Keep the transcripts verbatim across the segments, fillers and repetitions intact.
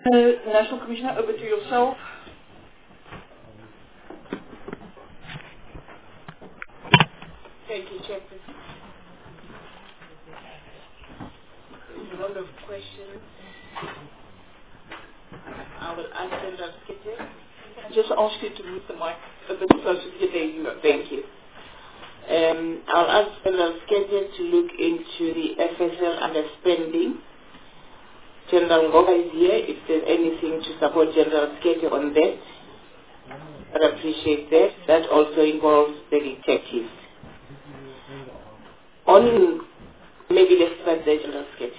Uh, National Commissioner, over to yourself. Thank you, Chairman. There's a lot of questions. I will answer them, Kitty. Just ask you to move the mic a bit closer to you. There you go. Thank you. Um, I'll ask General Skete to look into the F S L underspending. General Ngoga is here if there's anything to support General Skete on that. I appreciate that. That also involves the detectives. On, maybe let's start there, General Skete.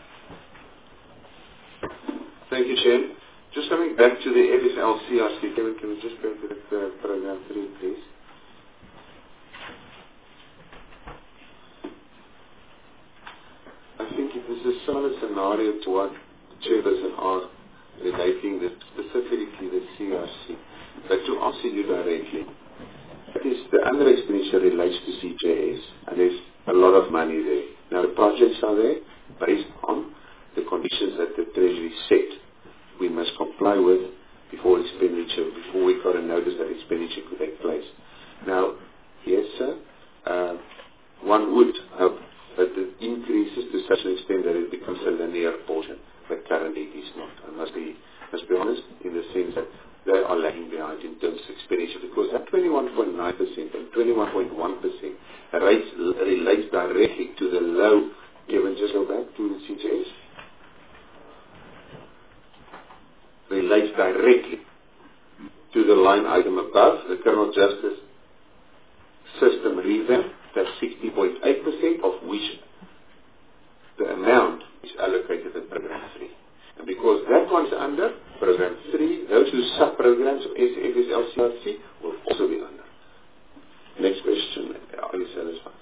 Thank you, Chair. Just coming back to the F S L C R C, Kevin, can we just go to the uh, program three, please? I think this is a similar scenario to what the chairperson are relating this, specifically the C R C. But to answer you directly, that is, the under expenditure relates to C J S, and there's a lot of money there. Now the projects are there based on the conditions that the Treasury set. We must comply with before expenditure, before we got a notice that expenditure could take place. Now, yes, sir, uh, one would hope that it increases to such an extent that it becomes a linear portion, but currently it is not. I must be, must be honest in the sense that they are lagging behind in terms of expenditure, because that twenty-one point nine percent and twenty-one point one percent rates relates directly to the low. Kevin, just go back to the C J S. Relates directly to the line item above, the criminal justice system revamp, that's sixty point eight percent, of which the amount is allocated in program three. And because that one's under program three, those two sub-programs of F S L C R C will also be under. Next question, are you satisfied?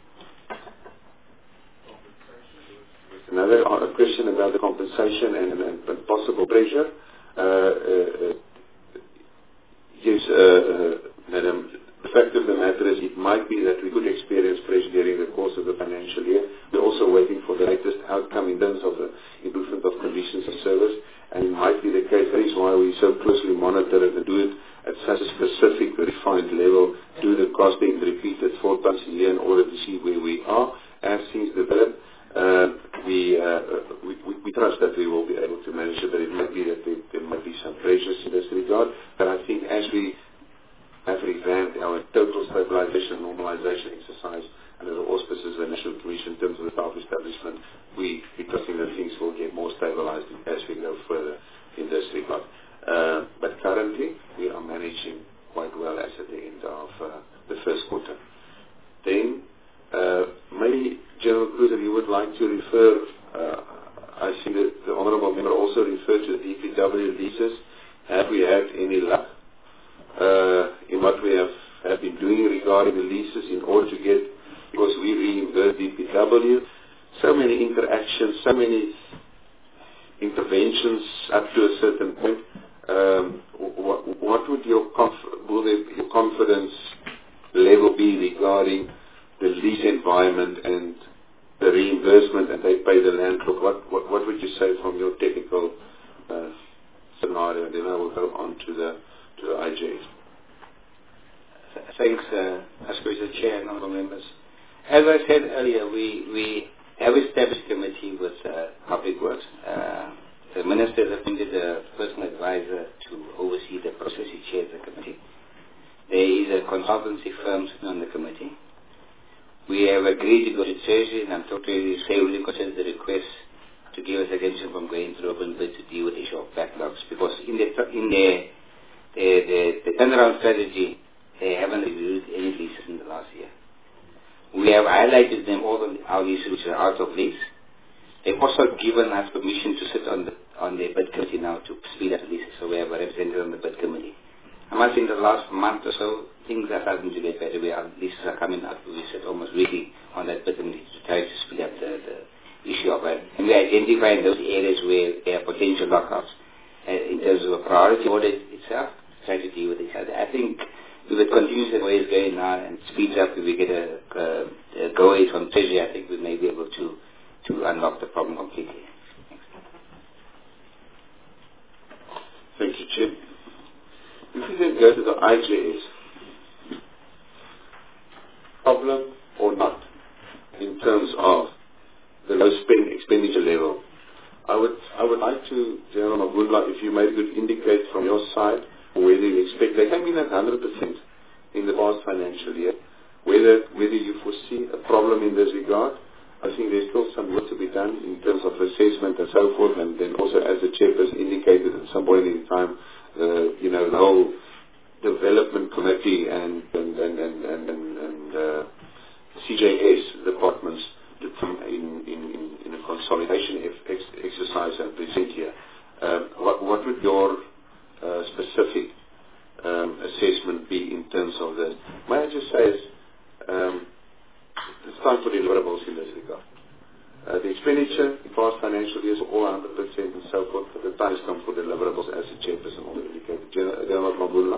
Another question about the compensation and, and, and possible pressure. Uh, uh, yes, uh, uh, Madam, the fact of the matter is it might be that we could experience pressure during the course of the financial year. We're also waiting for the latest outcome in terms of the improvement of conditions of service, and it might be the case. That is why we so closely monitor it and do it at such a specific, refined level, do the costing repeated four times a year in order to see where we are as things develop. Uh, we, uh, we, we we trust that we will be able to manage it, but it might be that there, there might be some pressures in this regard. But I think as we have revamped our total stabilization and normalization exercise under the auspices of the National Commission in terms of the staff establishment, we, we're trusting that things will get more stabilized as we go further in this regard. Uh, but currently, we are managing quite well as at the end of uh, the first quarter. Then, uh, maybe General Cruz, if you would like to refer, uh, I see that the Honourable Member also referred to the D P W leases. Have we had any luck uh, in what we have, have been doing regarding the leases in order to get, because we reimburse D P W, so many interactions, so many interventions up to a certain point. Um, what, what would your, conf- will there, your confidence level be regarding the lease environment and the reimbursement, and they pay the landlord? What, what, what would you say from your technical uh, scenario? And then I will go on to the to the I J S. Thanks, uh, Asperger's Chair and honorable members. As I said earlier, we, we have established a committee with uh, Public Works. Uh, the Minister has appointed a personal advisor to oversee the process. He chairs the committee. There is a consultancy firm sitting on the committee. We have agreed to go to Treasury, and I'm totally favorably consider the request to give us exemption from going through open bid to deal with the issue of backlogs, because in the in the the, the, the turnaround strategy, they haven't reviewed any leases in the last year. We have highlighted them all of our leases which are out of lease. They've also given us permission to sit on the on the bid committee now to speed up the leases, so we have a representative on the bid committee. I must say in the last month or so, things are starting to get better. Our leases are coming up. We sit almost weekly on that bid committee to try to speed up the, the issue of it. And we are identifying those areas where there are potential lockouts. Uh, in terms of a priority audit itself, try to deal with each other. I think if it continues the way it's going now and speeds up, if we get a, a, a go-ahead from Treasury, I think we may be able to, to unlock the problem completely. Thanks. Thank you, Chair. If we then go to the I J S, problem or not, in terms of the low spend expenditure level, I would I would like to, General Mabula, if you maybe could indicate from your side whether you expect, they came in at one hundred percent in the past financial year, whether whether you foresee a problem in this regard. I think there's still some work to be done in terms of assessment and so forth, and then also, as the chairperson indicated, at some point in time, uh, you know, the whole development committee and and and and, and, and, and uh, C J S departments to come in, in, in, in a consolidation ex exercise and present here. Um, what what would your uh, specific um, assessment be in terms of this? May I just say, is, um, it's time for deliverables in this regard. Uh, the expenditure in past financial years are all one hundred percent and so forth, but the time has come for deliverables, as the chairperson already indicated. General Mabula.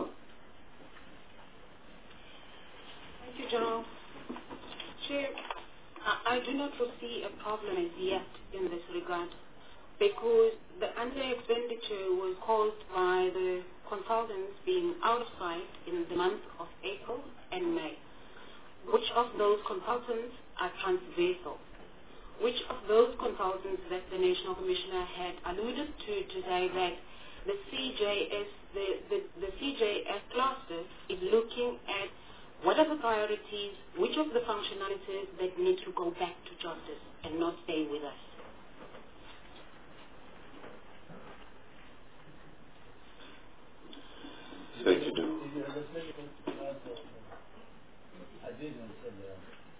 Thank you, General. Chair, I, I do not foresee a problem as yet in this regard, because the under-expenditure was caused by the consultants being out of sight in the month of April and May. Which of those consultants are transversal? Which of those consultants that the National Commissioner had alluded to to say that the C J S, the, the, the C J S cluster is looking at what are the priorities, which of the functionalities that need to go back to justice and not stay with us? Thank you, General. I didn't understand that.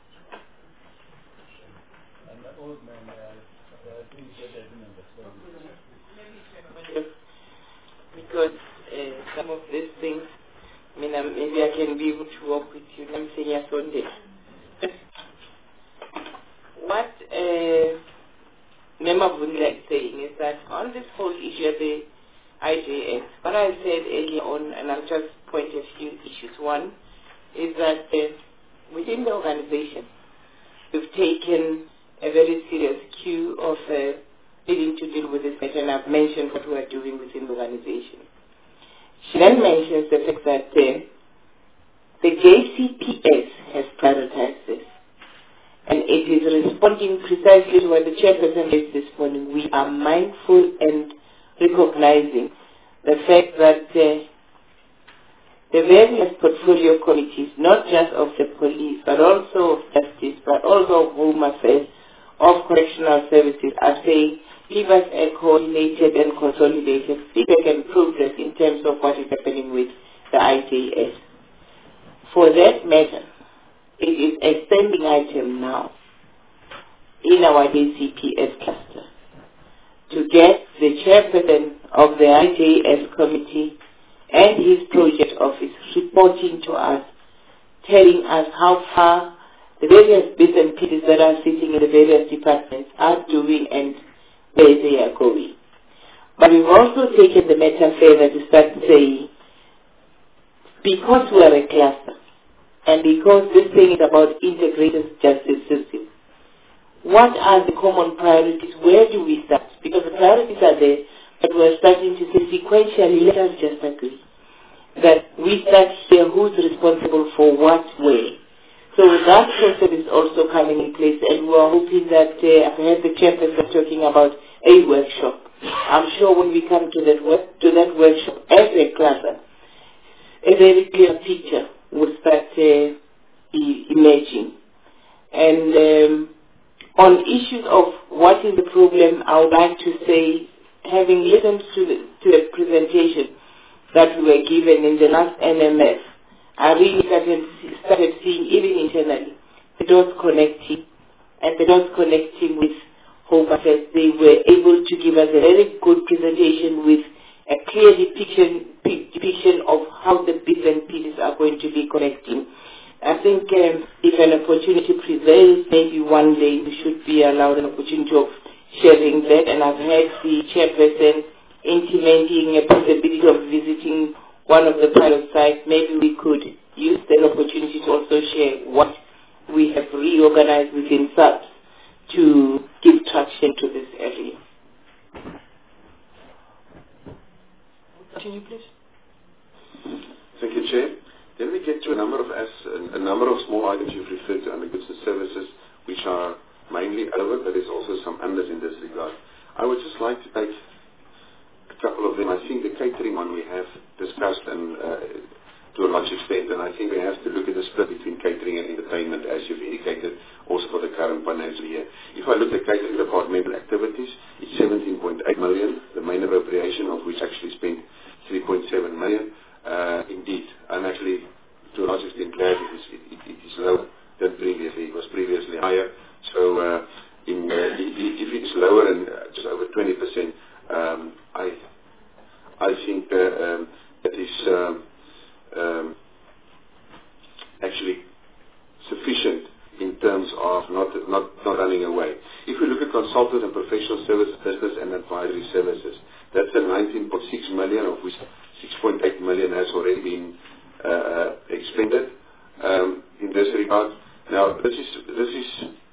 I'm an old man, uh, things that I didn't understand. Because uh, some of these things, I mean, um, maybe I can be able to work with you. I'm saying yes on this. What uh, Nema Vundla is saying is that on this whole issue of the I J S, what I said earlier on, and I'll just point a few issues. One is that uh, within the organization, we've taken a very serious cue of uh, needing to deal with this matter, and I've mentioned what we are doing within the organization. She then mentions the fact that uh, the J C P S has prioritized this, and it is responding precisely to what the chairperson said this morning. We are mindful and recognizing the fact that uh, the various portfolio committees, not just of the police, but also of justice, but also of home affairs, of correctional services, are saying, give us a coordinated and consolidated feedback and progress in terms of what is happening with the I J S. For that matter, it is a standing item now in our J C P S cluster to get the chairperson of the I J S committee and his project office reporting to us, telling us how far the various bits and pieces that are sitting in the various departments are doing and where they are going. But we've also taken the matter further to start saying, because we are a cluster, and because this thing is about integrated justice system, what are the common priorities? Where do we start? Because the priorities are there, but we're starting to say sequentially, let us just agree that we start here who's responsible for what, where. So that process is also coming in place, and we are hoping that, uh, I've heard the chairperson talking about a workshop. I'm sure when we come to that work, to that workshop as a cluster, a very clear picture will start uh, e emerging. And um, on issues of what is the problem, I would like to say, having listened to the, to the presentation that we were given in the last N M F, I really started, started seeing, even internally, the dots connecting, and the dots connecting with Home Affairs. They were able to give us a very good presentation with a clear depiction, depiction of how the bits and pieces are going to be connecting. I think um, if an opportunity prevails, maybe one day we should be allowed an opportunity of sharing that. And I've heard the chairperson intimating a possibility of visiting one of the pilot sites. Maybe we could use that opportunity to also share what we have reorganized within S A P to give traction to this area. Continue, please. Thank you, Chair. Then we get to a number of as, a, a number of small items you've referred to under goods and services, which are mainly over, but there's also some unders in this regard. I would just like to take a couple of them. I think the catering one we have discussed and uh, to a large extent, and I think we have to look at the split between catering and entertainment, as you've indicated, also for the current financial year. If I look at catering departmental activities, it's seventeen point eight million, the main appropriation of which actually spent three point seven million. Uh, indeed, I'm actually, to a large extent, glad it is, it, it, it is lower than previously. It was previously higher. So, uh, in, uh, if it is lower and uh, just over twenty percent, um, I, I think uh, um, that is um, um, actually sufficient in terms of not, not, not running away. If we look at consultant and professional services, business and advisory services, that's a nineteen point six million, of which six point eight million has already been uh, expended um, in this regard. Now, this is, this is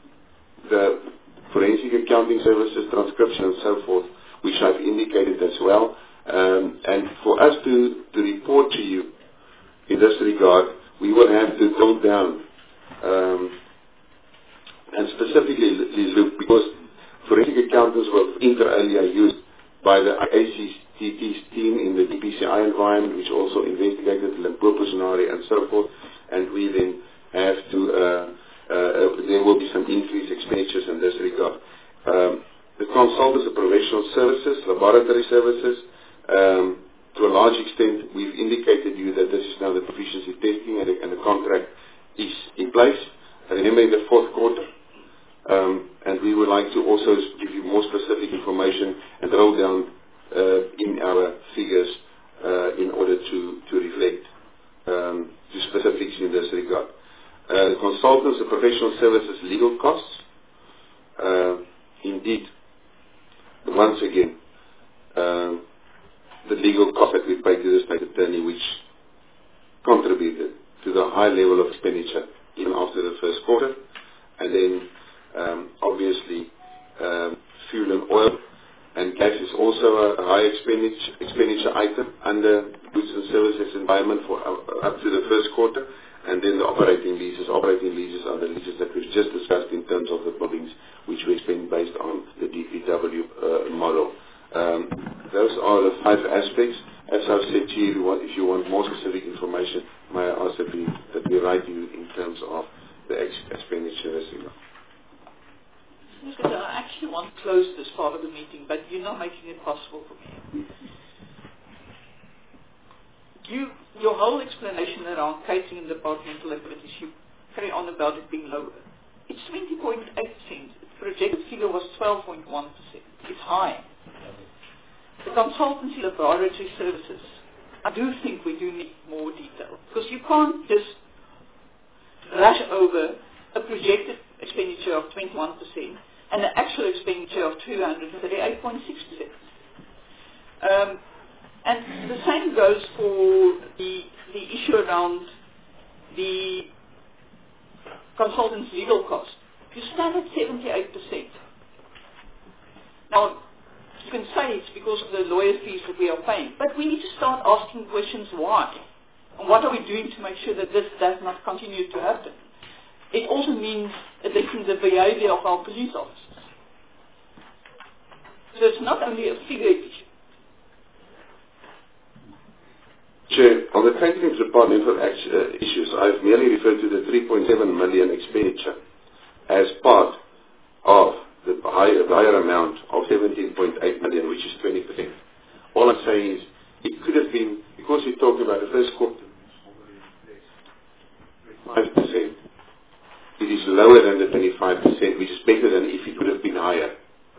the forensic accounting services, transcription and so forth, which I've indicated as well. Um, and for us to, to report to you in this regard, we will have to go down um, and specifically look, because forensic accountants were inter alia used by the A C T T's team in the D P C I environment, which also investigated the Limpopo scenario and so forth, and we then have to, uh, uh, there will be some increased expenditures in this regard. Um, the consultants of professional services, laboratory services, um, to a large extent, we've indicated to you that this is now the proficiency testing and the, and the contract is in place. And remember, in the fourth quarter, um, and we would like to also give you more specific information and roll down uh, in our figures uh, in order to, to reflect um, to specifics in this regard. Uh, consultants and professional services legal costs, uh, indeed, once again, uh, the legal cost that we pay to the state attorney, which contributed to the high level of expenditure even after the first quarter. And then, um, obviously, um, fuel and oil and gas is also a, a high expenditure, expenditure item under goods and services environment for uh, up to the first quarter. And then the operating leases. Operating leases are the leases that we've just discussed in terms of the buildings, which we spend based on the D P W uh, model. Um, those are the five aspects. As I've said to you, if you want more specific information, may I ask that we, that we write you in terms of the ex- expenditure as well. Mister I actually want to close this part of the meeting, but you're not making it possible for me. You, your whole explanation around catering and departmental activities, you carry on about it being lower. It's twenty point eight percent. The projected figure was twelve point one percent. It's high. The consultancy laboratory services, I do think we do need more detail, because you can't just rush over a projected expenditure of twenty-one percent and the actual expenditure of two hundred thirty-eight point six percent. Um, and the same goes for the, the issue around the consultant's legal cost. You stand at seventy-eight percent. Now, you can say it's because of the lawyer fees that we are paying, but we need to start asking questions why. And what are we doing to make sure that this does not continue to happen? It also means addressing the behavior of our police officers. So it's not only a figure issue. Chair, on the catering departmental uh, issues, I've merely referred to the three point seven million expenditure as part of the higher, the higher amount of seventeen point eight million, which is twenty percent. All I'm saying is, it could have been, because we talked about the first quarter, five percent. It is lower than the twenty-five percent, which is better than if it would have been higher.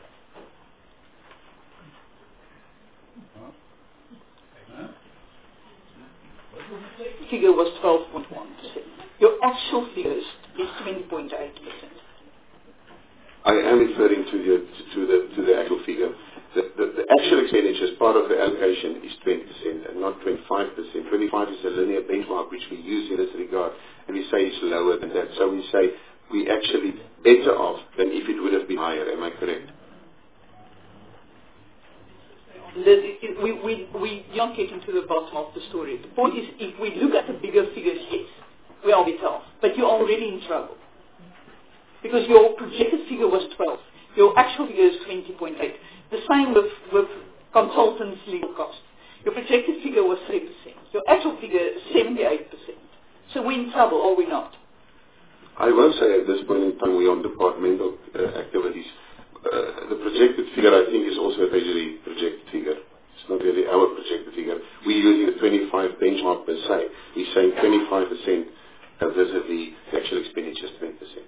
The figure was twelve point one percent. Your actual figures is twenty point eight percent. I am referring to the to the to the actual figure. The, the, the actual expenditure as part of the allocation is twenty percent and not twenty-five percent. twenty-five is a linear benchmark which we use in this regard, and we say it's lower than that. So we say we actually better off than if it would have been higher. Am I correct? The, we, we, we you're not getting to the bottom of the story. The point is, if we look at the bigger figures, yes, we are better off. But you're already in trouble. Because your projected figure was twelve. Your actual figure is twenty point eight. The same with, with consultants' legal costs. Your projected figure was three percent. Your actual figure is seventy-eight percent. So we're in trouble, or we're not. I will say at this point in time we're on departmental uh, activities. Uh, the projected figure, I think, is also a treasury projected figure. It's not really our projected figure. We're using the twenty-five benchmark per se. We're saying twenty-five percent vis-a-vis the actual expenditure is twenty percent.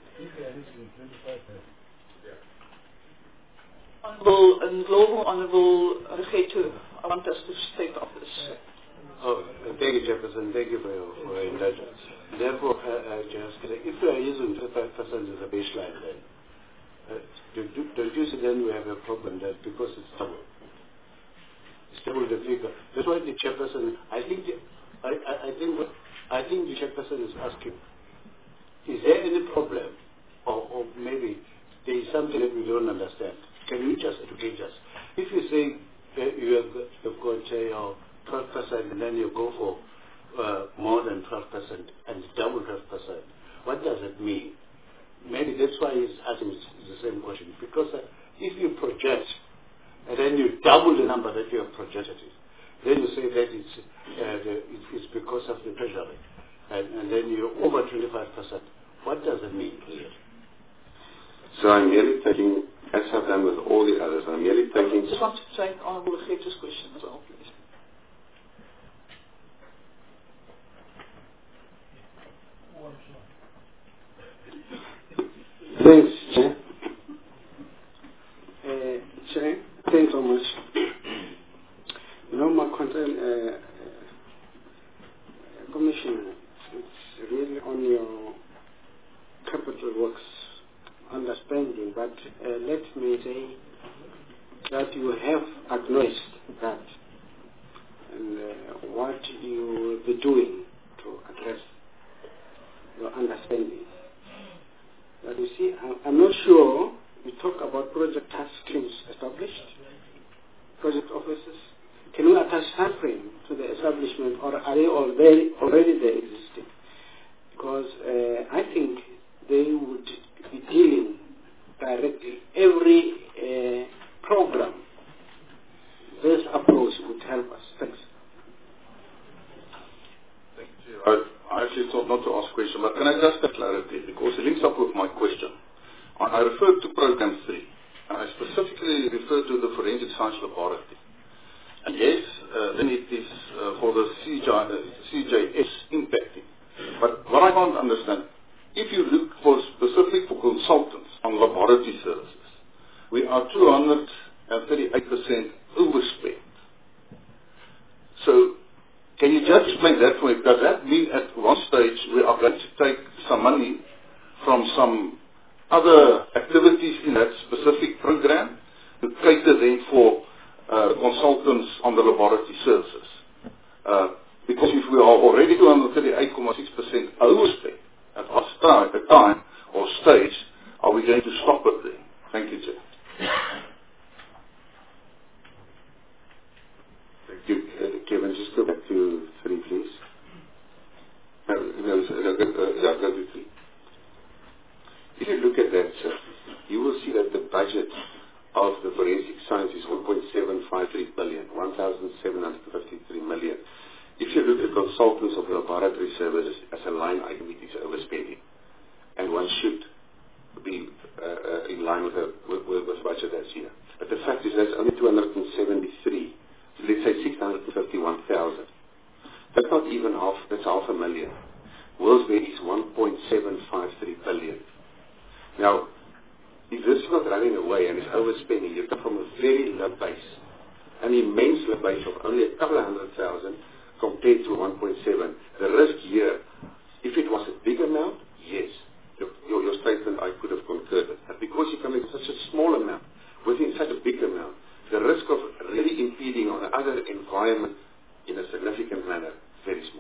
Honorable and Global Honorable Regetu, I want us to step off this. Oh, thank you, Jefferson. Thank you for your, for your indulgence. Therefore, uh, uh, just, if we are using twenty-five percent as a baseline, then uh, don't, don't you see then we have a problem that because it's double. It's double the figure. That's why the chairperson, I think, the, I, I, I think what I think the chairperson is asking, is there any problem, or, or maybe there is something that we don't understand? Can you just educate us? If you say uh, you have got, you've got uh, twelve percent and then you go for uh, more than twelve percent and double twelve percent, what does it mean? Maybe that's why he's asking the same question. Because uh, if you project and then you double the number that you have projected, then you say that it's, uh, the, it's because of the treasury, and, and then you're over twenty-five percent. What does it mean here? So I'm merely taking, as I've done with all the others, I'm merely taking... I just want to take Honorable Regetu's question as well, please. Thanks, Chair. Uh, Chair, thanks so much. You know, my concern, uh, uh, Commissioner, it's really on your capital works understanding, but uh, let me say that you have acknowledged that and uh, what you will be doing to address your understanding. But you see, I, I'm not sure you talk about project task teams established, project offices. Can we attach time frame to the establishment, or are they already, already there existing? Because uh, I think they would be dealing directly every uh, program. This approach would help us. Thanks. Thank you. I, I actually thought not to ask a question, but can I just have clarity? Because it links up with my question. I, I referred to Program three, and I specifically referred to the Forensic Science Laboratory. And yes, uh, then it is uh, for the C J, uh, C J S impacting. But what I can't understand, if you look for specific for consultants on laboratory services, we are two hundred thirty-eight percent overspent. So, can you just explain that for me? Does that mean at one stage we are going to take some money from some other activities in that specific program to cater then for uh, consultants on the laboratory services? Uh, because if we are already two hundred thirty-eight point six percent overspent, at what time, at time or stage are we going to stop it there? Thank you, Chair. Thank you. Uh, Kevin, just go back to three, please. No, no, no, go, uh, yeah, go to three. If you look at that, sir, you will see that the budget of the forensic science is one point seven five three billion, one thousand seven hundred fifty-three million. If you look at consultants of laboratory services as a line item, it is overspending. And one should be uh, uh, in line with, the, with, with budget this year. But the fact is that's only two hundred seventy-three. So let's say six hundred fifty-one thousand. That's not even half, that's half a million. Worldsbed is one point seven five three billion. Now, if this is not running away and it's overspending, you come from a very low base. An immense low base of only a couple of hundred thousand compared to one point seven. The risk here, if it was a big amount, yes, your, your, your statement I could have concurred with. But because you come in such a small amount, within such a big amount, the risk of really impeding on the other environment in a significant manner, very small.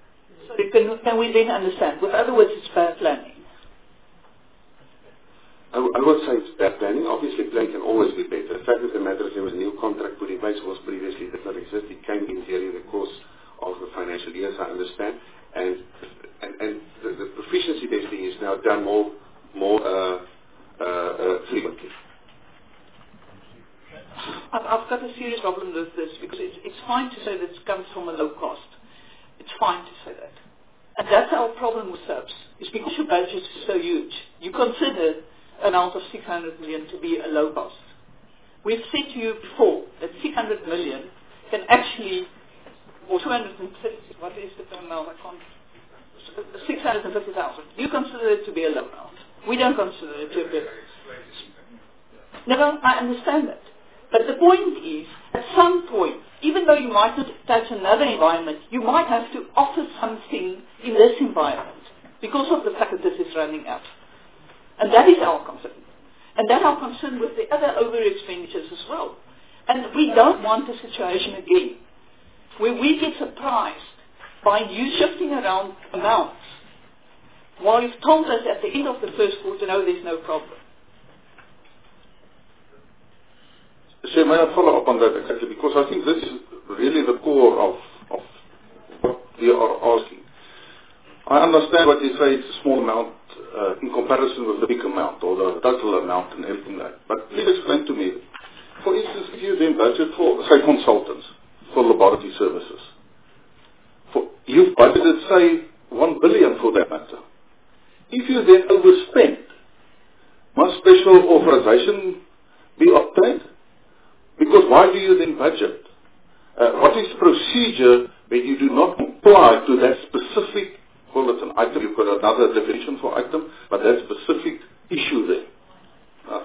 So can, can we then understand? With other words, it's fair planning. I, I would say it's bad planning. Obviously, planning can always be better. The fact of the matter is there was a new contract put in place was previously did not exist. It came in during the course of the financial years, I understand. And and, and the, the proficiency testing is now done more more uh, uh, uh, frequently. I've, I've got a serious problem with this because it's, it's fine to say that it comes from a low cost. It's fine to say that. And that's our problem with subs. It's because your budget is so huge. You consider an amount of six hundred million to be a low cost. We've said to you before that six hundred million can actually, or two hundred fifty, what is the amount? I can't, six hundred fifty thousand. You consider it to be a low amount. We don't consider it to be. No, no, I understand that. But the point is, at some point, even though you might not touch another environment, you might have to offer something in this environment because of the fact that this is running out. And that is our concern. And that's our concern with the other over expenditures as well. And we don't want a situation again where we get surprised by you shifting around amounts while you've told us at the end of the first quarter, no, there's no problem. Chair, may I follow up on that exactly? Because I think this is really the core of, of what we are asking. I understand what you say, it's a small amount uh, in comparison with the big amount or the total amount and everything like that. But please explain to me, for instance, if you then budget for, say, consultants for laboratory services, for, you've budgeted, say, one billion for that matter. If you then overspend, must special authorization be obtained? Because why do you then budget? Uh, what is the procedure when you do not comply to that specific, call it an item, you've got another definition for item, but that specific issue there? Uh,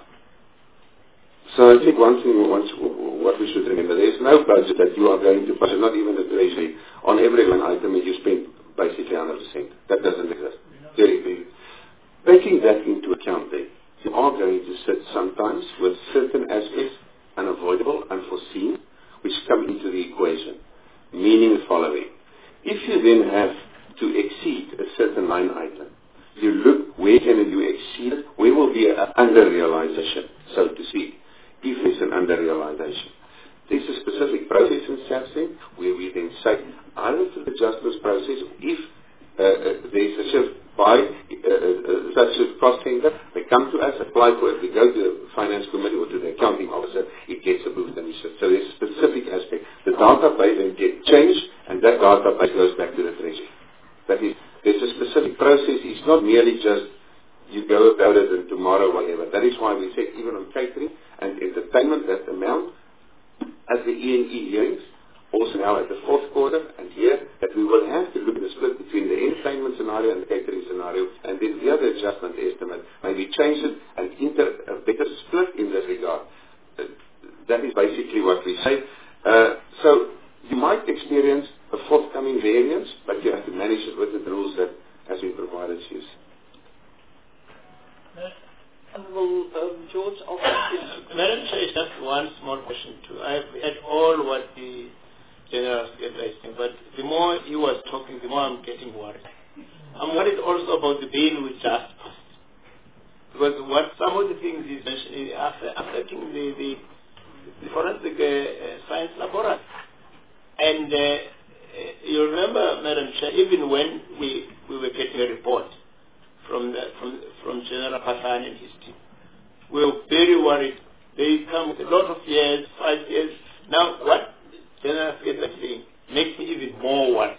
So I think one thing, once, what we should remember, there is no budget that you are going to budget, not even the treasury, on every one item and you spend basically one hundred percent. That doesn't exist. Very big. Taking that into account then, you are going to sit sometimes with certain aspects unavoidable, unforeseen, which come into the equation, meaning the following. If you then have to exceed a certain line item, you look where can you exceed it, where will be an under-realization, so to speak, if there's an under-realization. There's a specific process in SAPSEN where we then say, either to adjust this process, if uh, uh, there's a shift by uh, uh, such a cost center, they come to us, apply for it, we go to the finance committee or to the accounting officer, it gets approved and we shift. So there's a specific aspect. The database then gets changed and that database goes back to the treasury. That is, there's a specific process. It's not merely just you go about it and tomorrow whatever. That is why we say even on catering and entertainment, that amount at the E and E hearings, also now at the fourth quarter and here, that we will have to look at the split between the entertainment scenario and the catering scenario, and then the other adjustment estimate, maybe change it and enter a better split in this regard. Uh, that is basically what we say. Uh, so you might experience a forthcoming variance, but you have to manage it within the rules that has been provided to you. And will um, George also... Madam Chair, just one small question too. I've read all what the General Secretary is saying, but the more he was talking, the more I'm getting worried. I'm worried also about the bill we just passed. Because what some of the things he's mentioning are affecting the, the, the forensic uh, science laboratory. And uh, you remember, Madam Chair, even when we, we were getting a report from the, from from General Pathan and his team, we were very worried. They come with a lot of years, five years. Now, what General Secretary is saying makes me even more worried.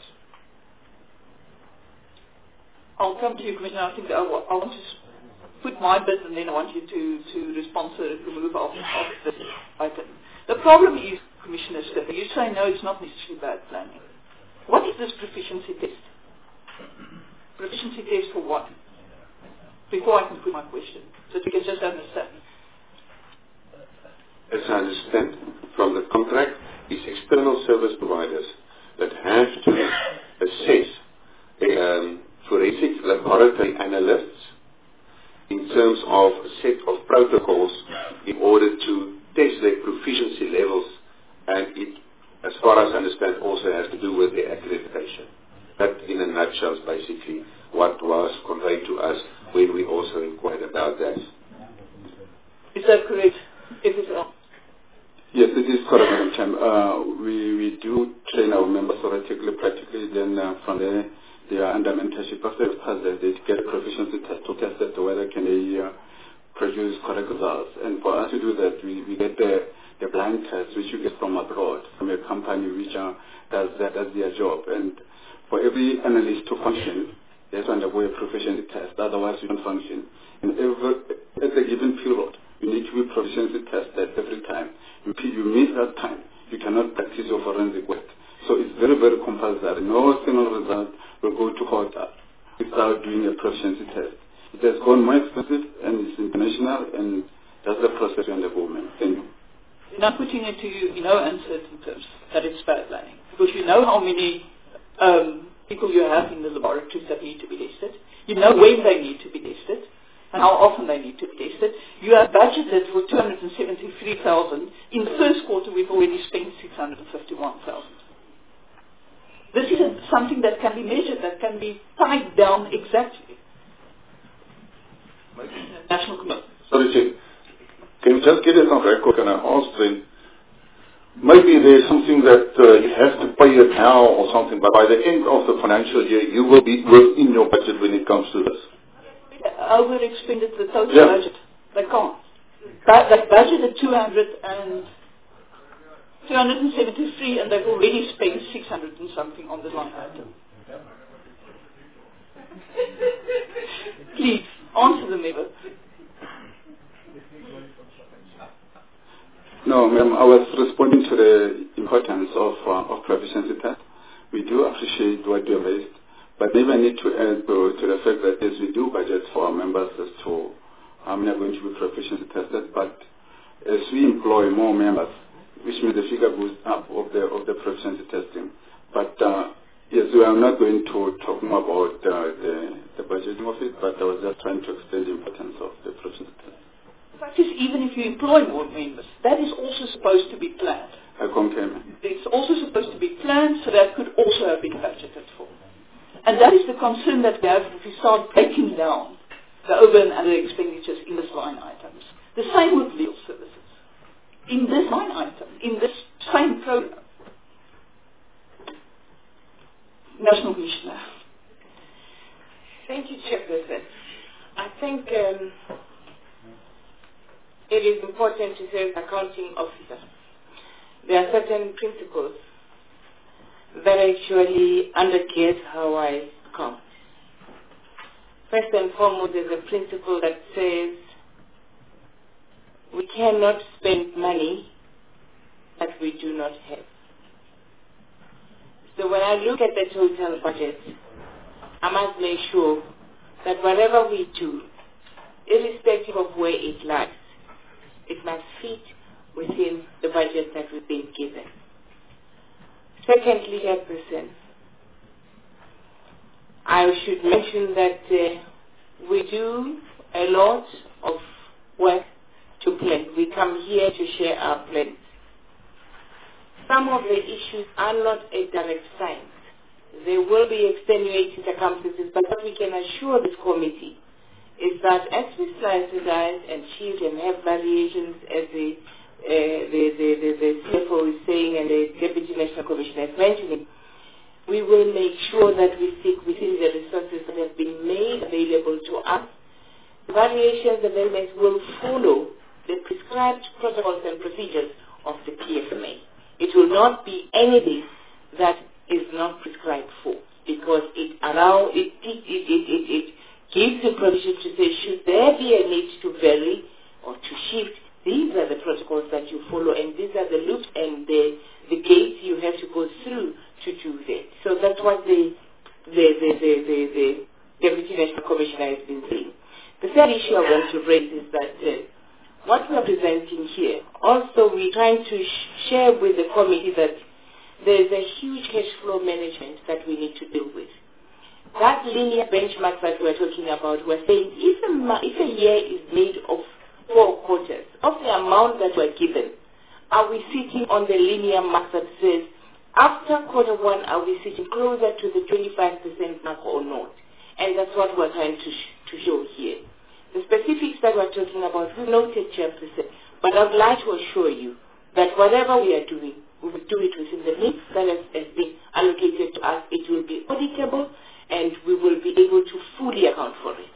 I'll come to you, Commissioner. I think I, w- I want to put my bit and then I want you to, to respond to it, to move off, off this item. The problem is, Commissioner Stephen, you say no, it's not necessarily bad planning. What is this proficiency test? Proficiency test for what? Before I can put my question, so that you can just understand. As I understand from the contract, it's external service providers that have to assess um, forensic laboratory analysts in terms of a set of protocols in order to test their proficiency levels, and it, as far as I understand, also has to do with their accreditation. That, in a nutshell, is basically what was conveyed to us when we also inquired about that. Is that correct? F S L? Yes, it is correct, Madam Chair. Uh, we, we do train our members theoretically, practically, then uh, from there they are under mentorship. After they pass that, they get a proficiency test to test as to whether can they uh, produce correct results. And for us to do that, we, we get the, the blind test, which you get from abroad, from a company which uh, does that, that's their job. And for every analyst to function, they have to undergo a proficiency test, otherwise you don't function. In every, at a given period, you need to be proficiency tested every time. You, you miss that time, you cannot practice your forensic work. So it's very, very compulsory. No single result will go to court without doing a proficiency test. It has gone more expensive and it's international, and that's the process we undergo. Thank you. Now putting it to you in no uncertain terms that it's fair planning, because you know how many um, people you have in the laboratories that need to be tested. You know when they need to be tested and how often they need to be tested. You have budgeted for two hundred seventy-three thousand. In the first quarter, we've already spent six hundred fifty-one thousand. This is a, something that can be measured, that can be tied down exactly. National commitment. Sorry, Chief. Can you just get it on record? Can I ask then? Maybe there's something that uh, you have to pay it now or something, but by the end of the financial year, you will be within your budget when it comes to this. Over-expended the total yeah. budget. They can't. But they budgeted two hundred and two hundred seventy-three, and they've already spent six hundred and something on the line item. Please answer the member. No, ma'am, I was responding to the importance of uh, of proficiency test. We do appreciate what you raised, but maybe I need to add uh, to the fact that yes, we do budget for our members as to how many are going to be proficiency tested, but as we employ more members, which means the figure goes up of the of the proficiency testing. But uh, yes, we are not going to talk more about uh, the, the budgeting of it, but I was just trying to explain the importance of the proficiency test. That is, even if you employ more members, that is also supposed to be planned. I concur. It's also supposed to be planned, so that could also have been budgeted for. And that is the concern that we have if we start breaking down the over and under expenditures in this line items. The same with legal services. In this line item, in this same program. National Commissioner. Thank you, Chairperson. I think um, it is important to say as accounting officer, there are certain principles that actually undergird how I count. First and foremost, there's a principle that says we cannot spend money that we do not have. So when I look at the total budget, I must make sure that whatever we do, irrespective of where it lies, it must fit within the budget that we've been given. Secondly, Chairperson, I should mention that uh, we do a lot of work to plan. We come here to share our plans. Some of the issues are not a direct science. There will be extenuating circumstances, but what we can assure this committee is that as we slice and dice and shield and have variations, as the, uh, the, the, the, the C F O is saying and the Deputy National Commissioner is mentioning, we will make sure that we stick within the resources that have been made available to us. The variations, the amendments will follow the prescribed protocols and procedures of the P F M A. It will not be anything that is not prescribed for, because it allow it it, it, it, it, it gives the provision to say, should there be a need to vary or to shift, these are the protocols that you follow, and these are the loops and the, the gates you have to go through to do that. So that's what the the the the, the, the Deputy National Commissioner has been saying. The third issue I want to raise is that uh, what we are presenting here, also we're trying to sh share with the committee that there is a huge cash flow management that we need to deal with. That linear benchmark that we're talking about, we're saying if a, if a year is made of four quarters, of the amount that we're given, are we sitting on the linear mark that says, after quarter one, are we sitting closer to the twenty-five percent mark or not? And that's what we're trying to, sh to show here. The specifics that we're talking about, we noted, Chairperson, but I'd like to assure you that whatever we are doing, we will do it within the means that has, has been allocated to us. It will be auditable, and we will be able to fully account for it.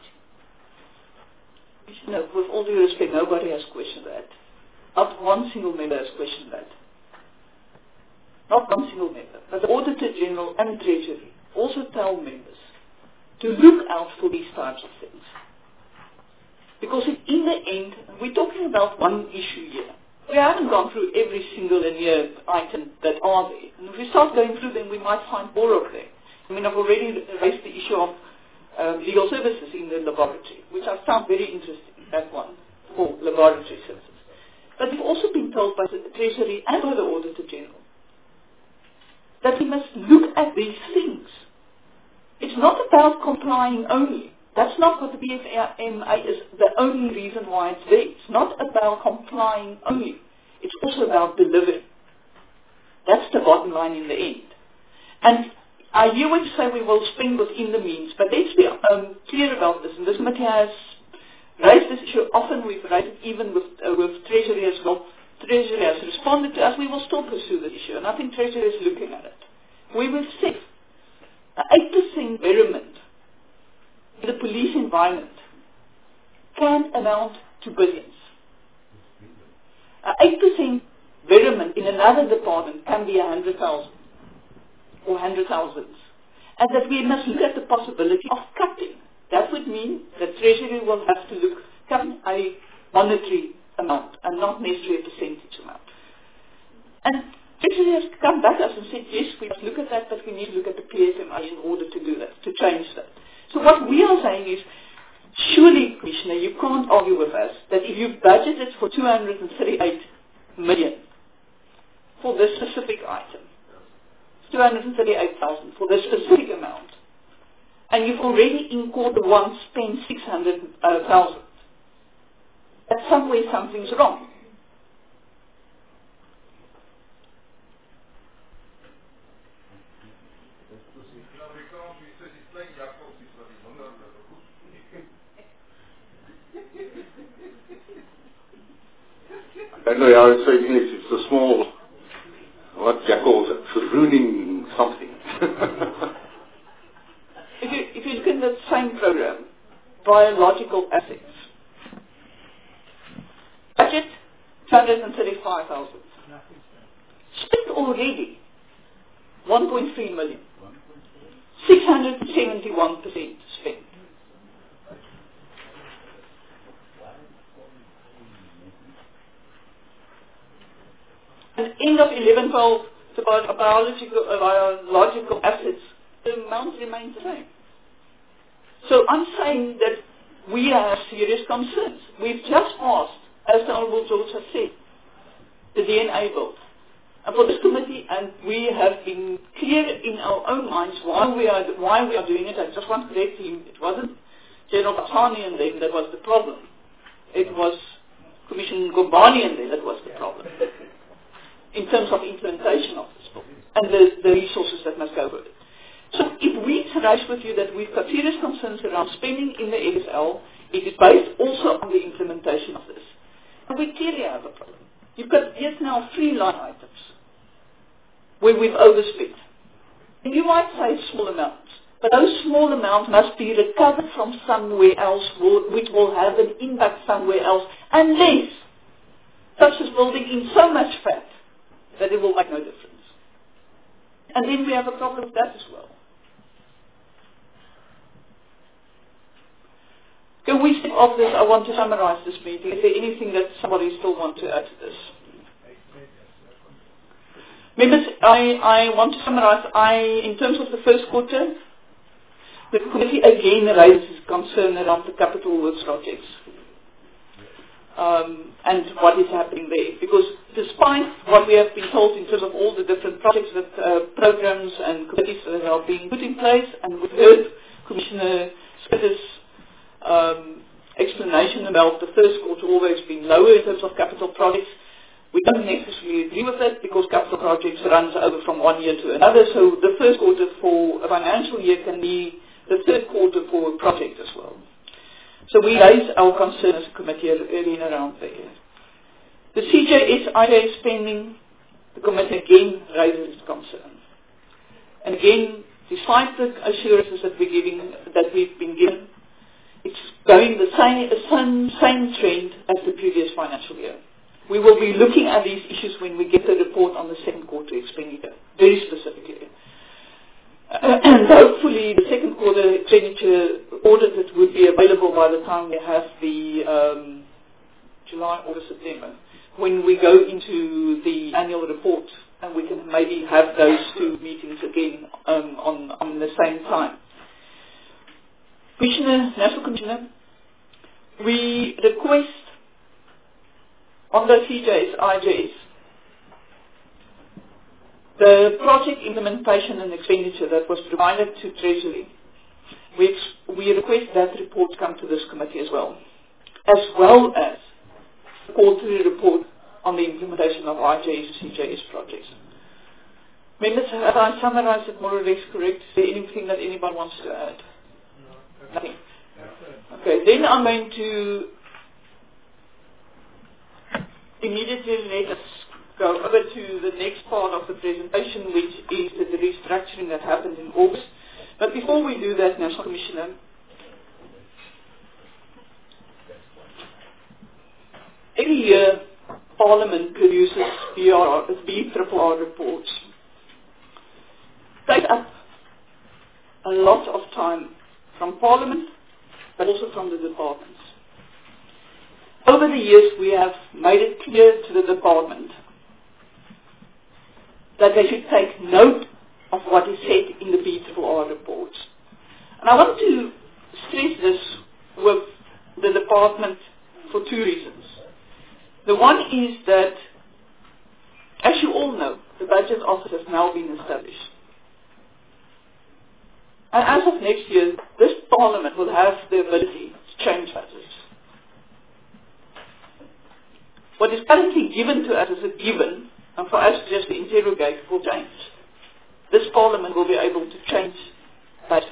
No, with all due respect, nobody has questioned that. Not one single member has questioned that. Not one single member. But the Auditor General and Treasury also tell members to look out for these types of things. Because in the end, we're talking about one issue here. We haven't gone through every single linear item that are there. And if we start going through them, we might find more of them. I mean, I've already raised the issue of uh, legal services in the laboratory, which I found very interesting, that one, for laboratory services. But we've also been told by the Treasury and by the Auditor General that we must look at these things. It's not about complying only. That's not what the B F M A is, the only reason why it's there. It's not about complying only. It's also about delivering. That's the bottom line in the end. And I hear what you say we will spend within the means, but let's be um, clear about this. And this committee has raised this issue often. We've raised it even with, uh, with Treasury as well. Treasury has responded to us. We will still pursue this issue, and I think Treasury is looking at it. We will see an eight percent betterment in the police environment can amount to billions. An eight percent betterment in another department can be a hundred thousand or hundred thousands. And that we must look at the possibility of cutting. That would mean that Treasury will have to look at a monetary amount and not necessarily a percentage amount. And Treasury has come back to us and said, yes, we must look at that, but we need to look at the P F M A in order to do that, to change that. So what we are saying is, surely, Commissioner, you can't argue with us that if you've budgeted for two hundred thirty-eight million for this specific item, two hundred thirty-eight thousand for this specific amount, and you've already in quarter one spent six hundred thousand, that somewhere something's wrong. I don't know how to say in English. It's a small, what Jack calls it, ruining something. if, you, if you look at the same program, biological assets, budget two hundred thirty-five thousand. Spent already one point three million. six hundred seventy-one percent spent. And end of eleven twelve, it's about biological, uh, biological assets, the amount remains the same. So I'm saying that we have serious concerns. We've just asked, as the Honourable George has said, the D N A bill. And for this committee, and we have been clear in our own minds why we are why we are doing it. I just want to correct him. It wasn't General Batani and them that was the problem. It was Commissioner Gombani and them that was the problem. In terms of implementation of this book and the, the resources that must go with it. So if we raise with you that we've got serious concerns around spending in the F S L, it is based also on the implementation of this. And we clearly have a problem. You've got yet now three line items where we've overspent. And you might say small amounts, but those small amounts must be recovered from somewhere else, which will have an impact somewhere else, unless such as building in so much fat that it will make no difference. And then we have a problem with that as well. Can we step off this? I want to summarize this meeting. Is there anything that somebody still want to add to this? Members, I, I want to summarize. I, in terms of the first quarter, the committee again raises concern around the capital works projects. Um, and what is happening there. Because despite what we have been told in terms of all the different projects, that uh, programs and committees that are being put in place, and we've heard Commissioner Spitter's um, explanation about the first quarter always being lower in terms of capital projects, we don't necessarily agree with that because capital projects runs over from one year to another. So the first quarter for a financial year can be the third quarter for a project as well. So we raise our concern as a committee early and around there. The C J S I J S spending, the committee again raises its concern. And again, despite the assurances that we're giving, that we've been given, it's going the same, same, same trend as the previous financial year. We will be looking at these issues when we get the report on the second quarter expenditure, very specifically. Uh, and hopefully the second quarter expenditure audited would be available by the time we have the um, July, August, September, when we go into the annual report, and we can maybe have those two meetings again um, on, on the same time. Commissioner, National Commissioner, we request on the C J S, I J S, the project implementation and expenditure that was provided to Treasury, we, ex- we request that report come to this committee as well, as well as a quarterly report on the implementation of I J S and C J S projects. Members, have I summarized it more or less correct? Is there anything that anybody wants to add? Nothing. Okay, then I'm going to immediately let us go over to the next part of the presentation, which is the restructuring that happened in August. But before we do that, National Commissioner, every year Parliament produces B R R, B R R reports. Take up a lot of time from Parliament, but also from the departments. Over the years, we have made it clear to the department that they should take note of what is said in the B R R reports. And I want to stress this with the department for two reasons. The one is that, as you all know, the Budget Office has now been established. And as of next year, this Parliament will have the ability to change budgets. What is currently given to us as a given, and for us just to interrogate, will change. This Parliament will be able to change budgets.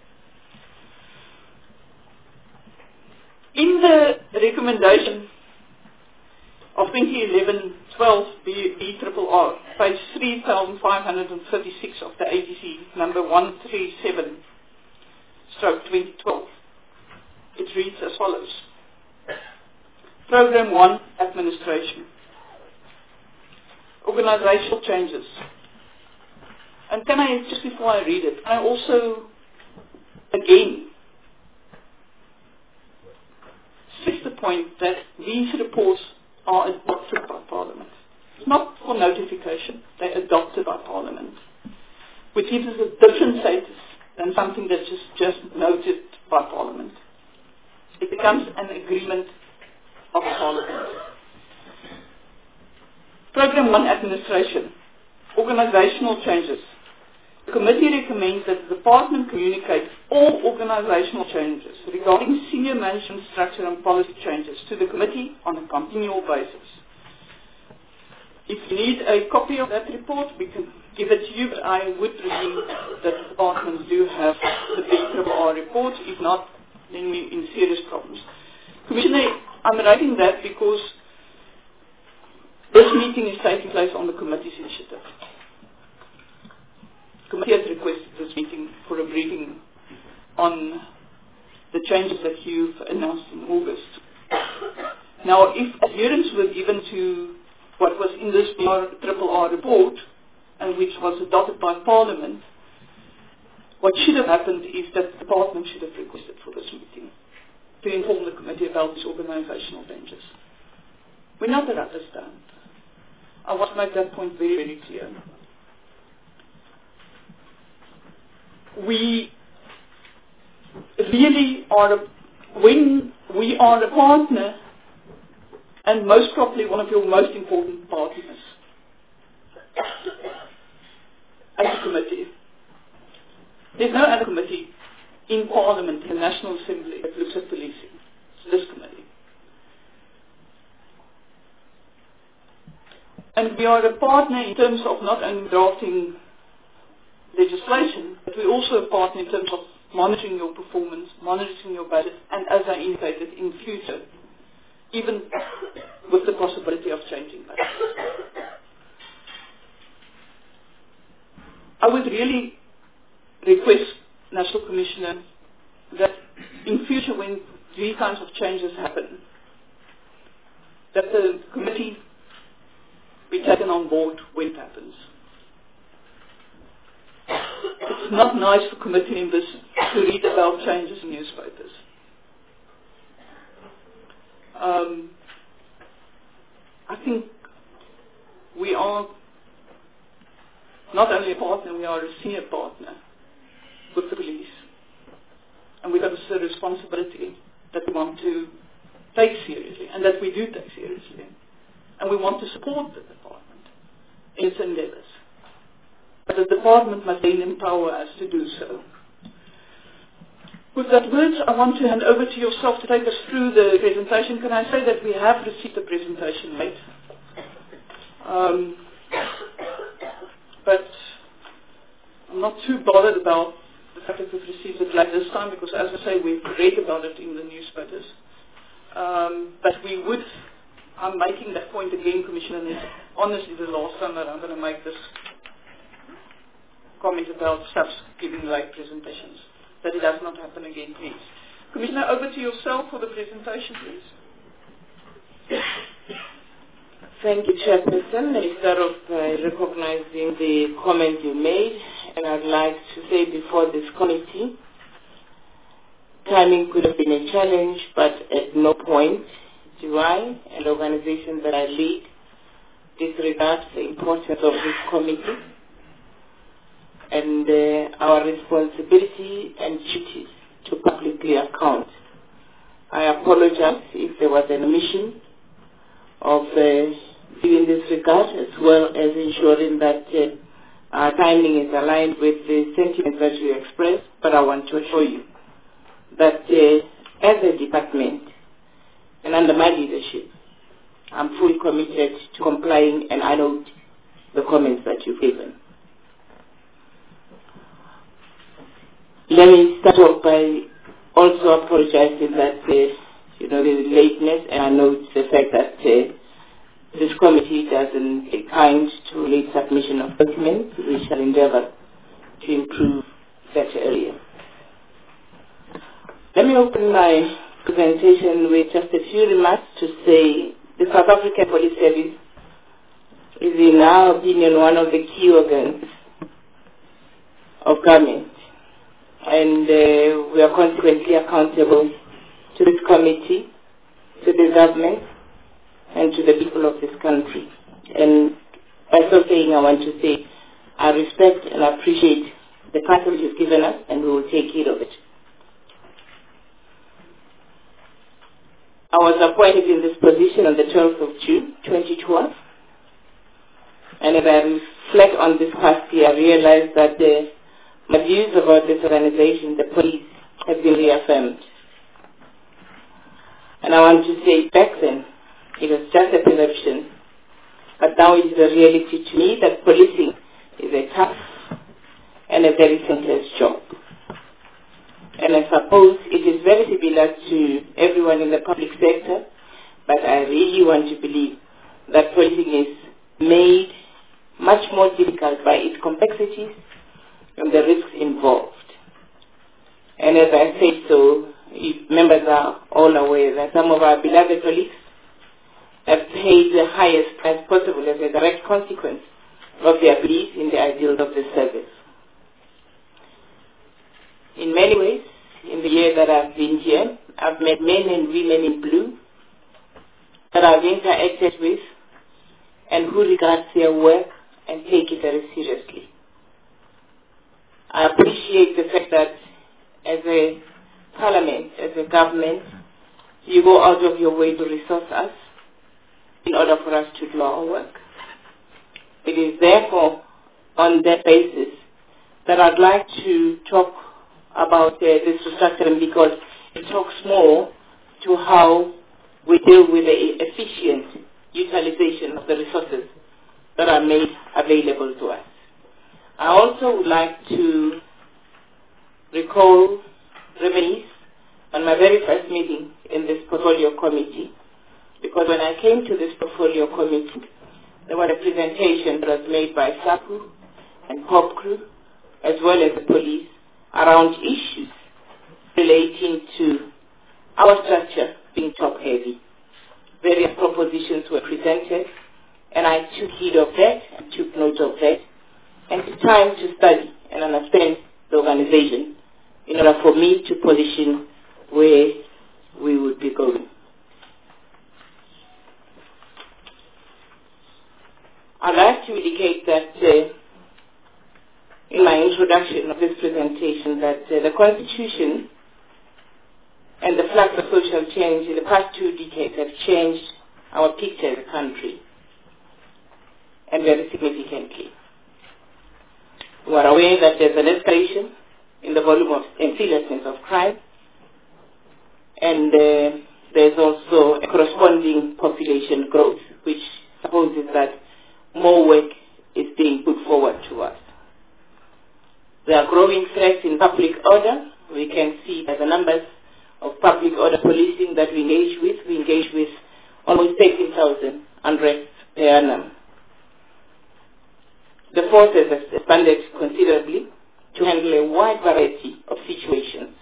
In the recommendation of twenty eleven twelve B R R, page three thousand five hundred thirty-six of the A T C, number one three seven, stroke twenty twelve. It reads as follows. Program one, Administration. Organizational changes. And can I, just before I read it, I also, again, stress the point that these reports are adopted by Parliament. It's not for notification, they're adopted by Parliament, which gives us a different status than something that's just, just noted by Parliament. It becomes an agreement of Parliament. Program one, Administration. Organizational changes. The committee recommends that the department communicate all organizational changes regarding senior management structure and policy changes to the committee on a continual basis. If you need a copy of that report, we can give it to you, but I would presume that the departments do have the B R R report. If not, then we're in serious problems. Commissioner, I'm writing that because this meeting is taking place on the committee's initiative. The committee has requested this meeting for a briefing on the changes that you've announced in August. Now, if adherence were given to what was in this B R R report, and which was adopted by Parliament, what should have happened is that the department should have requested for this meeting to inform the committee about these organizational changes. We're not at that stand. I want to make that point very, very clear. We really are, a, when we are a partner, and most probably one of your most important partners, as a committee. There's no other committee in Parliament, in the National Assembly, that looks at policing. It's this committee. And we are a partner in terms of not only drafting legislation, but we're also a partner in terms of monitoring your performance, monitoring your budget, and as I indicated, in future, even with the possibility of changing budget. I would really request, National Commissioner, that in future when these kinds of changes happen, that the committee be taken on board when it happens. It's not nice for committee members to read about changes in newspapers. Um, I think we are not only a partner, we are a senior partner with the police. And we've got a responsibility that we want to take seriously, and that we do take seriously. And we want to support the department in its endeavors. But the department must then empower us to do so. With that words, I want to hand over to yourself to take us through the presentation. Can I say that we have received the presentation late? Um, but I'm not too bothered about the fact that we've received it late this time, because as I say, we've read about it in the newspapers. Um, but we would, I'm making that point again, Commissioner, and it's honestly the last time that I'm going to make this comment about such giving late presentations, that it does not happen again, please. Commissioner, over to yourself for the presentation, please. Thank you, Chairperson. Let me start off by recognizing the comment you made, and I'd like to say before this committee, timing could have been a challenge, but at no point do I, an organization that I lead, disregard the importance of this committee and uh, our responsibility and duties to publicly account. I apologize if there was an omission of uh, doing this regard, as well as ensuring that uh, our timing is aligned with the sentiments that you expressed, but I want to assure you that uh, as a department and under my leadership, I'm fully committed to complying, and I note the comments that you've given. Let me start off by also apologizing that, uh, you know, the lateness, and I note the fact that uh, this committee doesn't take kind to late submission of documents. We shall endeavor to improve that area. Let me open my presentation with just a few remarks to say the South African Police Service is, in our opinion, one of the key organs of government. And uh, we are consequently accountable to this committee, to the government, and to the people of this country. And by so saying, I want to say I respect and appreciate the counsel you've given us, and we will take heed of it. I was appointed in this position on the twelfth of June, twenty twelve. And as I reflect on this past year, I realize that the my views about this organization, the police, have been reaffirmed. And I want to say back then, it was just a perception, but now it is a reality to me that policing is a tough and a very thankless job. And I suppose it is very similar to everyone in the public sector, but I really want to believe that policing is made much more difficult by its complexities and the risks involved. And as I said so, members are all aware that some of our beloved colleagues have paid the highest price possible as a direct consequence of their belief in the ideals of the service. In many ways, in the year that I've been here, I've met men and women in blue that I've interacted with and who regard their work and take it very seriously. I appreciate the fact that as a parliament, as a government, you go out of your way to resource us in order for us to do our work. It is therefore on that basis that I'd like to talk about uh, this restructuring, because it talks more to how we deal with the efficient utilization of the resources that are made available to us. I also would like to recall, reminisce on my very first meeting in this portfolio committee, because when I came to this portfolio committee, there was a presentation that was made by SAPU and POPCRU, as well as the police, around issues relating to our structure being top-heavy. Various propositions were presented, and I took heed of that and took note of that, and took time to study and understand the organization in order for me to position where we would be going. I'd like to indicate that uh, in my introduction of this presentation that uh, the Constitution and the flags of social change in the past two decades have changed our picture as a country, and very significantly. We are aware that there's an escalation in the volume of and seriousness of crime, and uh, there's also a corresponding population growth, which supposes that more work is being put forward to us. There are growing threats in public order. We can see by the numbers of public order policing that we engage with. We engage with almost thirteen thousand arrests per annum. The force has expanded considerably to handle a wide variety of situations.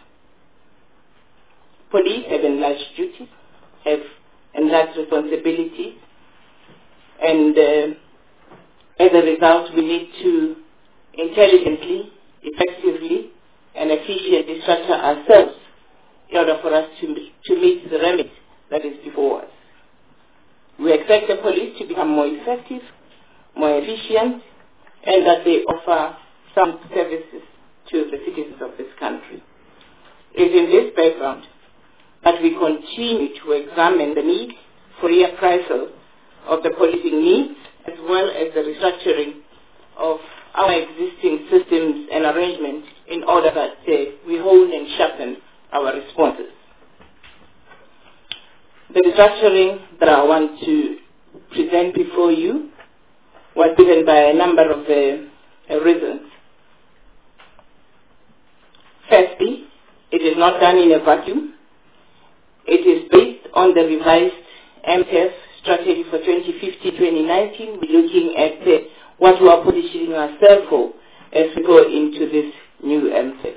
Police have enlarged duties, have enlarged responsibilities, and uh, as a result, we need to intelligently, effectively, and efficiently structure ourselves in order for us to, to meet the remit that is before us. We expect the police to become more effective, more efficient, and that they offer some services to the citizens of this country. It is in this background that we continue to examine the need for reappraisal of the policing needs, as well as the restructuring of our existing systems and arrangements in order that uh, we hone and sharpen our responses. The restructuring that I want to present before you was driven by a number of uh, uh, reasons. Firstly, it is not done in a vacuum. It is based on the revised M T E F strategy for twenty fifteen to twenty nineteen. We're looking at uh, what we are positioning ourselves for as we go into this new M T E F.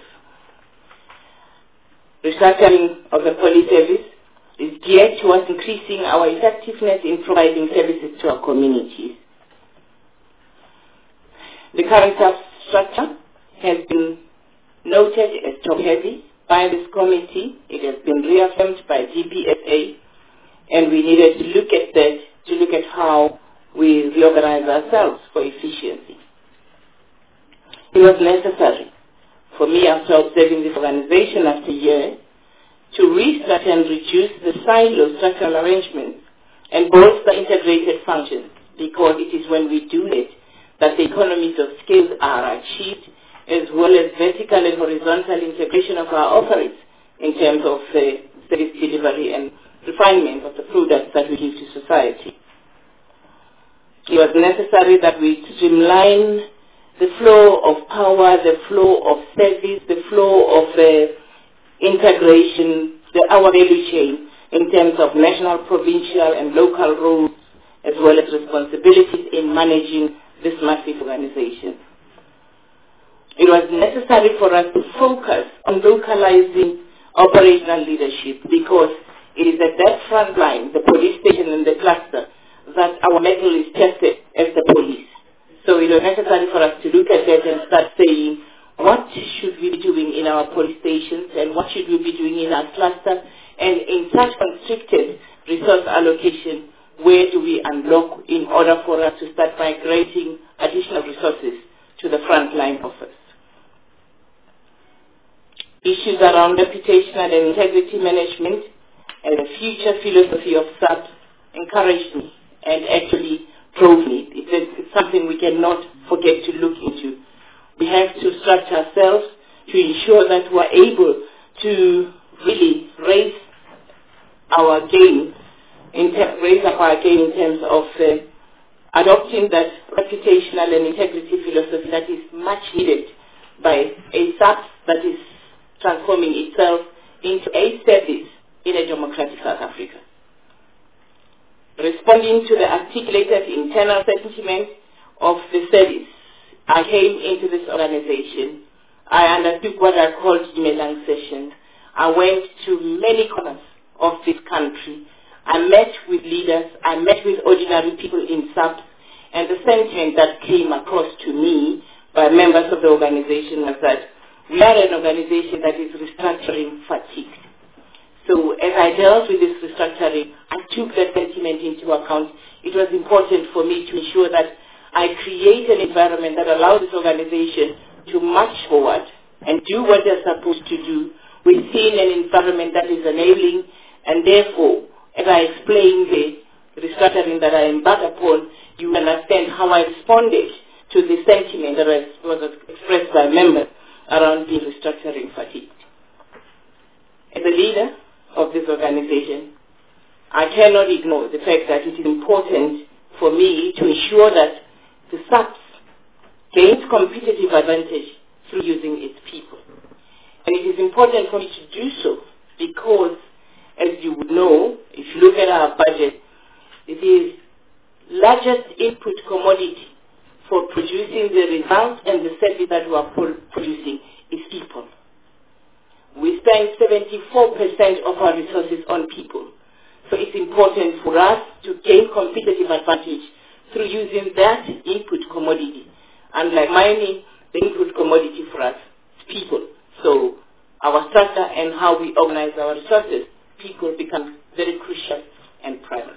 Restructuring of the police service is geared towards increasing our effectiveness in providing services to our communities. The current structure has been noted as top-heavy by this committee. It has been reaffirmed by G P S A, and we needed to look at that, to look at how we reorganize ourselves for efficiency. It was necessary for me, after observing this organization after a year, to restructure and reduce the silo structural arrangements and bolster integrated functions, because it is when we do it that the economies of scale are achieved, as well as vertical and horizontal integration of our offerings in terms of uh, service delivery and refinement of the products that we give to society. It was necessary that we streamline the flow of power, the flow of service, the flow of uh, integration, the, our value chain in terms of national, provincial, and local roles, as well as responsibilities in managing this massive organization. It was necessary for us to focus on localizing operational leadership, because it is at that front line, the police station and the cluster, that our mettle is tested as the police. So it was necessary for us to look at that and start saying, what should we be doing in our police stations, and what should we be doing in our cluster, and in such constricted resource allocation, where do we unlock in order for us to start migrating additional resources to the frontline office. Issues around reputational and integrity management and the future philosophy of S A P encouraged me and actually drove me. It's, it's something we cannot forget to look into. We have to structure ourselves to ensure that we're able to really raise our game, in ter- raise up our game in terms of uh, adopting that reputational and integrity philosophy that is much needed by a S A P that is transforming itself into a service in a democratic South Africa. Responding to the articulated internal sentiment of the service, I came into this organization. I undertook what I called Dumelang sessions. I went to many corners of this country. I met with leaders. I met with ordinary people in SAPS. And the sentiment that came across to me by members of the organization was that we are an organization that is restructuring fatigued. So as I dealt with this restructuring, I took that sentiment into account. It was important for me to ensure that I create an environment that allows this organization to march forward and do what they're supposed to do within an environment that is enabling. And therefore, as I explain the restructuring that I embarked upon, you understand how I responded to the sentiment that was expressed by members around being restructuring fatigue. As a leader of this organization, I cannot ignore the fact that it is important for me to ensure that the SAPS gains competitive advantage through using its people. And it is important for me to do so because, as you would know, if you look at our budget, it is largest input commodity for producing the results and the service that we are producing is people. We spend seventy-four percent of our resources on people. So it's important for us to gain competitive advantage through using that input commodity. And like mining, the input commodity for us is people. So our structure and how we organize our resources, people become very crucial and primary.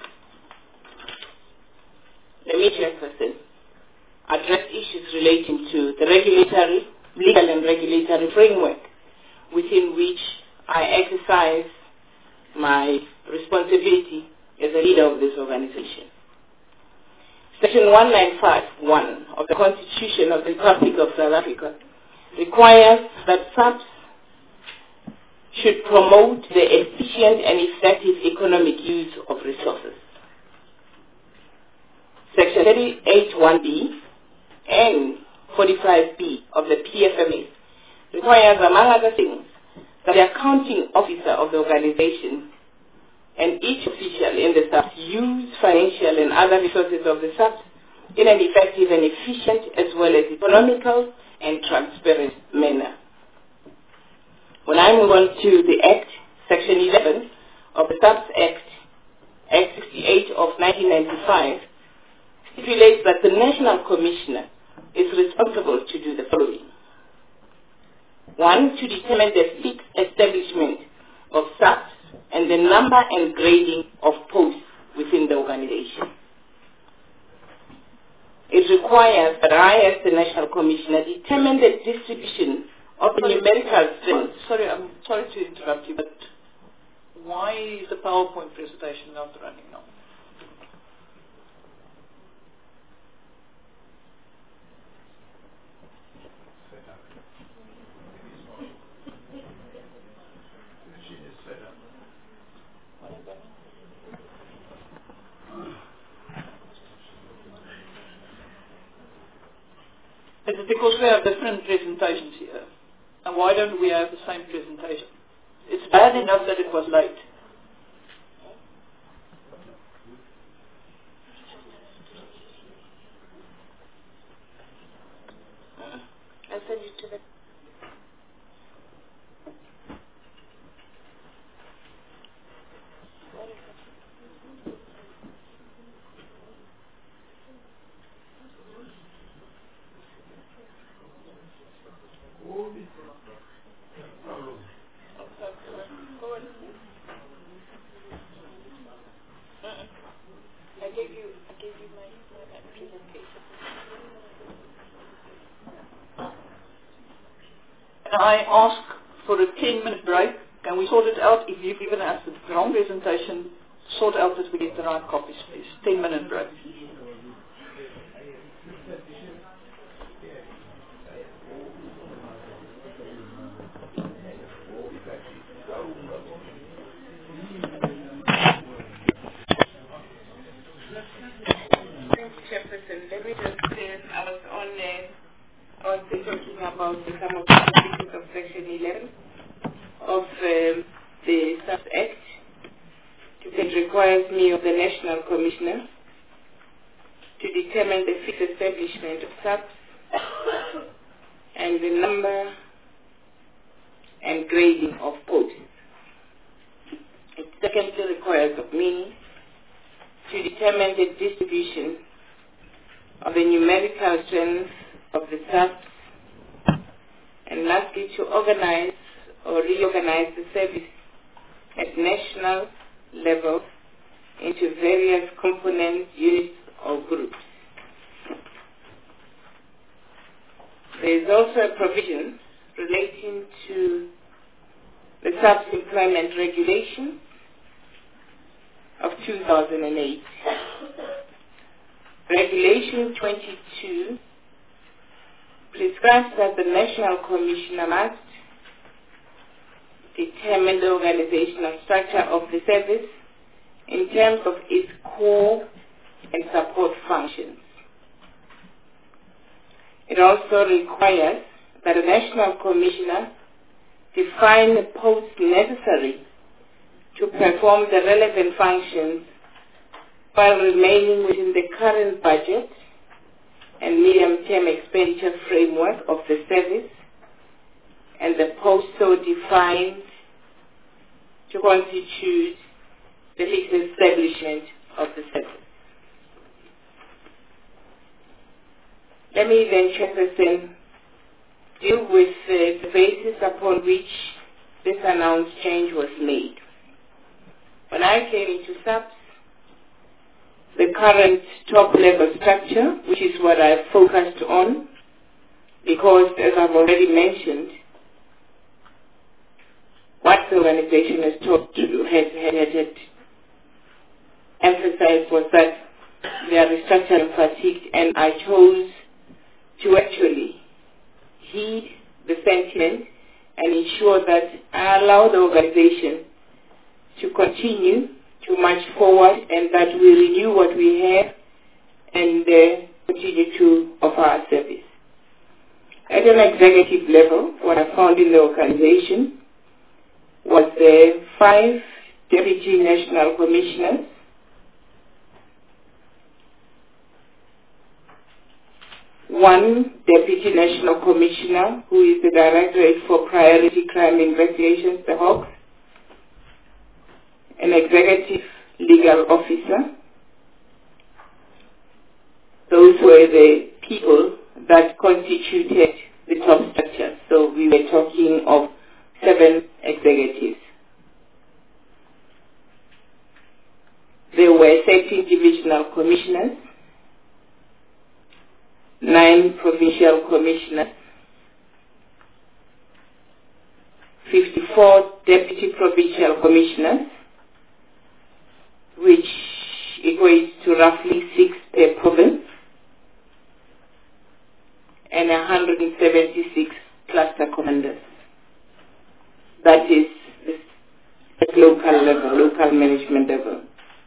Let me Chairperson address issues relating to the regulatory, legal and regulatory framework within which I exercise my responsibility as a leader of this organization. Section one ninety-five point one of the Constitution of the Republic of South Africa requires that SAPS should promote the efficient and effective economic use of resources. Section thirty-eight point one B and forty-five B of the P F M A requires, among other things, that the accounting officer of the organization and each official in the SAPS use financial and other resources of the SAPS in an effective and efficient as well as economical and transparent manner. When I move on to the Act, Section eleven of the SAPS Act, Act sixty-eight of nineteen ninety-five, stipulates that the National Commissioner is responsible to do the following. One, to determine the fixed establishment of SAPS and the number and grading of posts within the organization. It requires that I, as the National Commissioner, determine the distribution of the numerical strength. Sorry, I'm sorry to interrupt you, but why is the PowerPoint presentation not running now? Is it because we have different presentations here? And why don't we have the same presentation? It's bad enough that it was late. I'll send you to the... I ask for a ten minute break. Can we sort it out? If you've given us the wrong presentation, sort out that we get the right copies, please. ten minute break. Chairperson, let me just say, I was on uh, I was talking about the, some of the features of Section eleven of um, the SAPS Act, it requires me of the National Commissioner to determine the fixed establishment of SAPS and the number and grading of posts. It secondly requires of me to determine the distribution of the numerical strength of the SAPS, and lastly to organize or reorganize the service at national level into various component units or groups. There is also a provision relating to the SAPS employment regulation of two thousand eight. Regulation twenty-two prescribes that the National Commissioner must determine the organizational structure of the service in terms of its core and support functions. It also requires that a National Commissioner define the posts necessary to perform the relevant functions while remaining within the current budget and medium-term expenditure framework of the service, and the post so defined to constitute the fixed establishment of the service. Let me then, Chairperson, deal with uh, the basis upon which this announced change was made. When I came into SAPS, the current top-level structure, which is what I focused on, because, as I've already mentioned, what the organization has taught to do, had, had, had emphasized was that they are restructuring fatigued, and I chose to actually heed the sentiment and ensure that I allow the organization to continue to march forward and that we renew what we have and uh, continue to offer our service. At an executive level, what I found in the organization was the five deputy national commissioners, one deputy national commissioner who is the Directorate for Priority Crime Investigations, the Hawks, an executive legal officer. Those were the people that constituted the top structure. So we were talking of seven executives. There were thirteen divisional commissioners, nine provincial commissioners, fifty-four deputy provincial commissioners, which equates to roughly six per province, and one hundred seventy-six cluster commanders. That is at local level, local management level.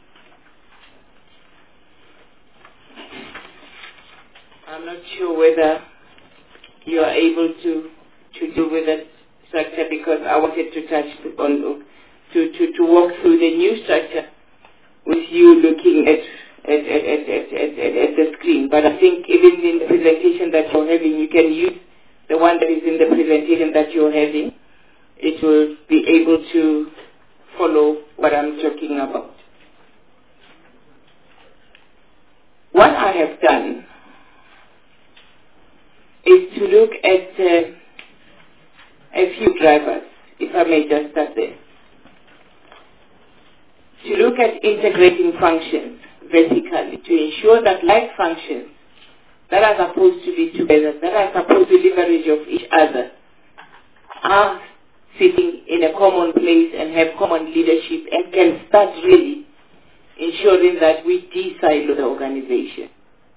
I'm not sure whether you are able to to deal with that structure, because I wanted to touch on to, to, to walk through the new structure with you looking at at, at, at, at, at, at the screen. But I think even in the presentation that you're having, you can use the one that is in the presentation that you're having. It will be able to follow what I'm talking about. What I have done is to look at uh, a few drivers, if I may just start there. To look at integrating functions vertically to ensure that like functions that are supposed to be together, that are supposed to leverage of each other, are sitting in a common place and have common leadership and can start really ensuring that we de-silo the organization.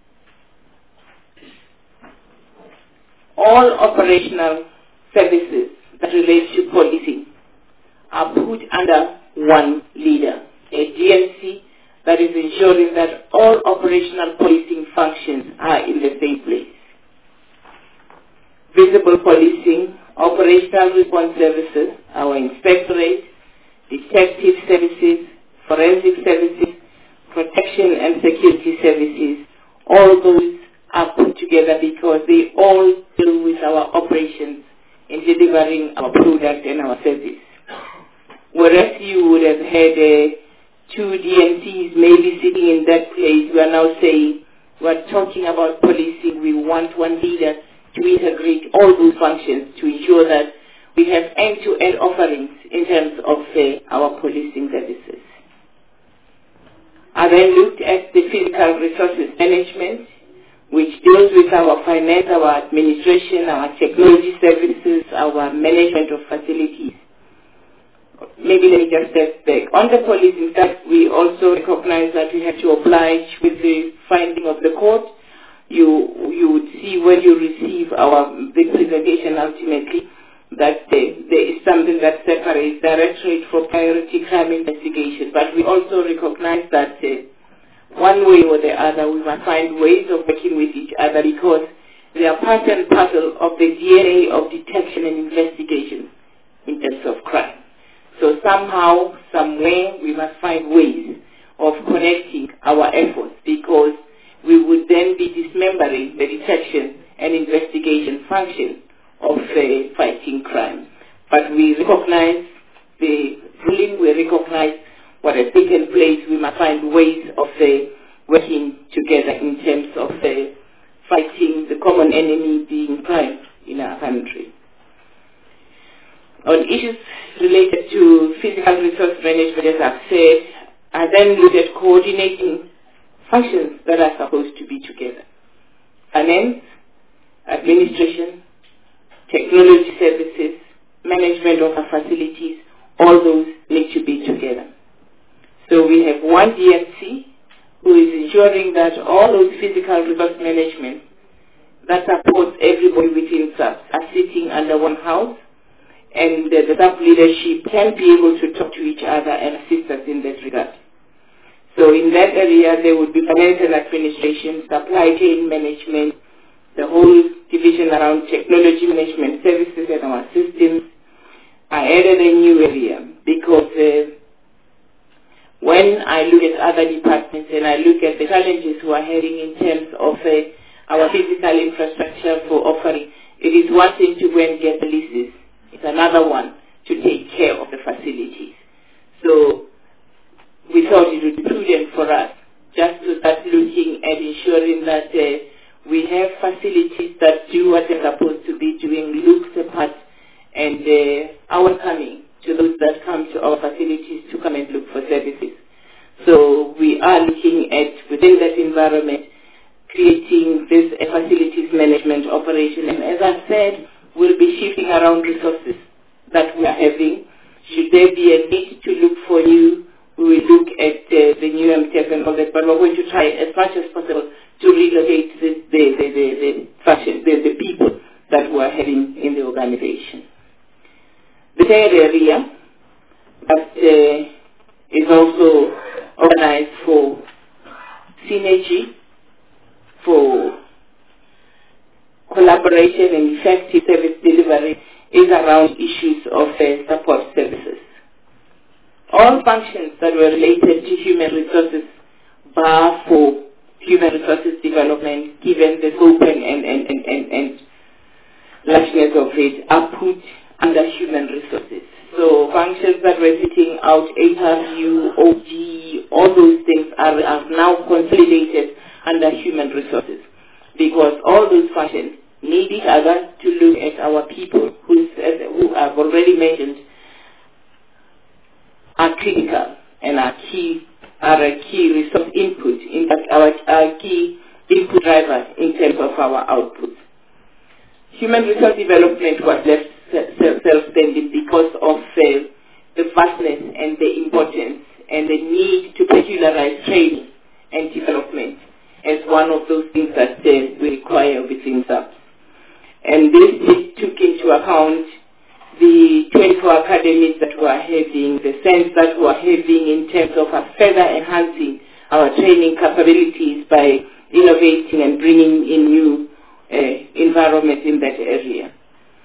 All operational services that relate to policing are put under one leader, a D N C that is ensuring that all operational policing functions are in the same place. Visible policing operational response services, our inspectorate, detective services, forensic services, protection and security services, all those are put together because they all deal with our operations in delivering our product and our service. Whereas you would have had uh, two D M Cs maybe sitting in that place, we are now saying we're talking about policing. We want one leader to integrate all those functions to ensure that we have end-to-end offerings in terms of uh, our policing services. I then looked at the physical resources management, which deals with our finance, our administration, our technology services, our management of facilities. Maybe let me just step back. On the policing side, we also recognize that we have to oblige with the finding of the court. You, you would see when you receive our big presentation ultimately that uh, there is something that separates Directorate for Priority Crime Investigation. But we also recognize that uh, one way or the other we must find ways of working with each other because they are part and parcel of the D N A of detection and investigation in terms of crime. So somehow, somewhere, we must find ways of connecting our efforts because we would then be dismembering the detection and investigation function of uh, fighting crime. But we recognize the ruling, we recognize what has taken place. We must find ways of uh, working together in terms of uh, fighting the common enemy being crime in our country. On issues related to physical resource management, as I've said, I then looked at coordinating functions that are supposed to be together. Finance, administration, technology services, management of our facilities, all those need to be together. So we have one D M C who is ensuring that all those physical resource management that supports everybody within S A P are sitting under one house, and uh, the S A P leadership can be able to talk to each other and assist us in that regard. So in that area, there would be finance and administration, supply chain management, the whole division around technology management services and our systems. I added a new area because uh, when I look at other departments and I look at the challenges we are having in terms of uh, our physical infrastructure for offering, it is one thing to go and get the leases. It's another one to take care of the facilities. So we thought it would be prudent for us just to start looking at ensuring that uh, we have facilities that do what they're supposed to be doing, look the part, and uh, our coming to those that come to our facilities to come and look for services. So we are looking at, within that environment, creating this uh, facilities management operation. And as I said, we'll be shifting around resources that we are having. Should there be a need to look for new, we will look at uh, the new M T F and all that, but we're going to try as much as possible to relocate the, the, the, the, the, fashion, the, the people that we are having in the organization. The third area that uh, is also organized for synergy, for collaboration and effective service delivery is around issues of uh, support services. All functions that were related to human resources, bar for human resources development, given the scope and, and, and, and, and, and largeness of it, are put under human resources. So functions that were sitting out, H R U, O G, all those things are, are now consolidated under human resources because all those functions need each other to look at our people who, who I've already mentioned are critical and are key, are a key resource input, in fact our, our key input drivers in terms of our output. Human resource development was left self-standing because of uh, the vastness and the importance and the need to particularize training and development as one of those things that uh, we require within S A P. And this took into account the twenty-four academies that we are having, the sense that we are having in terms of uh, further enhancing our training capabilities by innovating and bringing in new uh, environments in that area.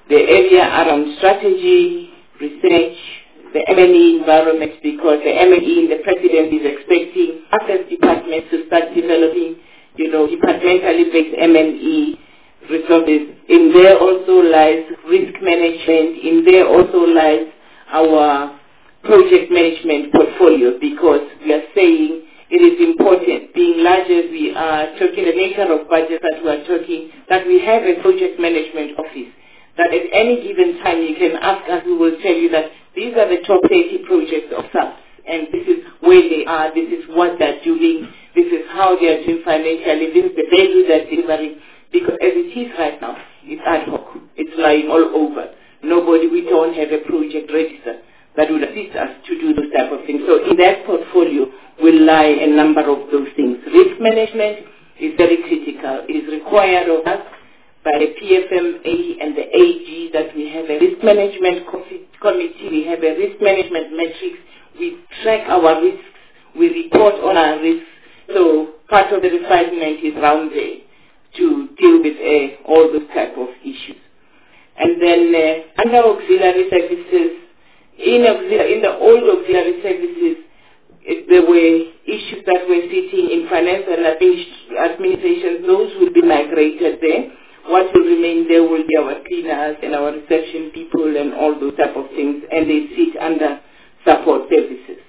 the area around strategy, research, the M and E environment, because the M and E in the Presidency is expecting access departments to start developing, you know, departmentally based M and E resources. In there also lies risk management. In there also lies our project management portfolio, because we are saying it is important, being large as we are, talking the nature of budget that we are talking, that we have a project management office, that at any given time you can ask us, we will tell you that these are the top thirty projects of S A P S, and this is where they are, this is what they're doing, this is how they are doing financially, this is the value they're delivering, because as it is right now, it's ad hoc, it's lying all over. Nobody, we don't have a project register that would assist us to do those type of things. So in that portfolio will lie a number of those things. Risk management is very critical. It is required of us by the P F M A and the A G that we have a risk management committee, we have a risk management matrix, we track our risks, we report on our risks. So part of the refinement is around there to deal with uh, all those type of issues. And then uh, under auxiliary services, in, auxiliary, in the old auxiliary services, it, there were issues that were sitting in finance and administration. Those will be migrated there. What will remain there will be our cleaners and our reception people and all those type of things, and they sit under support services.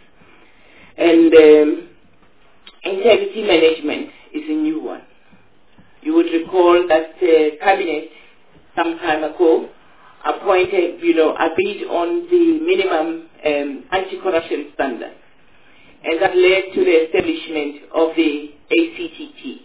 And um, integrity management is a new one. You would recall that the cabinet some time ago appointed, you know, agreed on the minimum um, anti-corruption standard, and that led to the establishment of the A C T T.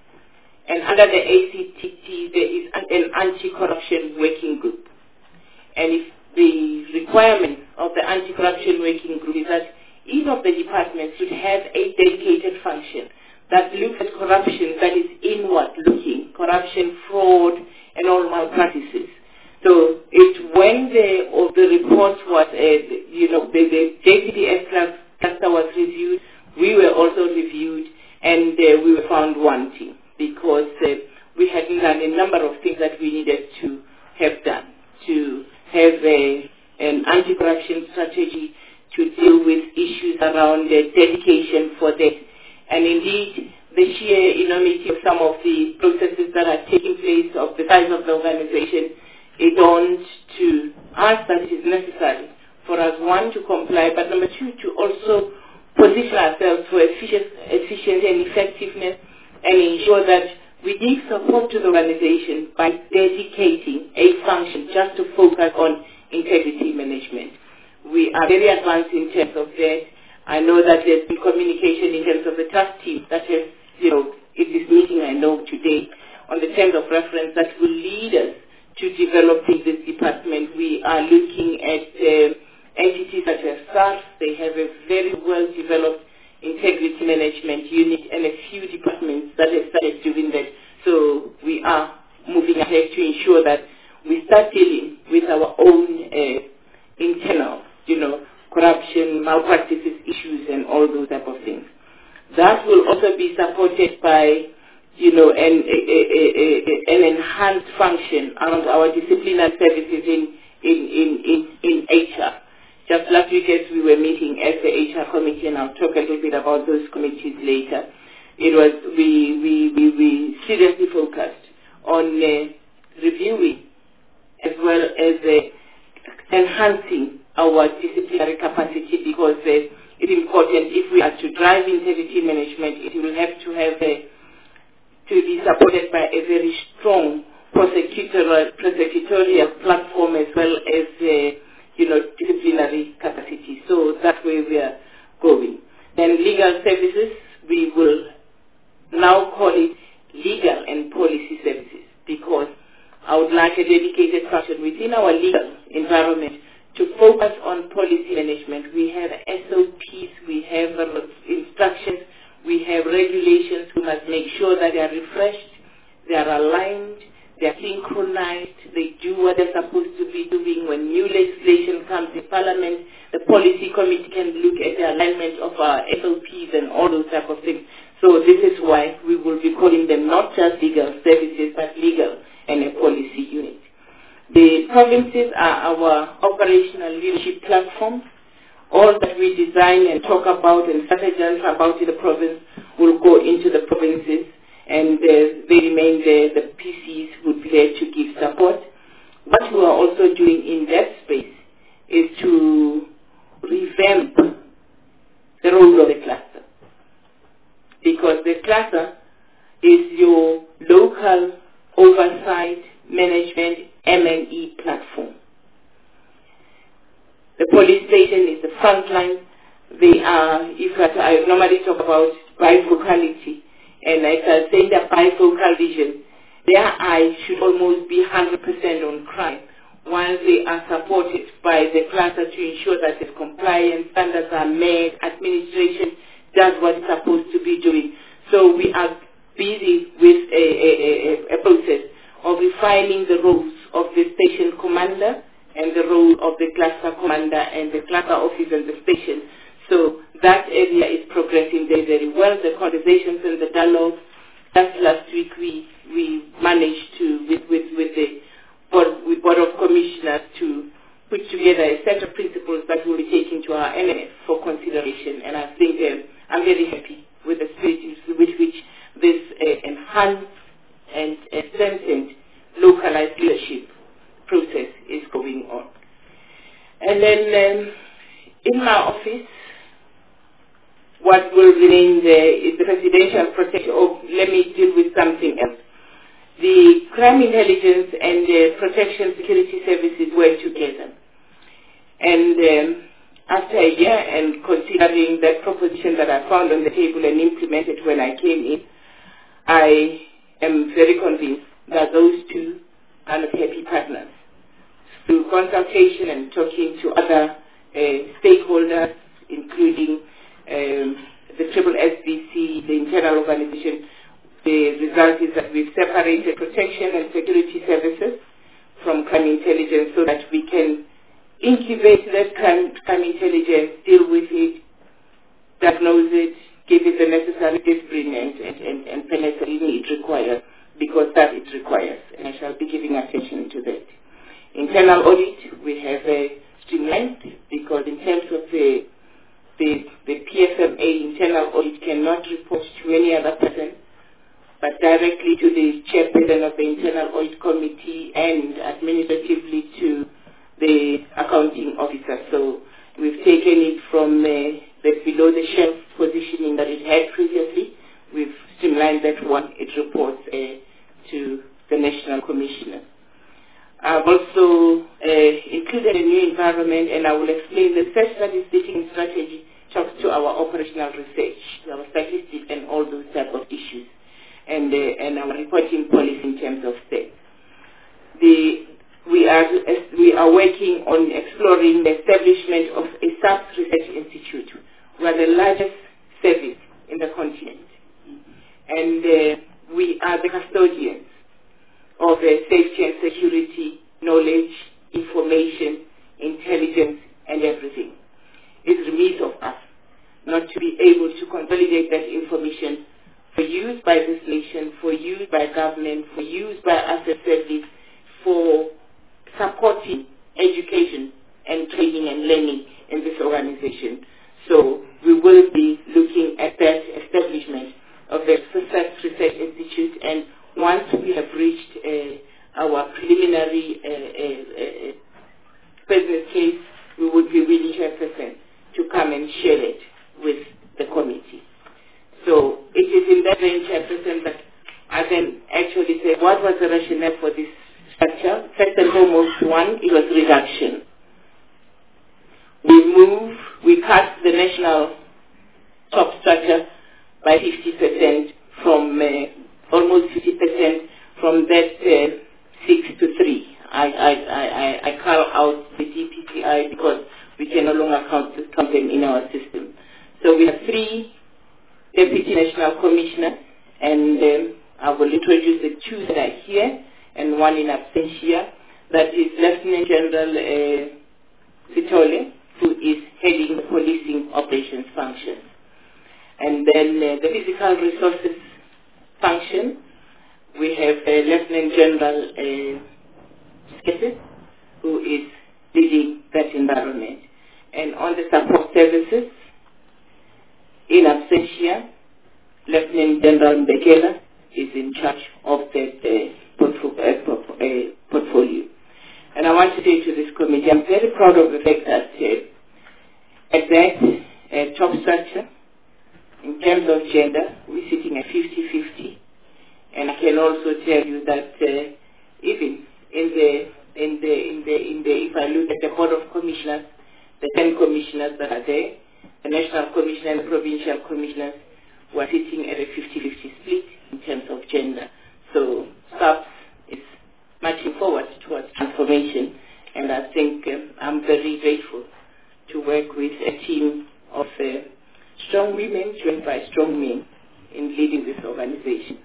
And under the A C T T, there is an anti-corruption working group. And if the requirement of the anti-corruption working group is that each of the departments should have a dedicated function that looks at corruption that is inward-looking, corruption, fraud, and all malpractices. So it's when the or the report was, uh, you know, the, the J C D S cluster was reviewed, we were also reviewed, and uh, we were found wanting, because uh, we had done a number of things that we needed to have done, to have a, an anti-corruption strategy, to deal with issues around uh, dedication for that. And indeed, the sheer enormity of some of the processes that are taking place, of the size of the organization, it on to us that it is necessary for us, one, to comply, but number two, to also position ourselves for efficient, efficiency and effectiveness, and ensure that we give support to the organization by dedicating a function just to focus on integrity management. We are very advanced in terms of that. I know that there's been communication in terms of the task team that has, you know, in this meeting I know today, on the terms of reference that will lead us to developing this department. We are looking at uh, entities such as SARS. They have a very well-developed integrity management unit and a few departments that have started doing that. So we are moving ahead to ensure that we start dealing with our own uh, internal, you know, corruption, malpractices issues, and all those type of things. That will also be supported by, you know, an, a, a, a, an enhanced function around our disciplinary services in, in, in, in, in H R. Just last week as we were meeting as the H R committee, and I'll talk a little bit about those committees later, it was, we, we, we, we seriously focused on uh, reviewing as well as uh, enhancing our disciplinary capacity, because uh, it's important if we are to drive integrity management, it will have to have a to be supported by a very strong prosecutorial, prosecutorial platform, as well as uh, you know, disciplinary capacity. So that way we are going. Then legal services, we will now call it legal and policy services, because I would like a dedicated function within our legal environment to focus on policy management. We have S O Ps, we have uh, instructions, we have regulations. We must make sure that they are refreshed, they are aligned, they are synchronized, they do what they're supposed to be doing. When new legislation comes in Parliament, the policy committee can look at the alignment of our S O Ps and all those type of things. So this is why we will be calling them not just legal services, but legal and a policy unit. The provinces are our operational leadership platform. All that we design and talk about and strategize about in the province will go into the provinces, and uh, they remain there. The P Cs would be there to give support. What we are also doing in that space is to revamp the role of the cluster, because the cluster is your local oversight, management, M and E platform. The police station is the front line. They are, if I normally talk about bifocality, and as I say that bifocal vision, their eyes should almost be one hundred percent on crime, while they are supported by the cluster to ensure that the compliance standards are met, administration does what it's supposed to be doing. So we are busy with a, a, a, a process of refining the roles of the station commander and the role of the cluster commander and the cluster office and the station. So that area is progressing very, very well. The conversations and the dialogue. Just last week we we managed to, with, with, with the board, with board of commissioners, to put together a set of principles that will be taken to our M N F for consideration. And I think um, I'm very happy with the spirit with which this uh, enhanced and uh, strengthened localized leadership process is going on. And then um, in my office, what will remain there is the presidential protection. Oh, let me deal with something else. The crime intelligence and the protection security services work together. And um, after a year and considering that proposition that I found on the table and implemented when I came in, I am very convinced that those two are not happy partners. Through consultation and talking to other uh, stakeholders, including um, the Triple S B C, the internal organization, the result is that we've separated protection and security services from crime intelligence so that we can incubate that crime, crime intelligence, deal with it, diagnose it, give it the necessary discipline and, and, and, and penetration it requires, because that it requires, and I shall be giving attention to that. Internal audit, we have a streamlined, because in terms of the, the, the P F M A, internal audit cannot report to any other person, but directly to the chairperson of the internal audit committee and administratively to the accounting officer. So we've taken it from uh, the below the shelf positioning that it had previously. We've streamlined that one. It reports uh, to the national commissioner. I've also uh, included a new environment, and I will explain the search statistics strategy talks to our operational research, our statistics and all those type of issues, and uh, and our reporting policy in terms of state. The we are we are working on exploring the establishment of a SAPS Research Institute. We are the largest service in the continent, and uh, we are the custodians of uh, safety and security, knowledge, information, intelligence, and everything. It's remit of us not to be able to consolidate that information for use by this nation, for use by government, for use by us as service, for supporting education and training and learning in this organization. So we will be looking at that establishment of the SAPS Research Institute, and once we have reached uh, our preliminary uh, uh, uh, business case, we would be willing to present to come and share it with the committee. So it is in that range, Chairperson, that I can actually say what was the rationale for this structure. First and foremost, one, it was reduction. We move, we cut the national top structure by fifty percent from uh, almost fifty percent from that uh, six to three. I, I, I, I call out the D P C I because we can no longer count, count them in our system. So we have three deputy national commissioners, and um, I will introduce the two that are here and one in absentia. That is Lieutenant General uh, Sitole, who is heading the policing operations function. And then uh, the physical resources function, we have uh, Lieutenant General uh, Skete, who is leading that environment. And on the support services, in absentia, Lieutenant General Mbekela is in charge of that uh, portfolio, uh, uh, portfolio. And I want to say to this committee, I'm very proud of the fact that uh, at that uh, top structure, in terms of gender, we're sitting at fifty fifty. And I can also tell you that uh, even in the, in the, in the, in the, if I look at the Board of Commissioners, the ten commissioners that are there, the National Commissioner and the Provincial Commissioners were sitting at a fifty fifty split in terms of gender. So SAPS is marching forward towards transformation, and I think um, I'm very grateful to work with a team of uh, strong women joined by strong men in leading this organization.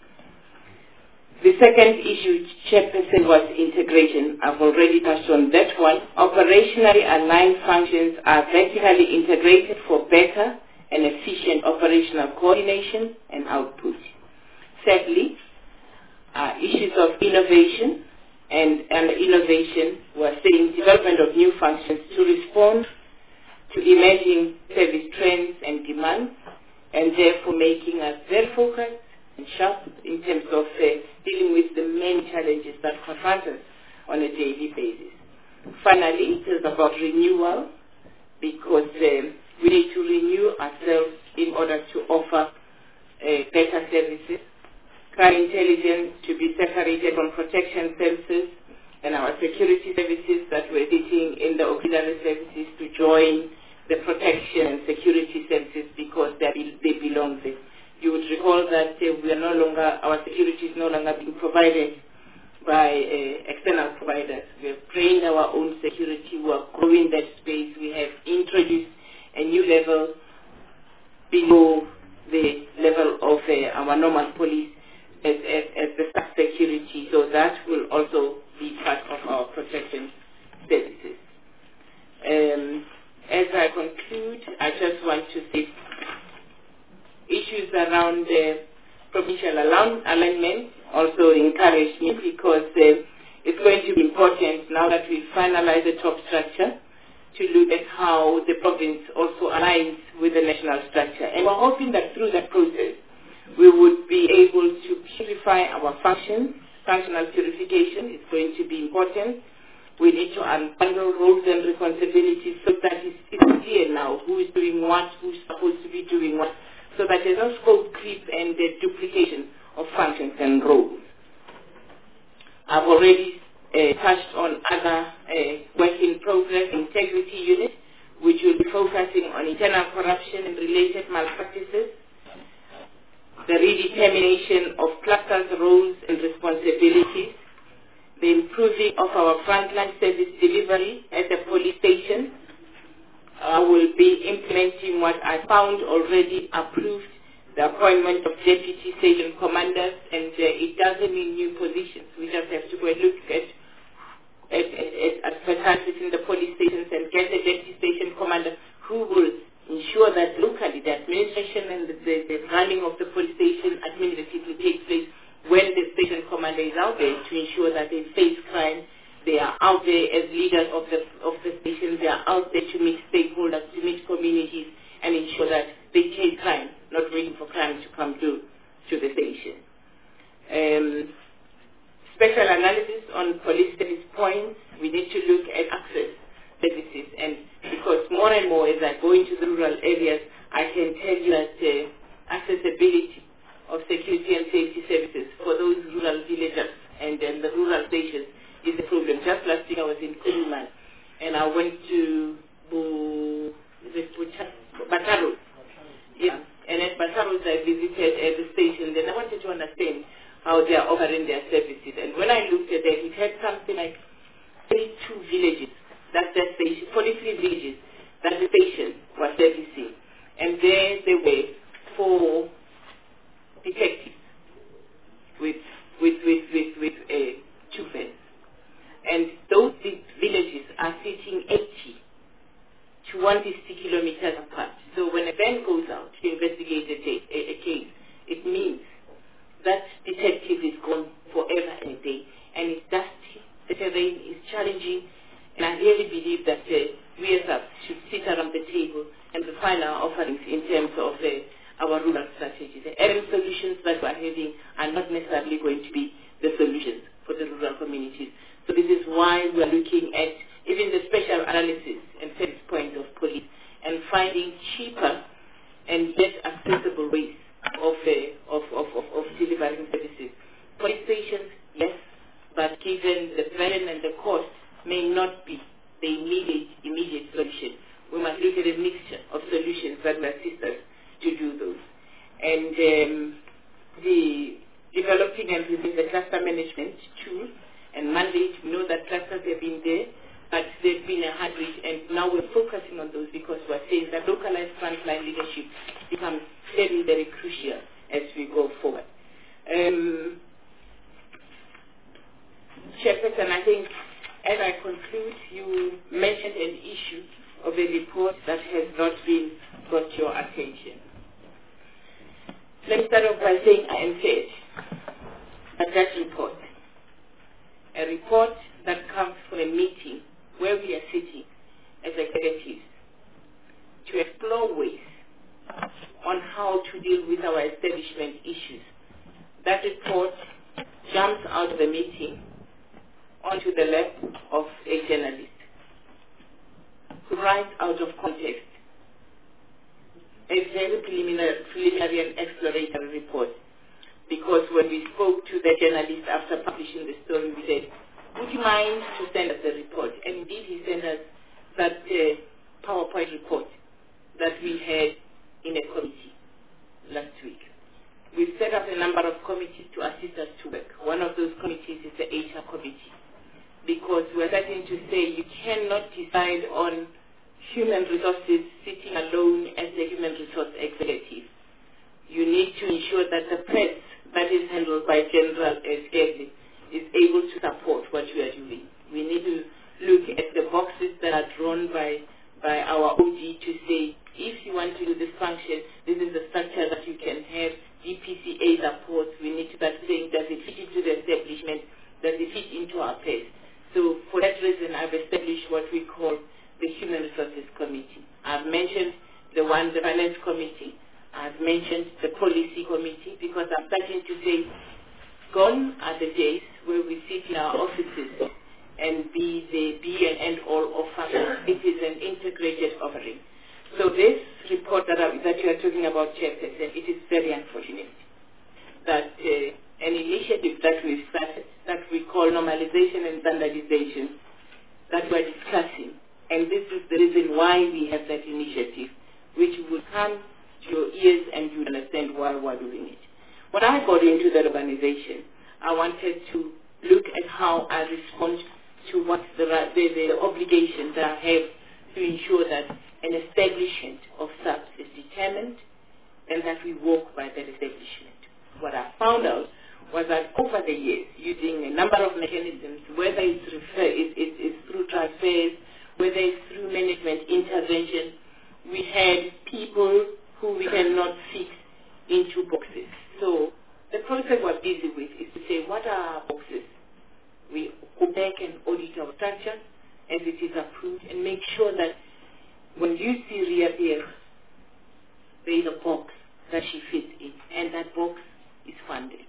The second issue, Chairperson, was integration. I've already touched on that one. Operationally aligned functions are vertically integrated for better and efficient operational coordination and output. Thirdly, uh, issues of innovation and, and innovation were saying development of new functions to respond to emerging service trends and demands, and therefore making us very focused and sharp in terms of uh, dealing with the main challenges that confront us on a daily basis. Finally, it is about renewal, because um, we need to renew ourselves in order to offer uh, better services. Crime intelligence to be separated from protection services, and our security services that we're sitting in the auxiliary services to join the protection and security services, because they, they belong there. You would recall that uh, we are no longer, our security is no longer being provided by uh, external providers. We have trained our own security. We are growing that space. We have introduced a new level below the level of uh, our normal police as, as, as the staff security. So that will also be part of our protection services. Um, as I conclude, I just want to say issues around uh, provincial alignment also encourage me, because uh, it's going to be important now that we finalize the top structure to look at how the province also aligns with the national structure. And we're hoping that through that process we would be able to purify our functions. Functional purification is going to be important. We need to unbundle roles and responsibilities so that it's, it's clear now who is doing what, who's supposed to be doing what, so that there's no scope creep and the duplication of functions and roles. I've already uh, touched on other uh, work in progress integrity unit, which will be focusing on internal corruption and related malpractices, the redetermination of clusters, roles and responsibilities, the improving of our frontline service delivery at the police station. I will be implementing what I found already approved, the appointment of deputy station commanders, and uh, it doesn't mean new positions. We just have to go and look at at, at, at advertisements in the police stations and get a deputy station commander who will ensure that locally the administration and the, the, the running of the police station administratively takes place when the station commander is out there, to ensure that they face crime. They are out there as leaders of the of the station. They are out there to meet stakeholders, to meet communities, and ensure that they chase crime, not waiting for crime to come to, to the station. Um, special analysis on police service points. We need to look at access services, and because more and more as I go into the rural areas, I can tell you that uh, accessibility of security and safety services for those rural villages and then the rural stations is a problem. Just last week I was in Kuruman, and I went to Bu, Bataros. Yeah, and at Bataros I visited uh, the station. Then I wanted to understand how they are offering their services. And when I looked at it, it had something like thirty-two villages. That's their station. forty-three villages that the station was servicing, and there they were four detectives with with with with with uh, two vans. And those villages are sitting eighty to one hundred fifty kilometers apart. So when a van goes out to investigate a, day, a, a case, it means that detective is gone forever and a day, and it's dusty. The terrain is challenging, and I really believe that uh, we as us should sit around the table and refine our offerings in terms of uh, our rural strategy. The urban solutions that we're having are not necessarily going to be the solutions for the rural communities. So this is why we're looking at even the special analysis and service point of police and finding cheaper and less accessible ways of, uh, of, of, of, of delivering services. Police stations, yes, but given the burden and the cost, may not be the immediate, immediate solution. We must look at a mixture of solutions that will assist us to do those. And um, the developing and using the cluster management tool and mandate, we know that clusters have been there, but there's been a hard reach, and now we're focusing on those because we're saying that localized frontline leadership becomes very, very crucial as we go forward. Um, Chairperson, I think as I conclude, you mentioned an issue of a report that has not been brought to your attention. Let me start off by saying I am sad that that report, a report that comes from a meeting where we are sitting as executives to explore ways on how to deal with our establishment issues. That report jumps out of the meeting onto the lap of a journalist who writes out of context a very preliminary, preliminary and exploratory report. Because when we spoke to the journalist after publishing the story, we said, would you mind to send us the report? And indeed he sent us that uh, PowerPoint report that we had in a committee last week. We've set up a number of committees to assist us to work. One of those committees is the H R committee, because we're starting to say you cannot decide on human resources sitting alone as the human resource executive. You need to ensure that the press that is handled by General Esquerli is able to support what you are doing. We need to look at the boxes that are drawn by, by our O G to say, if you want to do this function, this is the structure that you can have. D P C A supports. We need to start saying, does it fit into the establishment? Does it fit into our pace? So for that reason, I've established what we call the Human Resources Committee. I've mentioned the one, the Finance Committee. I've mentioned the Policy Committee, because I'm starting to say, gone are the days where we sit in our offices and be the be and end all offering. It is an integrated offering. So this report that, I, that you are talking about, Chairperson, it is very unfortunate that uh, an initiative that we've started, that we call normalization and standardization, that we're discussing, and this is the reason why we have that initiative, which will come to your ears and you understand why we're doing it. When I got into that organization, I wanted to look at how I respond to what the, the, the obligation that I have to ensure that an establishment of S A P is determined and that we walk by that establishment. What I found out was that over the years, using a number of mechanisms, whether it's, refer, it, it, it's through transfers, whether it's through management intervention, we had people who we cannot fit into boxes. So the process we're busy with is to say, what are our boxes? We go back and audit our structure as it is approved and make sure that when you see reappear, there is a box that she fits in, and that box is funded.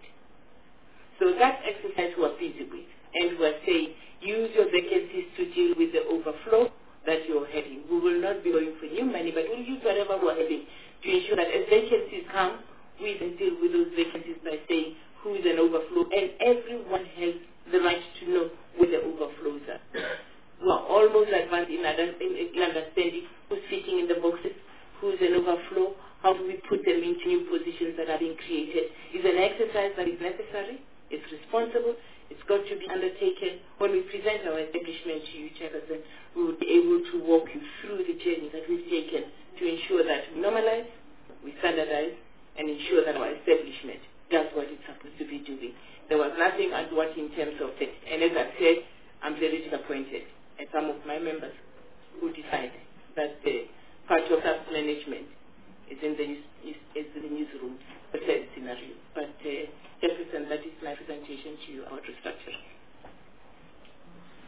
So that exercise we're busy with, and we're saying, use your vacancies to deal with the overflow that you're having. We will not be going for new money, but we'll use whatever we're having to ensure that as vacancies come, we can deal with those vacancies by saying who is an overflow, and everyone has the right to know where the overflows are. We're almost advanced in, in, in understanding who's fitting in the boxes, who's an overflow, how do we put them into new positions that are being created. It's an exercise that is necessary, it's responsible, it's got to be undertaken. When we present our establishment to you, Chairperson, we will be able to walk you through the journey that we've taken to ensure that we normalize, we standardize, and ensure that our establishment does what it's supposed to be doing. There was nothing untoward in terms of it. And as I said, I'm very disappointed at some of my members who decide that the part of that management is in the, is, is in the newsroom, a sad scenario. But, uh, Jefferson, that is my presentation to you about restructuring.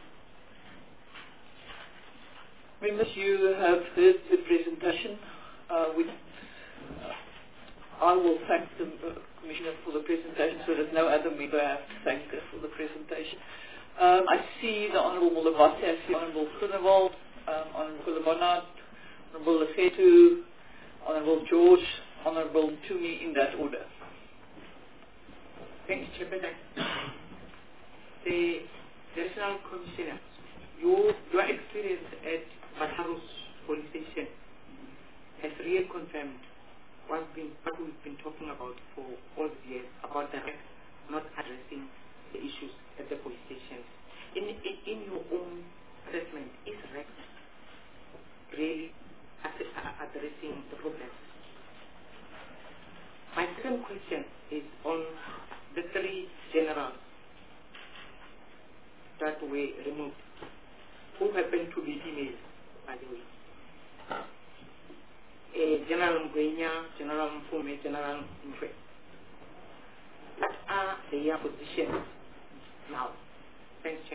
Members, you have heard the presentation. Uh, with, uh, I will thank the uh, Commissioner for the presentation so that no other member has to thank her for the presentation. Um, I see the Honourable Molawati, I see Honourable Groenewald, um, Honourable Kolobonat, Honourable Lefetu, Honourable George, Honourable Tumi in that order. Thanks, Chairman. The National Commissioner, your, your experience at Mataros Police Station has really confirmed what, been, what we've been talking about for all the years about the R E C not addressing the issues at the police stations. In, in, in your own assessment, is R E C really addressing the problems? My second question is on the three generals that were removed, who happened to be female, by the way. Uh, General Mgwenya, General Mfume, General Mfe. What are their positions now? Thanks, Chair.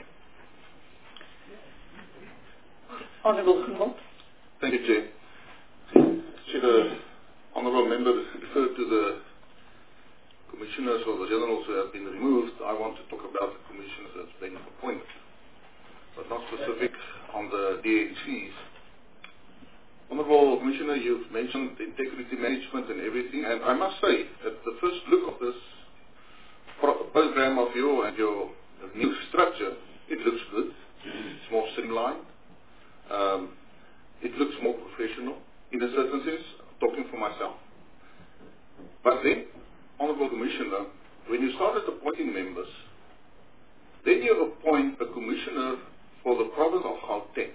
Honourable Groenewald. Thank you, Chair. Chair, the Honourable Member referred to the commissioners or the generals who have been removed. I want to talk about the commissioners that have been appointed, but not specific on the D H Cs. Honourable Commissioner, you've mentioned integrity management and everything, and I must say that the first look of this pro program of you and your new structure, it looks good. It's more streamlined. Um, it looks more professional in a certain sense, talking for myself. But then, Honourable Commissioner, when you started appointing members, then you appoint a commissioner for the province of Gauteng.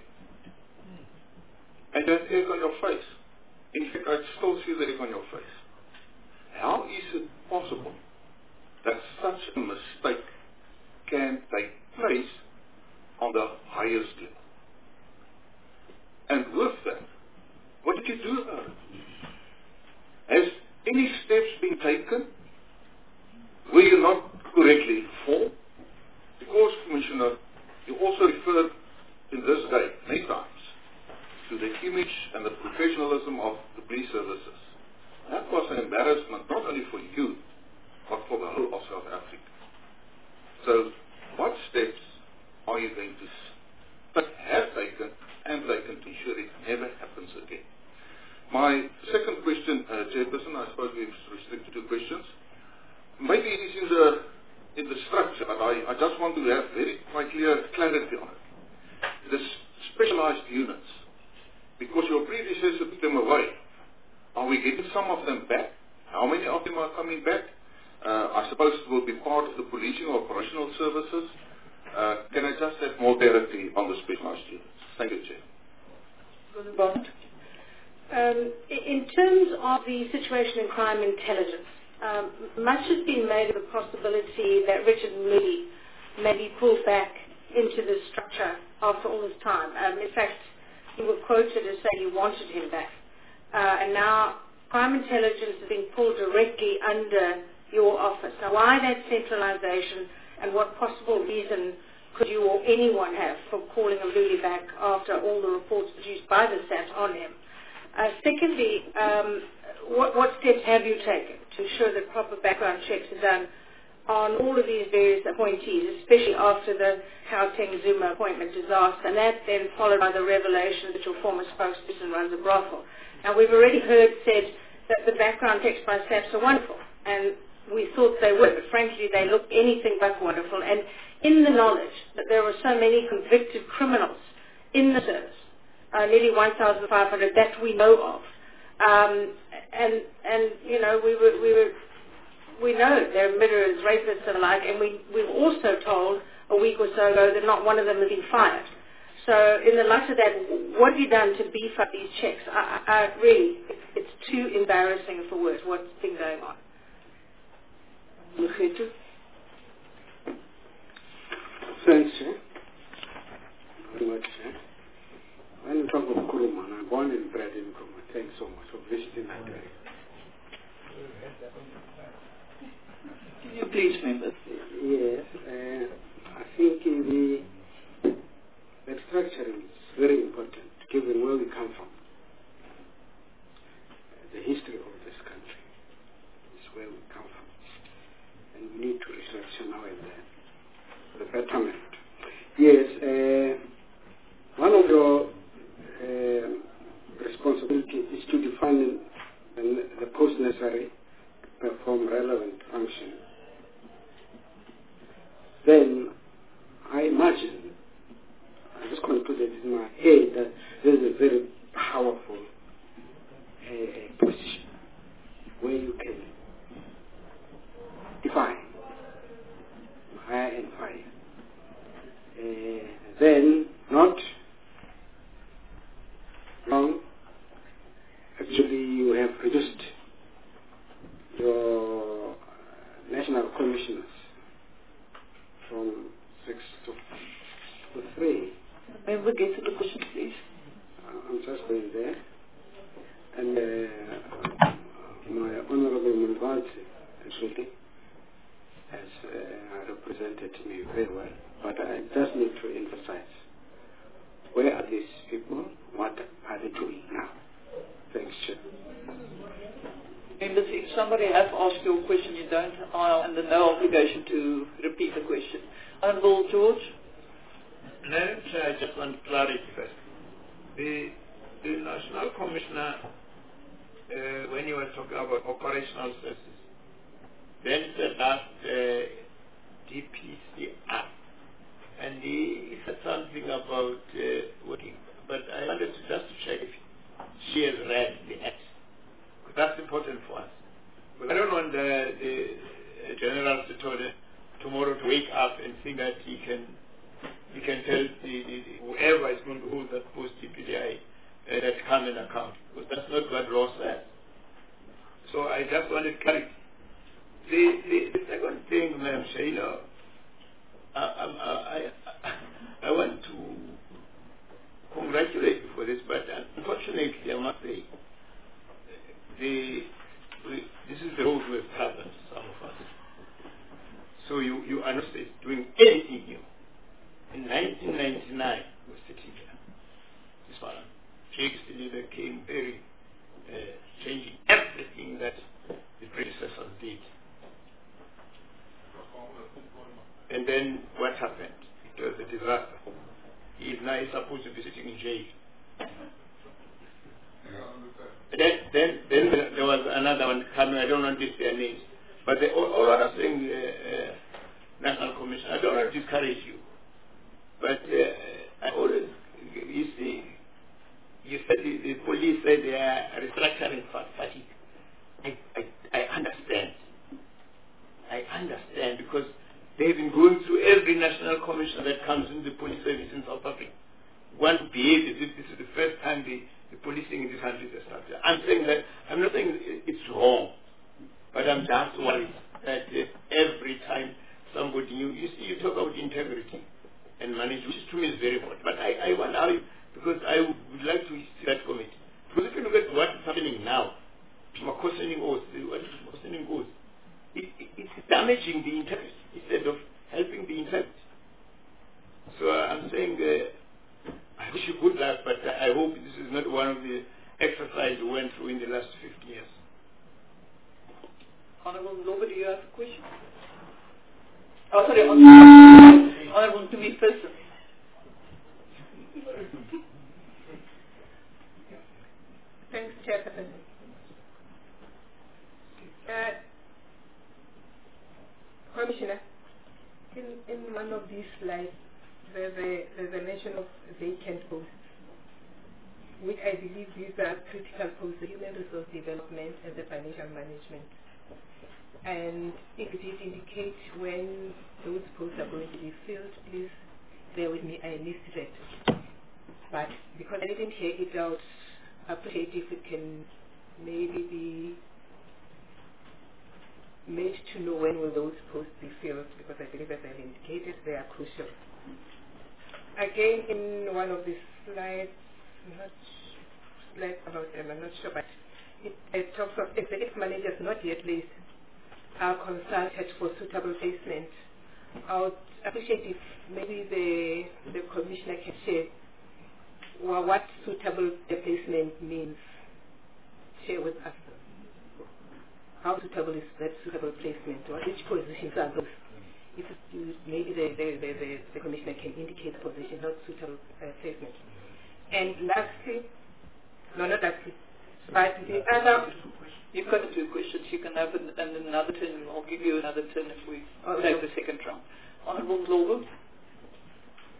And that egg on your face. In fact, I still see the egg on your face. How is it possible that such a mistake can take place on the highest level? And with that, what did you do about it? Has any steps been taken? Were you not correctly informed? Because, Commissioner, you also referred in this day many times to the image and the professionalism of the police services. That was an embarrassment not only for you, but for the whole of South Africa. So, what steps are you going to but have taken and taken to ensure it never happens again? My second question, uh, Chairperson, I suppose we've restricted to questions. Maybe it is in the in the structure, but I, I just want to have very quite clear clarity on it. The specialized units, because your predecessor took them away. Are we getting some of them back? How many of them are coming back? Uh, I suppose it will be part of the policing or operational services. Uh, can I just have more clarity on the specialized units? Thank you, Chair. Um, in terms of the situation in crime intelligence, um, much has been made of the possibility that Richard Moody may be pulled back into the structure after all this time. Um, in fact, you were quoted as saying you wanted him back. Uh, and now crime intelligence is being pulled directly under your office. Now, why that centralization, and what possible reason could you or anyone have for calling Moody back after all the reports produced by the S A T on him? Uh, secondly, um, what, what steps have you taken to ensure that proper background checks are done on all of these various appointees, especially after the Gauteng Zuma appointment disaster, and that then followed by the revelation that your former spokesperson runs a brothel? Now, we've already heard said that the background checks by S A P S are wonderful, and we thought they were, but frankly, they look anything but wonderful. And in the knowledge that there were so many convicted criminals in the service, Uh, nearly one thousand five hundred that we know of, um, and and you know we were we were we know they're murderers, rapists, and the like, and we we were also told a week or so ago that not one of them has been fired. So in the light of that, what have you done to beef up these checks? I, I, I really, it's, it's too embarrassing for words what's been going on. Thanks, eh? Very much, eh? When you talk of Kuruma, I'm born and bred in Kuruma. Thanks so much for visiting that area. Can you please, members? Yes, uh, I think the, the structuring is very important given imagine, I just concluded in my head that there is a very powerful uh, position where you can define hire and fire. Uh, then, not long, actually you have reduced your national commissioners from six to, to three. May we get to the question, please? I'm just going there. And uh, my Honorable Mulvati, actually, has uh, represented me very well. But I just need to emphasize, where are these people? What are they doing now? Thanks, Chair. Members, if somebody has asked you a question, you don't are under no obligation to repeat the question. Honorable George? Madam Chair, I just want clarity first. The, the National Commissioner, uh, when he was talking about operational services, then said that uh, D P C R, and he said something about uh, working, but I wanted to just to check if she has read the act. That's important for us. But I don't want the, the General Secretary tomorrow to wake up and think that he can he can tell the, the, the, whoever is going to hold that post T P D I uh, that come an account. Because that's not what law says. So I just wanted clarity. The, the, the second thing, Madam Chair, you know, I, I, I, I want to congratulate you for this, but unfortunately, I must say, the, we, this is the road we've traveled, some of us. So you, you are not doing anything new. In nineteen ninety-nine, we were sitting here. This one, Jake Leader came very, uh, changing everything that the predecessors did. And then what happened? It was a disaster. He is now supposed to be sitting in jail. Then, then, then there was another one coming. I don't want to list their names. But they, all, all what I'm saying, uh, uh, National Commission, I don't want to discourage you. But uh, I always, you see, you said the, the police said they are restructuring fatigue. I, I, I understand. I understand because they've been going through every national commission that comes in the police service in South Africa. One behaves as if this is the first time the, the policing in this country is established. I'm saying that, I'm not saying it's wrong, but I'm just worried that uh, every time somebody new, you see, you talk about integrity and management, which to me is very important. But I, I want to argue, because I would like to see that committee. Because if you look at what is happening now, questioning oaths, what is questioning oaths, it, it, it's damaging the integrity instead of helping the integrity. So uh, I'm saying, uh, I wish you good luck, but I hope this is not one of the exercises we went through in the last fifty years. Honorable Loba, do you have a question? Oh, sorry, Honorable, Honorable to me first. Thanks, Chairperson. Uh, Commissioner, in, in one of these slides, there's a, there's a mention of vacant posts, which I believe these are critical posts, the human resource development and the financial management. And if it did indicate when those posts are going to be filled, please bear with me, I missed that. But because I didn't hear it out, I appreciate if it can maybe be made to know when will those posts be filled, because I believe, as I've indicated, they are crucial. Again, in one of the slides, not slides about them, I'm not sure, but it, it talks of executive managers not yet placed are consulted for suitable placement. I would appreciate if maybe the, the commissioner can share well, what suitable placement means. Share with us. How suitable is that suitable placement? Or which positions are those? If you, maybe the, the, the, the, the commissioner can indicate the position, not suitable uh, placement. And lastly, no, not lastly, but the other... You've got two questions. You can have an, and another turn. I'll give you another turn if we oh, take no. the second round. Honorable Lobo.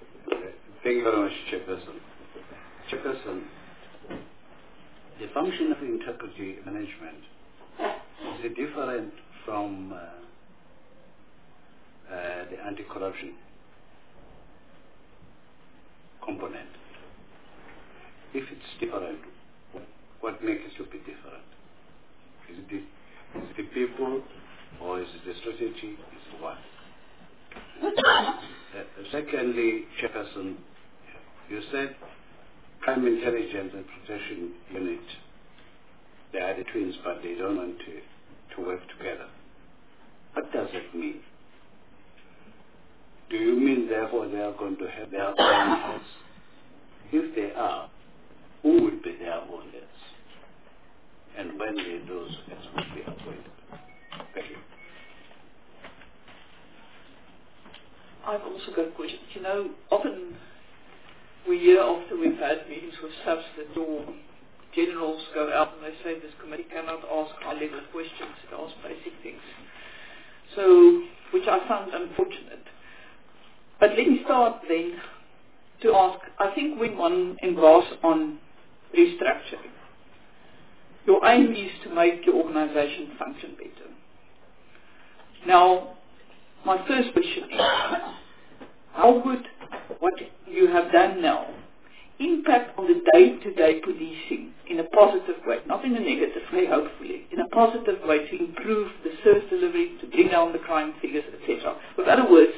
Thank you very much, Chairperson. Chairperson, the function of integrity management is different from uh, uh, the anti-corruption component. If it's different, what makes it to be different? Is it the, is it the people, or is it the strategy? Is it what? uh, secondly, Chairperson, you said crime intelligence and protection unit, they are the twins, but they don't want to, to work together. What does it mean? Do you mean, therefore, they are going to have their own heads? If they are, who would be their own heads? And when they those heads will be appointed? Thank you. I've also got questions. You know, often we hear after we've had meetings with subs that your generals go out and they say this committee cannot ask high-level questions, it asks basic things. So, which I found unfortunate. But let me start then to ask, I think when one embarks on restructuring, your aim is to make your organization function better. Now, my first question is, how would what you have done now impact on the day-to-day policing in a positive way, not in a negative way, hopefully, in a positive way to improve the service delivery, to bring down the crime figures, et cetera. With other words,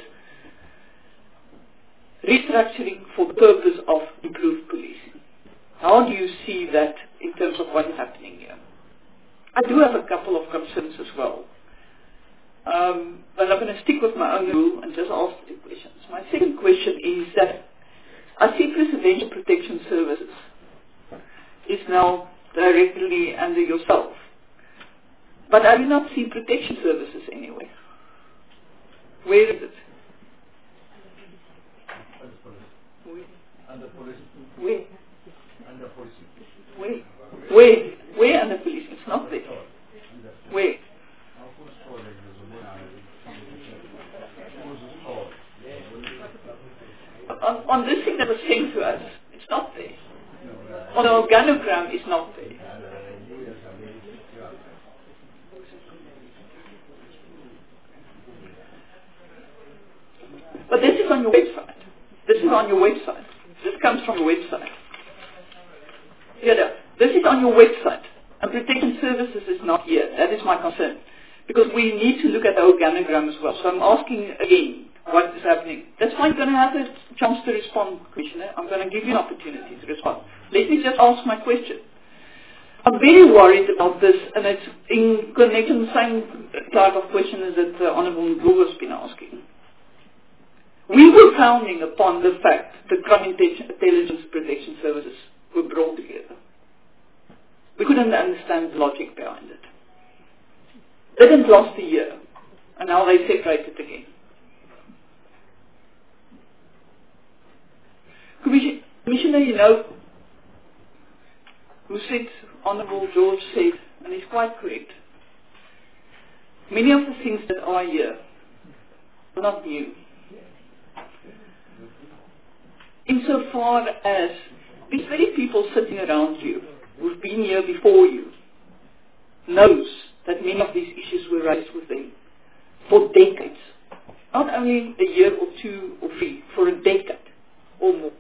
restructuring for the purpose of improved policing. How do you see that in terms of what is happening here? I do have a couple of concerns as well. Um, but I'm going to stick with my own rule and just ask the questions. My second question is that I see Presidential Protection Services is now directly under yourself. But I do not see protection services anywhere. Where is it? Under police. Where? Under police. Where? Where? Where under police? It's not there. Where? On, on this thing that was sent to us, it's not there. On the organogram, it's not there. But this is on your website. This is on your website. This comes from your website. Yeah, this is on your website. And protection services is not here. That is my concern. Because we need to look at the organogram as well. So I'm asking again, what is happening? That's why I'm going to have a chance to respond, Commissioner. I'm going to give you an opportunity to respond. Let me just ask my question. I'm very worried about this, and it's in connection with the same type of question as that uh, Honourable Ndlovu has been asking. We were founding upon the fact that crime intelligence protection services were brought together. We couldn't understand the logic behind it. They didn't last a year, and now they separated again. Commissioner, you know, who said, Honourable George said, and he's quite correct, many of the things that are here are not new. Insofar as these very people sitting around you, who've been here before you, knows that many of these issues were raised with them for decades. Not only a year or two or three, for a decade or more.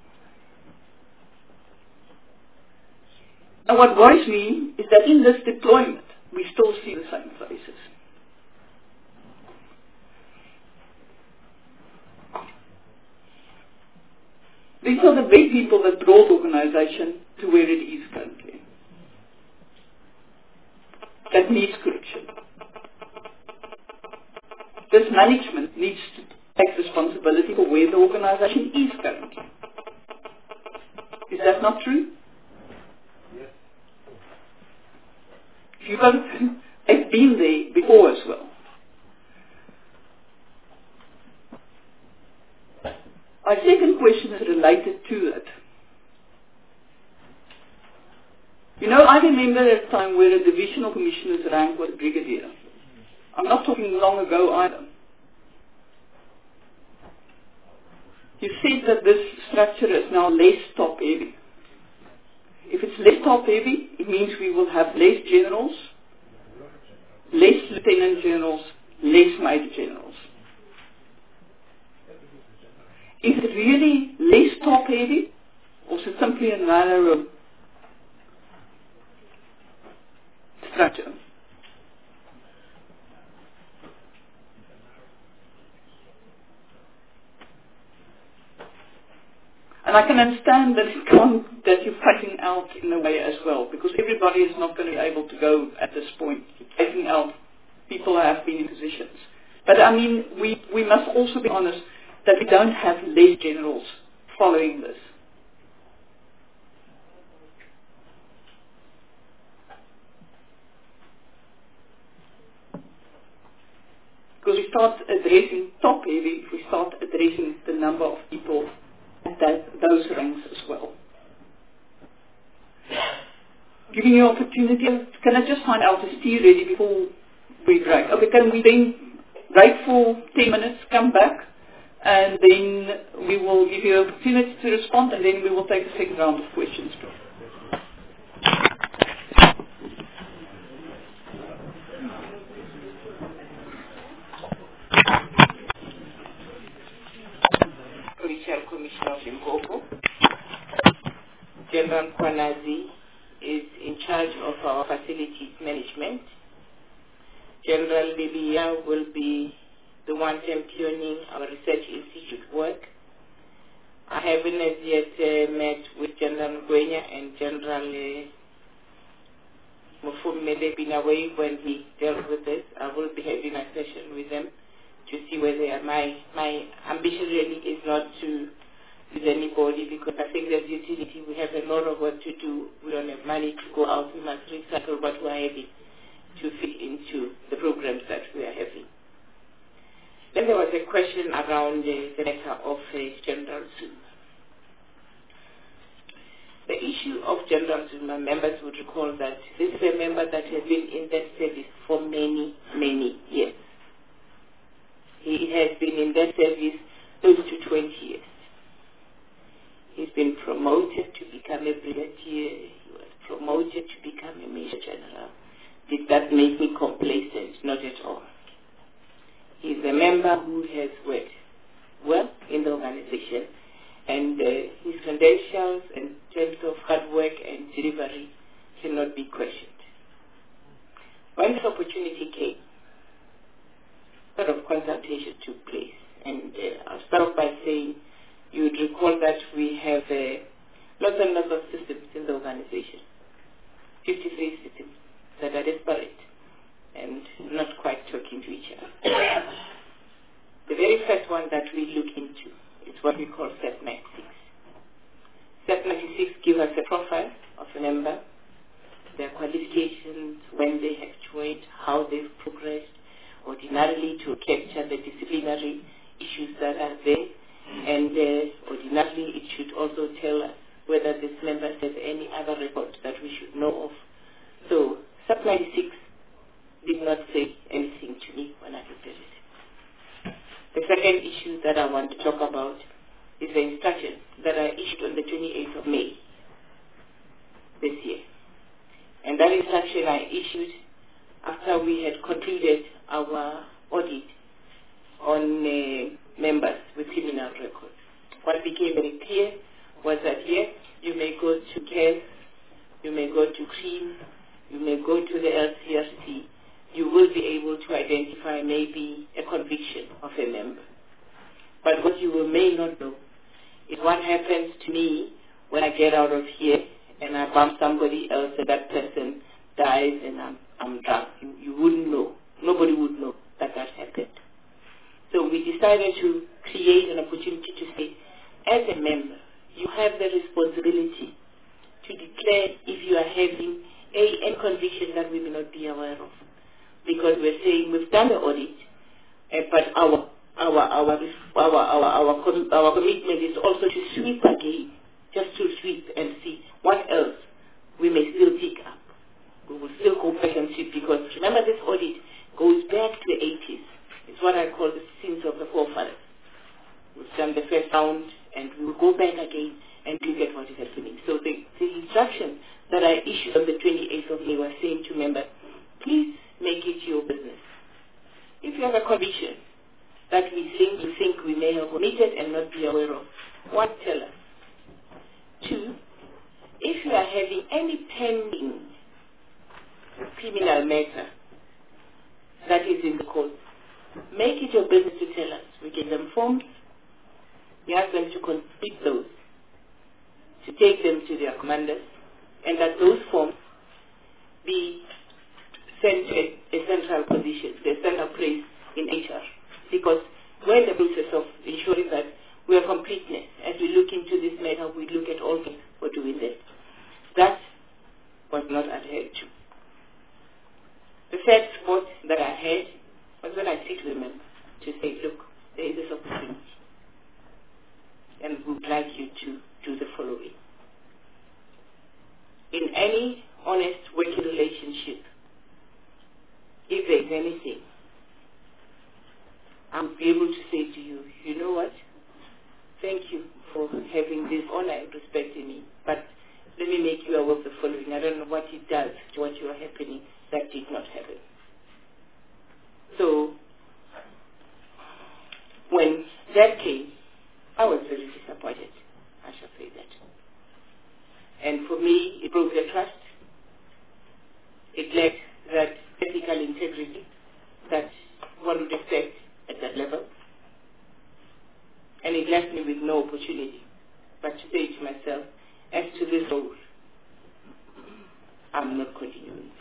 And what worries me is that in this deployment, we still see the same faces. These are the big people that brought the organization to where it is currently. That needs correction. This management needs to take responsibility for where the organization is currently. Is that not true? Yes. You guys have been there before as well. My second question is related to that. You know, I remember a time where a divisional commissioner's rank was brigadier. I'm not talking long ago either. You said that this structure is now less top-heavy. If it's less top-heavy, it means we will have less generals, less lieutenant generals, less major generals. Is it really less top-heavy, or is it simply another structure? And I can understand that it can't, that you're phasing out in a way as well, because everybody is not going to be able to go at this point. You're phasing out people who have been in positions. But I mean, we, we must also be honest that we don't have less generals following this. Because we start addressing top heavy, if we start addressing the number of people at that, those ranks as well. Giving you opportunity, can I just find out is tea ready before we break? Okay, can we then break for ten minutes, come back, and then we will give you an opportunity to respond, and then we will take a second round of questions. Commissioner of Limpopo. General Kwanazi is in charge of our facilities management. General Lilia will be the one championing our research institute work. I haven't as yet uh, met with General Ngwenya and General uh, Mufumi. They've been away when he dealt with this. I will be having a session with them to see where they are. My, my ambition really is not to with anybody, because I think there's utility. We have a lot of work to do. We don't have money to go out. We must recycle what we are having to fit into the programs that we are having. Then there was a question around uh, the matter of uh, General Zuma. The issue of General Zuma, members would recall that this is a member that has been in that service for many, many years. He has been in that service close to twenty years. He's been promoted to become a brigadier. He was promoted to become a major general. Did that make me complacent? Not at all. He's a member who has worked well in the organization, and uh, his credentials in terms of hard work and delivery cannot be questioned. When this opportunity came, a lot of consultation took place, and uh, I'll start off by saying you would recall that we have uh, lots and lots of systems in the organization, fifty-three systems that are disparate and not quite talking to each other. The very first one that we look into is what we call S E T ninety-six. S E T ninety-six gives us a profile of a member, their qualifications, when they have joined, how they've progressed, ordinarily to capture the disciplinary issues that are there. And uh, ordinarily, it should also tell us whether this member has any other record that we should know of. So, S E T ninety-six did not say anything to me when I looked at it. The second issue that I want to talk about is the instructions that are issued on the twenty-eighth of May this year. And that instruction I issued after we had concluded our audit on uh, members with criminal records. What became very clear was that yes, you may go to C A S, you may go to CREAM, you may go to the L C R C, you will be able to identify maybe a conviction of a member. But what you will may not know is what happens to me when I get out of here and I bump somebody else and that person dies and I'm, I'm drunk. You, you wouldn't know. Nobody would know that that happened. So we decided to create an opportunity to say, as a member, you have the responsibility to declare if you are having a, a conviction that we may not be aware of. Because we're saying we've done the audit, uh, but our our our our our our, com- our commitment is also to sweep again, just to sweep and see what else we may still pick up. We will still go back and sweep, because remember, this audit goes back to the eighties. It's what I call the sins of the forefathers. We've done the first round and we will go back again and look at what is happening. So the, the instruction that I issued on the twenty-eighth of May was saying to members, please make it your business. If you have a conviction that we think you think we may have committed and not be aware of, one, tell us. Two, if you are having any pending criminal matter that is in the court, make it your business to tell us. We give them forms, we ask them to complete those, to take them to their commanders, and that those forms be sent to a, a central position, the central place in H R. Because we're in the process of ensuring that we are completeness. As we look into this matter, we look at all things we're doing there. That was not adhered to. The third spot that I had was when I sit with them to say, look, there is this opportunity, and we would like you to do the following. In any honest working relationship, if there is anything, I'll be able to say to you, you know what? Thank you for having this honor and respect in me, but let me make you aware of the following. I don't know what it does to what you are happening. That did not happen. So, when that came, I was very disappointed. I shall say that. And for me, it broke the trust. It lacked that ethical integrity that one would expect at that level. And it left me with no opportunity but to say to myself, as to this role, I'm not continuing.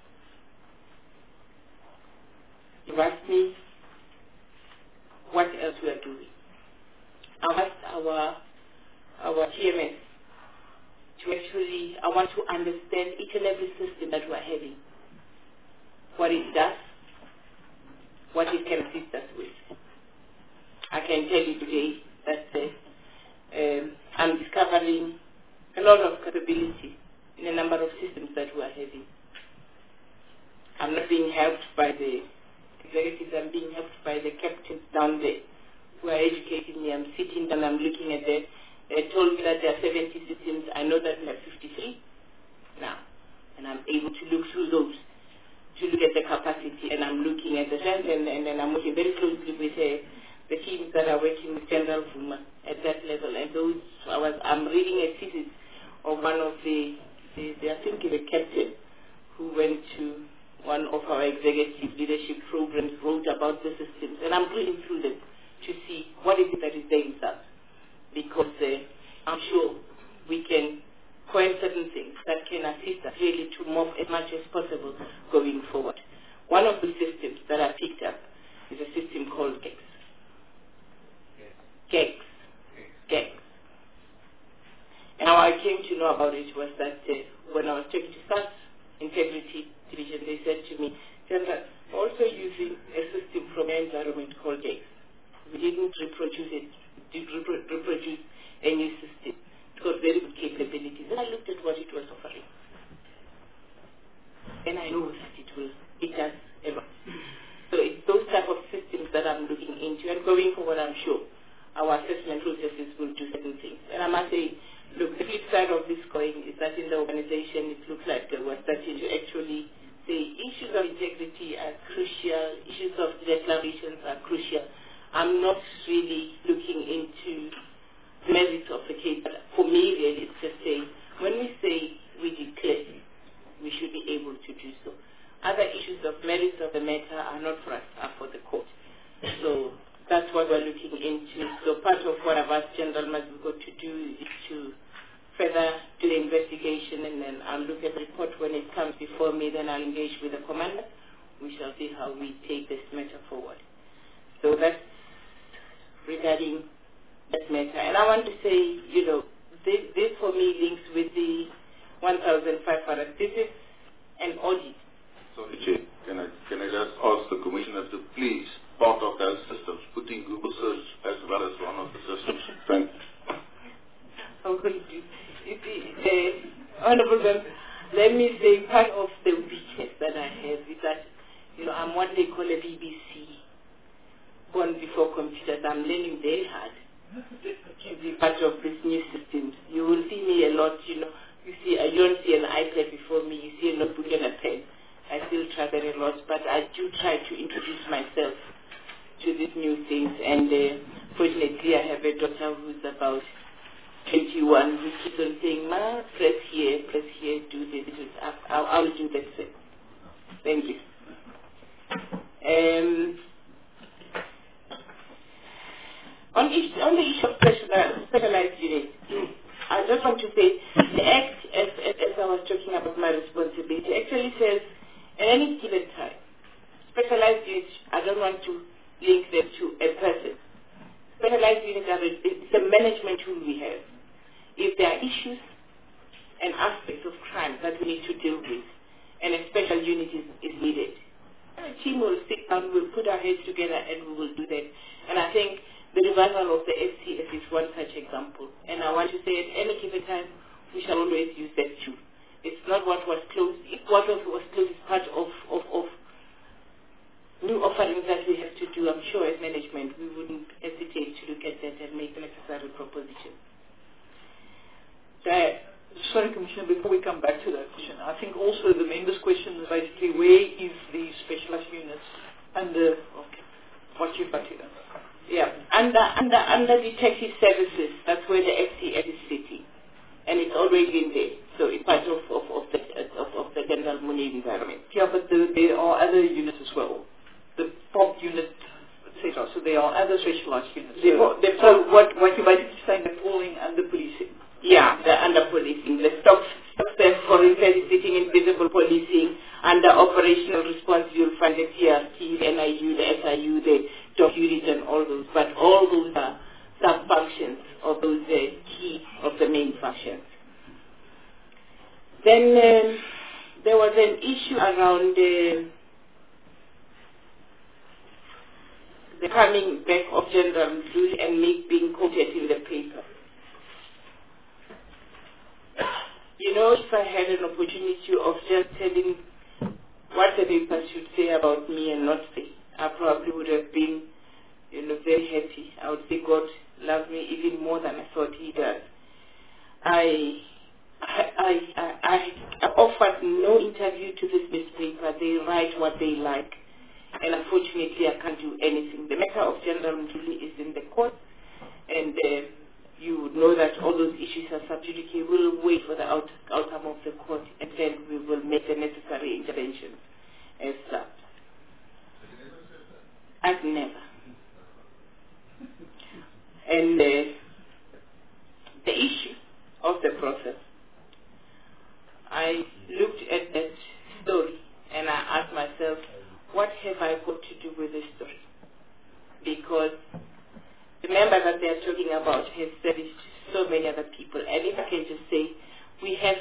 You asked me what else we are doing. I asked our, our T M S to actually, I want to understand each and every system that we are having, what it does, what it can assist us with. I can tell you today that uh, um, I'm discovering a lot of capability in a number of systems that we are having. I'm not being helped by the executives, I'm being helped by the captains down there who are educating me. I'm sitting and I'm looking at that. They told me that there are seventy systems. I know that we have fifty-three now. And I'm able to look through those, to look at the capacity, and I'm looking at the strength, and, and, and I'm working very closely with uh, the teams that are working with General Fuma at that level. And those, I was, I'm reading a thesis of one of the, the, the I think the captain who went to one of our executive leadership programs, wrote about the systems, and I'm reading through them to see what is it that is there inside. Because uh, I'm sure we can coin certain things that can assist us really to move as much as possible going forward. One of the systems that I picked up is a system called GEX. GEX. GEX. And how I came to know about it was that uh, when I was talking to SARS Integrity Division, they said to me, General, also using a system from an environment called GEX. We didn't reproduce it. Did repro reproduce a new system. It got very good capabilities. And I looked at what it was offering. And I know that it will, it does a lot. So it's those type of systems that I'm looking into, and going forward, I'm sure our assessment processes will do certain things. And I must say, look, the flip side of this coin is that in the organization, it looks like we're starting to actually say issues of integrity are crucial, issues of declarations are crucial. I'm not really looking into the merits of the case, but for me, really, it's just saying, when we say we declare, we should be able to do so. Other issues of merits of the matter are not for us, are for the court. So that's what we're looking into. So part of what I've asked General Mazuko to do is to further do the investigation, and then I'll look at the report when it comes before me, then I'll engage with the commander. We shall see how we take this matter forward. So that's regarding that matter. And I want to say, you know, this, this for me links with the one thousand five hundred. This is an audit. Sorry, Chair. Can I, can I just ask the Commissioner to please, part of those systems, putting Google search as well as one of the systems. Thank you. I'm going to, you see, uh, Honorable Member, let me say part of the weakness that I have is that, you know, I'm what they call a B B C. Born before computers. I'm learning very hard. to be part of this new system. You will see me a lot, you know. You see, I don't see an iPad before me. You see a notebook and a pen. I still travel a lot, but I do try to introduce myself to these new things. And uh, fortunately, I have a daughter who's about twenty-one who keeps on saying, "Ma, press here, press here, do this." I'll, I'll do that same. Thank you. Um, on, each, on the issue of specialized, specialized units, I just want to say the Act, as, as, as I was talking about my responsibility, actually says at any given time, specialized units, I don't want to link them to a person. Specialized units are it's a management tool we have. If there are issues and aspects of crime that we need to deal with, and a special unit is, is needed, a team will sit down, we'll put our heads together, and we will do that. And I think the revival of the F C S is one such example. And I want to say at any given time, we shall always use that tool. It's not what was closed. If what was closed is part of, of, of new offerings that we have to do, I'm sure as management we wouldn't hesitate to look at that and make the necessary proposition. That, sorry, Commissioner, before we come back to that question, I think also the member's question is basically where is the specialized units under okay, what you've got here? Yeah, under, under, under detective services, that's where the F C S is sitting. And it's already in there. So it's part of, of, of, the, of, of the general money environment. Yeah, but the, there are other units as well. The pop unit, et cetera. So there are other specialized units. They, so they, so what, what you're basically saying, they're falling under policing? Yeah, they're under policing. The stock, stock there, for instance, is sitting in visible policing. Under operational response, you'll find the T R T, the N I U, the S I U, the doc units and all those. But all those are sub-functions of those uh, key of the main functions. Then um, there was an issue around uh, the coming back of General Mdluli and me being quoted in the paper. You know, if I had an opportunity of just telling what the paper should say about me and not say, I probably would have been, you know, very happy. I would say God loves me even more than I thought He does. I, I, I, I, I offered no interview to this newspaper. They write what they like, and unfortunately, I can't do anything. The matter of General Mdluli is in the court, and uh, you know that all those issues are sub judice. We'll wait for the out, outcome of the court, and then we will make the necessary interventions as such. I've never. And uh, the issue of the process, I looked at that story and I asked myself, what have I got to do with this story? Because the member that they are talking about has serviced so many other people. And if I can just say, we have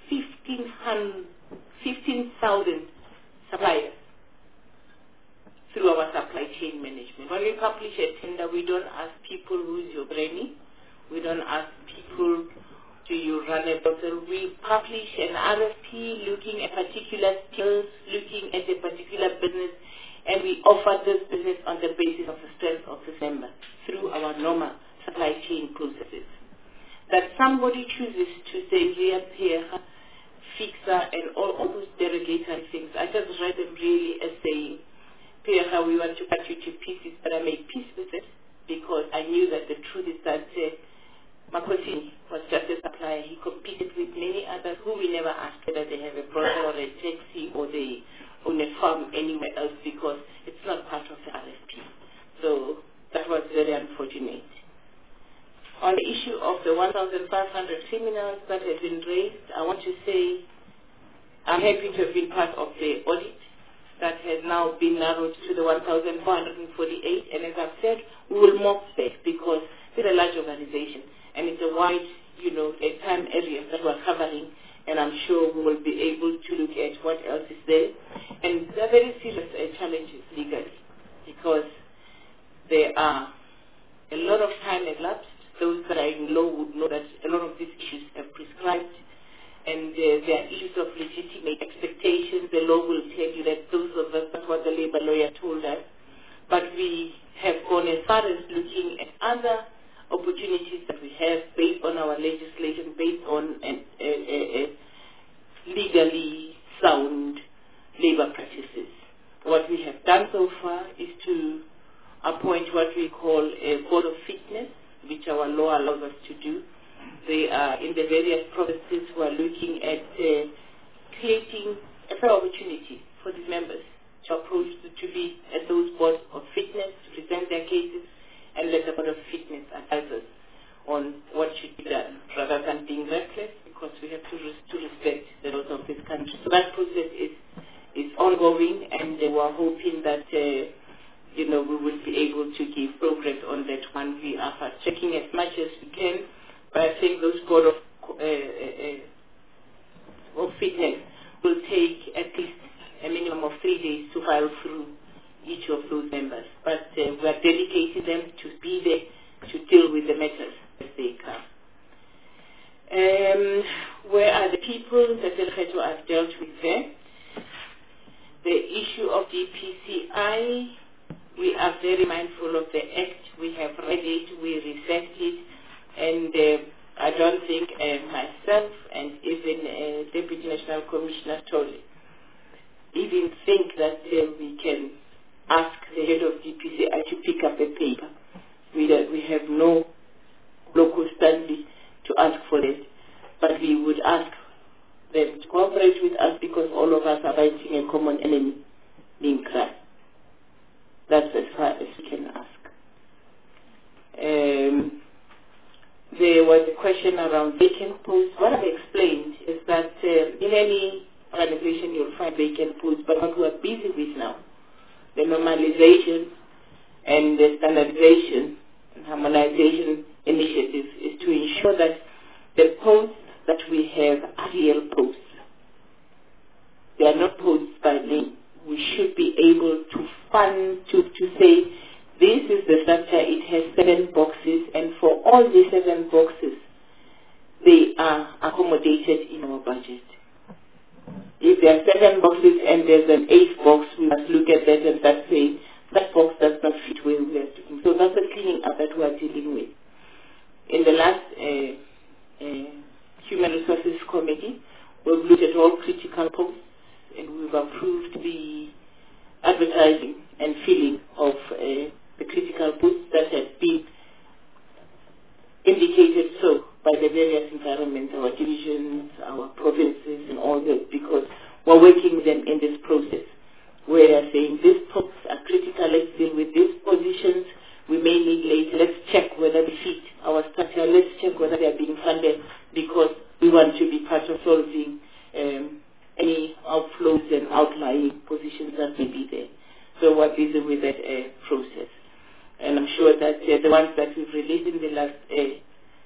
fifteen thousand suppliers through our supply chain management. When we publish a tender, we don't ask people who's your brainy. We don't ask people, do you run a bottle? We publish an R F P looking at particular skills, looking at a particular business, and we offer this business on the basis of the strength of the member through our normal supply chain processes. That somebody chooses to say, here, here, fixer, and all, all those derogatory things, I just read them really as saying, how we want to cut you to pieces, but I made peace with it because I knew that the truth is that uh, Makosini was just a supplier. He competed with many others who we never asked whether they have a brothel or a taxi or they own a farm anywhere else because it's not part of the R F P. So that was very unfortunate. On the issue of the one thousand five hundred criminals that have been raised, I want to say I'm happy to have been part of the audit that has now been narrowed to the one thousand four hundred forty-eight, and as I've said, we will morph back because it's a large organization and it's a wide, you know, a time area that we're covering, and I'm sure we will be able to look at what else is there. And they're very serious uh, challenges legally because there are a lot of time elapsed. Those that are in law would know that a lot of these issues are prescribed, and uh, there are issues of legitimate expectations. The law will tell you that those of us, that's what the labor lawyer told us. But we have gone as far as looking at other opportunities that we have based on our legislation, based on an, a, a, a legally sound labor practices. What we have done so far is to appoint what we call a board of fitness, which our law allows us to do. They are in the various provinces who are looking at uh, creating a fair opportunity for these members to approach, to, to be at those boards of fitness, to present their cases, and let the board of fitness advise us on what should be done, rather than being reckless, because we have to, res- to respect the laws of this country. So that process is, is ongoing, and we are hoping that uh, you know, we will be able to give progress on that one. We are checking as much as we can, but I think those board of, uh, uh, of fitness will take at least a minimum of three days to file through each of those members. But uh, we are dedicating them to be there to deal with the matters as they come. Um, where are the people that Lekgetho have dealt with there? The issue of the P C I, we are very mindful of the Act. We have read it, we researched it, and uh, I don't think uh, myself and even uh, Deputy National Commissioner Tole even think that uh, we can ask the head of the P C I to pick up a paper. We, uh, we have no locus standi to ask for it, but we would ask them to cooperate with us because all of us are fighting a common enemy, being crime. That's as far as we can ask. Um, there was a question around vacant posts. What I've explained is that uh, in any organization you'll find vacant posts, but what we're busy with now, the normalization and the standardization and harmonization initiative, is to ensure that the posts that we have are real posts. They are not posts by name. We should be able to fund, to, to say, this is the structure, it has seven boxes, and for all the seven boxes, they are accommodated in our budget. If there are seven boxes and there's an eighth box, we must look at that and that say, that box does not fit where we are doing. So that's the cleaning up that we are dealing with. In the last uh, uh, Human Resources Committee, we've looked at all critical posts, and we've approved the advertising and filling of uh, the critical posts that have been indicated so by the various environments, our divisions, our provinces, and all that, because we're working with them in this process. We are saying these posts are critical, let's deal with these positions. We may need later, let's check whether they fit our structure, let's check whether they are being funded, because we want to be part of solving um, any outflows and outlying positions that may be there. So we're busy with that uh, process. And I'm sure that uh, the ones that we've released in the last uh,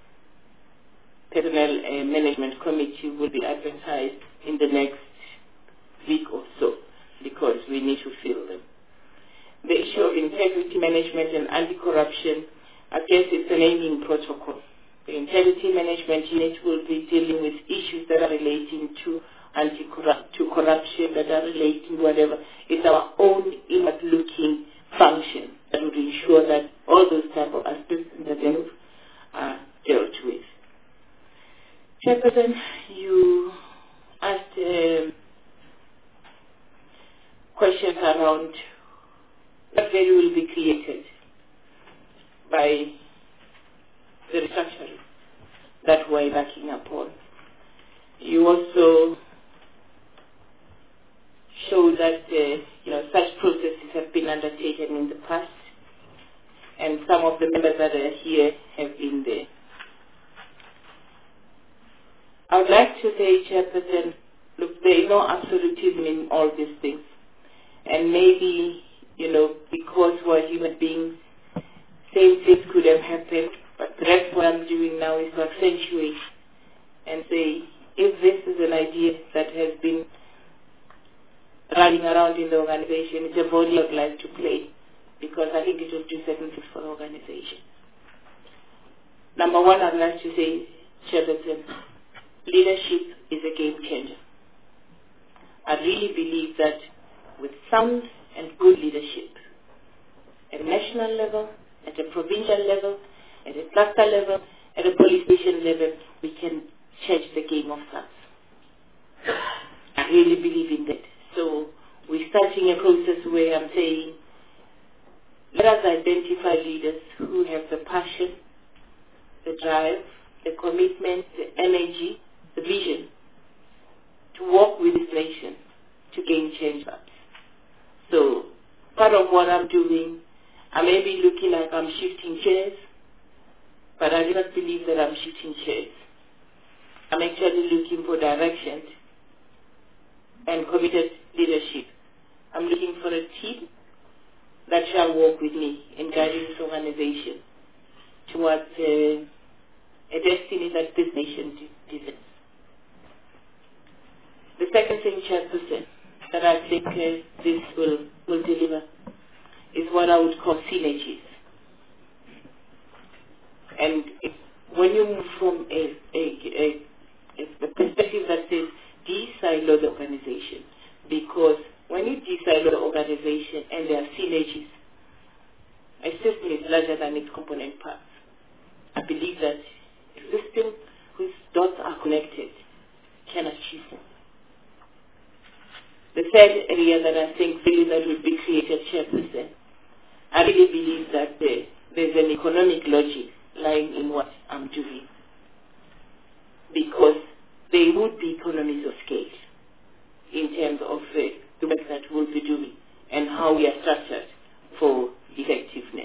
Personnel uh, Management Committee will be advertised in the next week or so, because we need to fill them. The issue of integrity management and anti-corruption, I guess it's a naming protocol. The integrity management unit will be dealing with issues that are relating to anti-corrupt, to corruption, that are relating to whatever. It's our own inward-looking function that will ensure that all those type of aspects in the deal are dealt with. Chairperson, you asked um, questions around what value will be created by the restructuring that we're embarking upon. You also show that uh, you know, such processes have been undertaken in the past, and some of the members that are here have been there. I would like to say, Chairperson, look, there is no absolutism in all these things. And maybe, you know, because we're human beings, same things could have happened, but perhaps what I'm doing now is to accentuate and say, if this is an idea that has been running around in the organization, it's a body I'd like to play, because I think it will do certain things for the organization. Number one, I'd like to say, Chairperson, leadership is a game changer. I really believe that with sound and good leadership, at a national level, at a provincial level, at a cluster level, at a police station level, we can change the game of SAPS. I really believe in that. So we're starting a process where I'm saying, let us identify leaders who have the passion, the drive, the commitment, the energy, the vision to work with this nation to gain change. So part of what I'm doing, I may be looking like I'm shifting chairs, but I do not believe that I'm shifting chairs. I'm actually looking for direction and committed leadership. I'm looking for a team that shall work with me in guiding this organization towards uh, a destiny that this nation deserves. The second thing, Chairperson, that I think uh, this will, will deliver is what I would call synergies. And if, when you move from a, a, a, a perspective that says de-silo the organization, because when you de-silo the organization and there are synergies, a system is larger than its component parts. I believe that a system whose dots are connected can achieve them. The third area that I think really that would be created, Chairperson, I really believe that there, there's an economic logic lying in what I'm doing, because there would be economies of scale in terms of uh, the work that we'll be doing and how we are structured for effectiveness.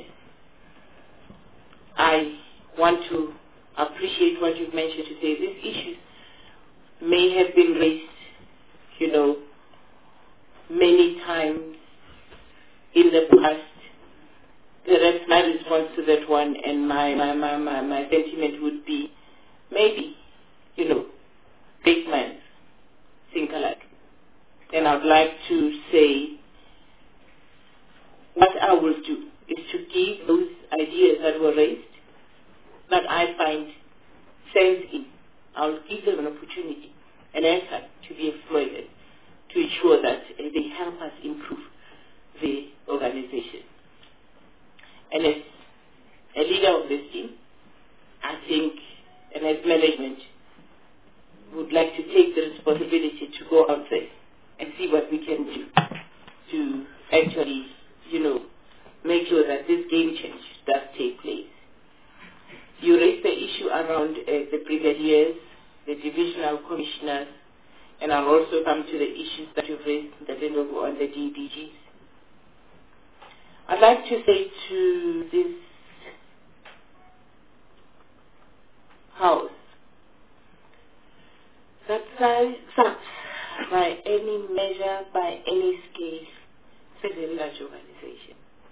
I want to appreciate what you've mentioned to say these issues may have been raised, you know, many times in the past. Perhaps my response to that one and my, my, my, my, my sentiment would be maybe, you know, big minds think alike. And I'd like to say what I will do is to give those ideas that were raised that I find sense in. I'll give them an opportunity, an answer to be exploited to ensure that uh, they help us improve the organization. And as a leader of this team, I think, and as management, would like to take the responsibility to go out there and see what we can do to actually, you know, make sure that this game change does take place. You raised the issue around uh, the brigadiers, the divisional commissioners, and I'll also come to the issues that you've raised that then will go on the D D Gs. I'd like to say to this House that SAPS, by any measure, by any scale, is a very large organization.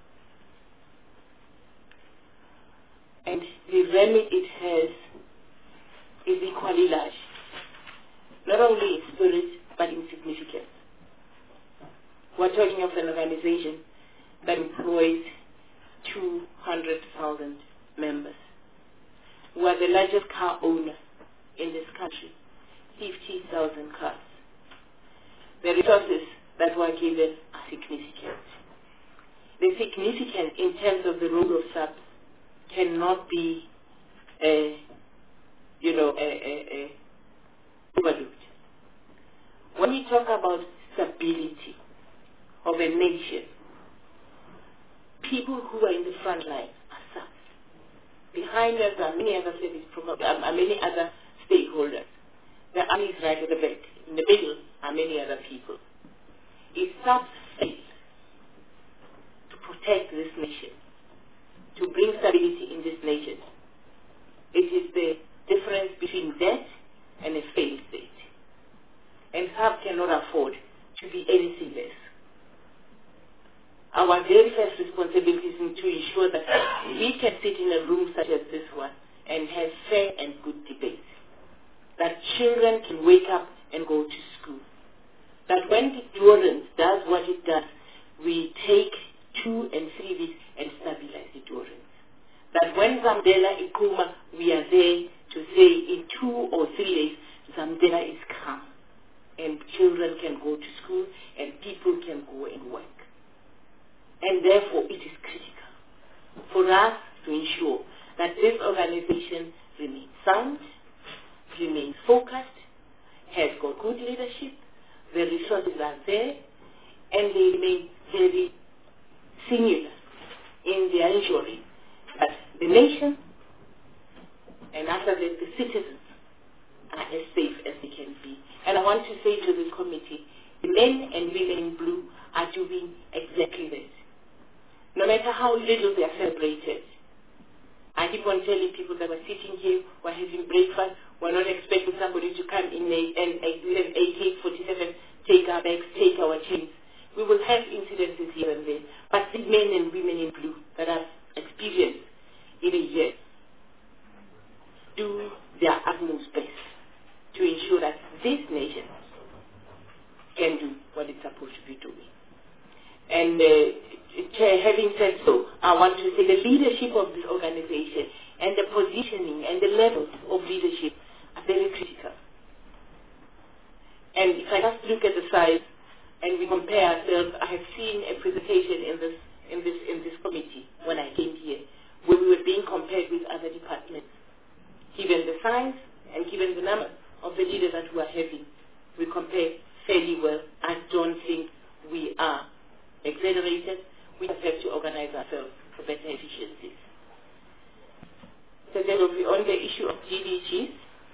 And the remit it has is equally large, not only in spirit, but in significance. We're talking of an organization that employs two hundred thousand members. We are the largest car owner in this country, fifty thousand cars. The resources that were given are significant. The significance in terms of the role of SAPS cannot be, uh, you know, uh, uh, uh, overlooked. When we talk about stability of a nation, people who are in the front line are SAPS. Behind us are many other service providers, are many other stakeholders. The army is right at the back. In the middle are many other people. If SAPS fails to protect this nation, to bring stability in this nation, it is the difference between that and a failed state. And SAPS cannot afford to be anything less. Our very first responsibility is to ensure that we can sit in a room such as this one and have fair and good debates. That children can wake up and go to school. That when the Durance does what it does, we take two and three weeks and stabilize the Durance. That when Zambela Ikuma, we are there to say in two or three days, Zambela is calm. And children can go to school and people can go and work. And therefore, it is critical for us to ensure that this organization remains sound, remains focused, has got good leadership, the resources are there, and they remain very singular in their ensuring that the nation and after that the citizens are as safe as they can be. And I want to say to this committee, the men and women in blue are doing exactly that. No matter how little they are celebrated. I keep on telling people that we're sitting here, we're having breakfast, we're not expecting somebody to come in and with an A K forty-seven, take our bags, take our chains. We will have incidences here and there, but the men and women in blue that I've experienced in a year do their utmost best to ensure that this nation can do what it's supposed to be doing. And uh, Chair, having said so, I want to say the leadership of this organization and the positioning and the levels of leadership are very critical. And if I just look at the size and we compare ourselves, I have seen a presentation in this in this in this committee when I came here, where we were being compared with other departments. Given the size and given the number of the leaders that we are having, we compare fairly well. I don't think we are exaggerated. We just have to organize ourselves for better efficiencies. So then we'll be on the issue of G D Gs.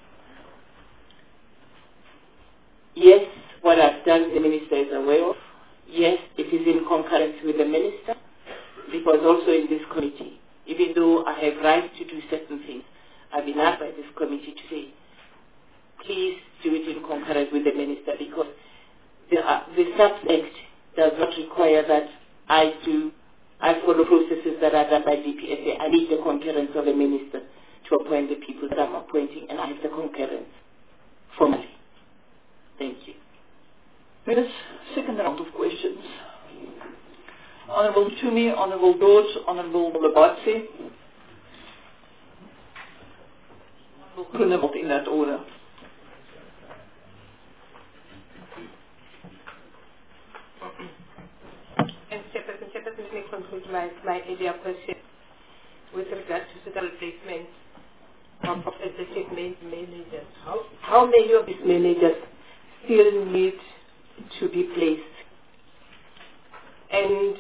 Yes, what I've done, the minister is aware of. Yes, it is in concurrence with the minister, because also in this committee, even though I have right to do certain things, I've been asked by this committee to say, please do it in concurrence with the minister, because the, uh, the SAPS Act does not require that I do, I follow processes that are done by D P S A. I need the concurrence of the minister to appoint the people that I'm appointing, and I have the concurrence formally. Thank you. There is second round of questions. Honourable Toomey, Honourable George, Honourable Labatsi. Honourable in that order. And Chairperson, Chairperson, let me conclude my, my earlier question with regard to the replacement of, of executive managers. How, how many of these managers still need to be placed? And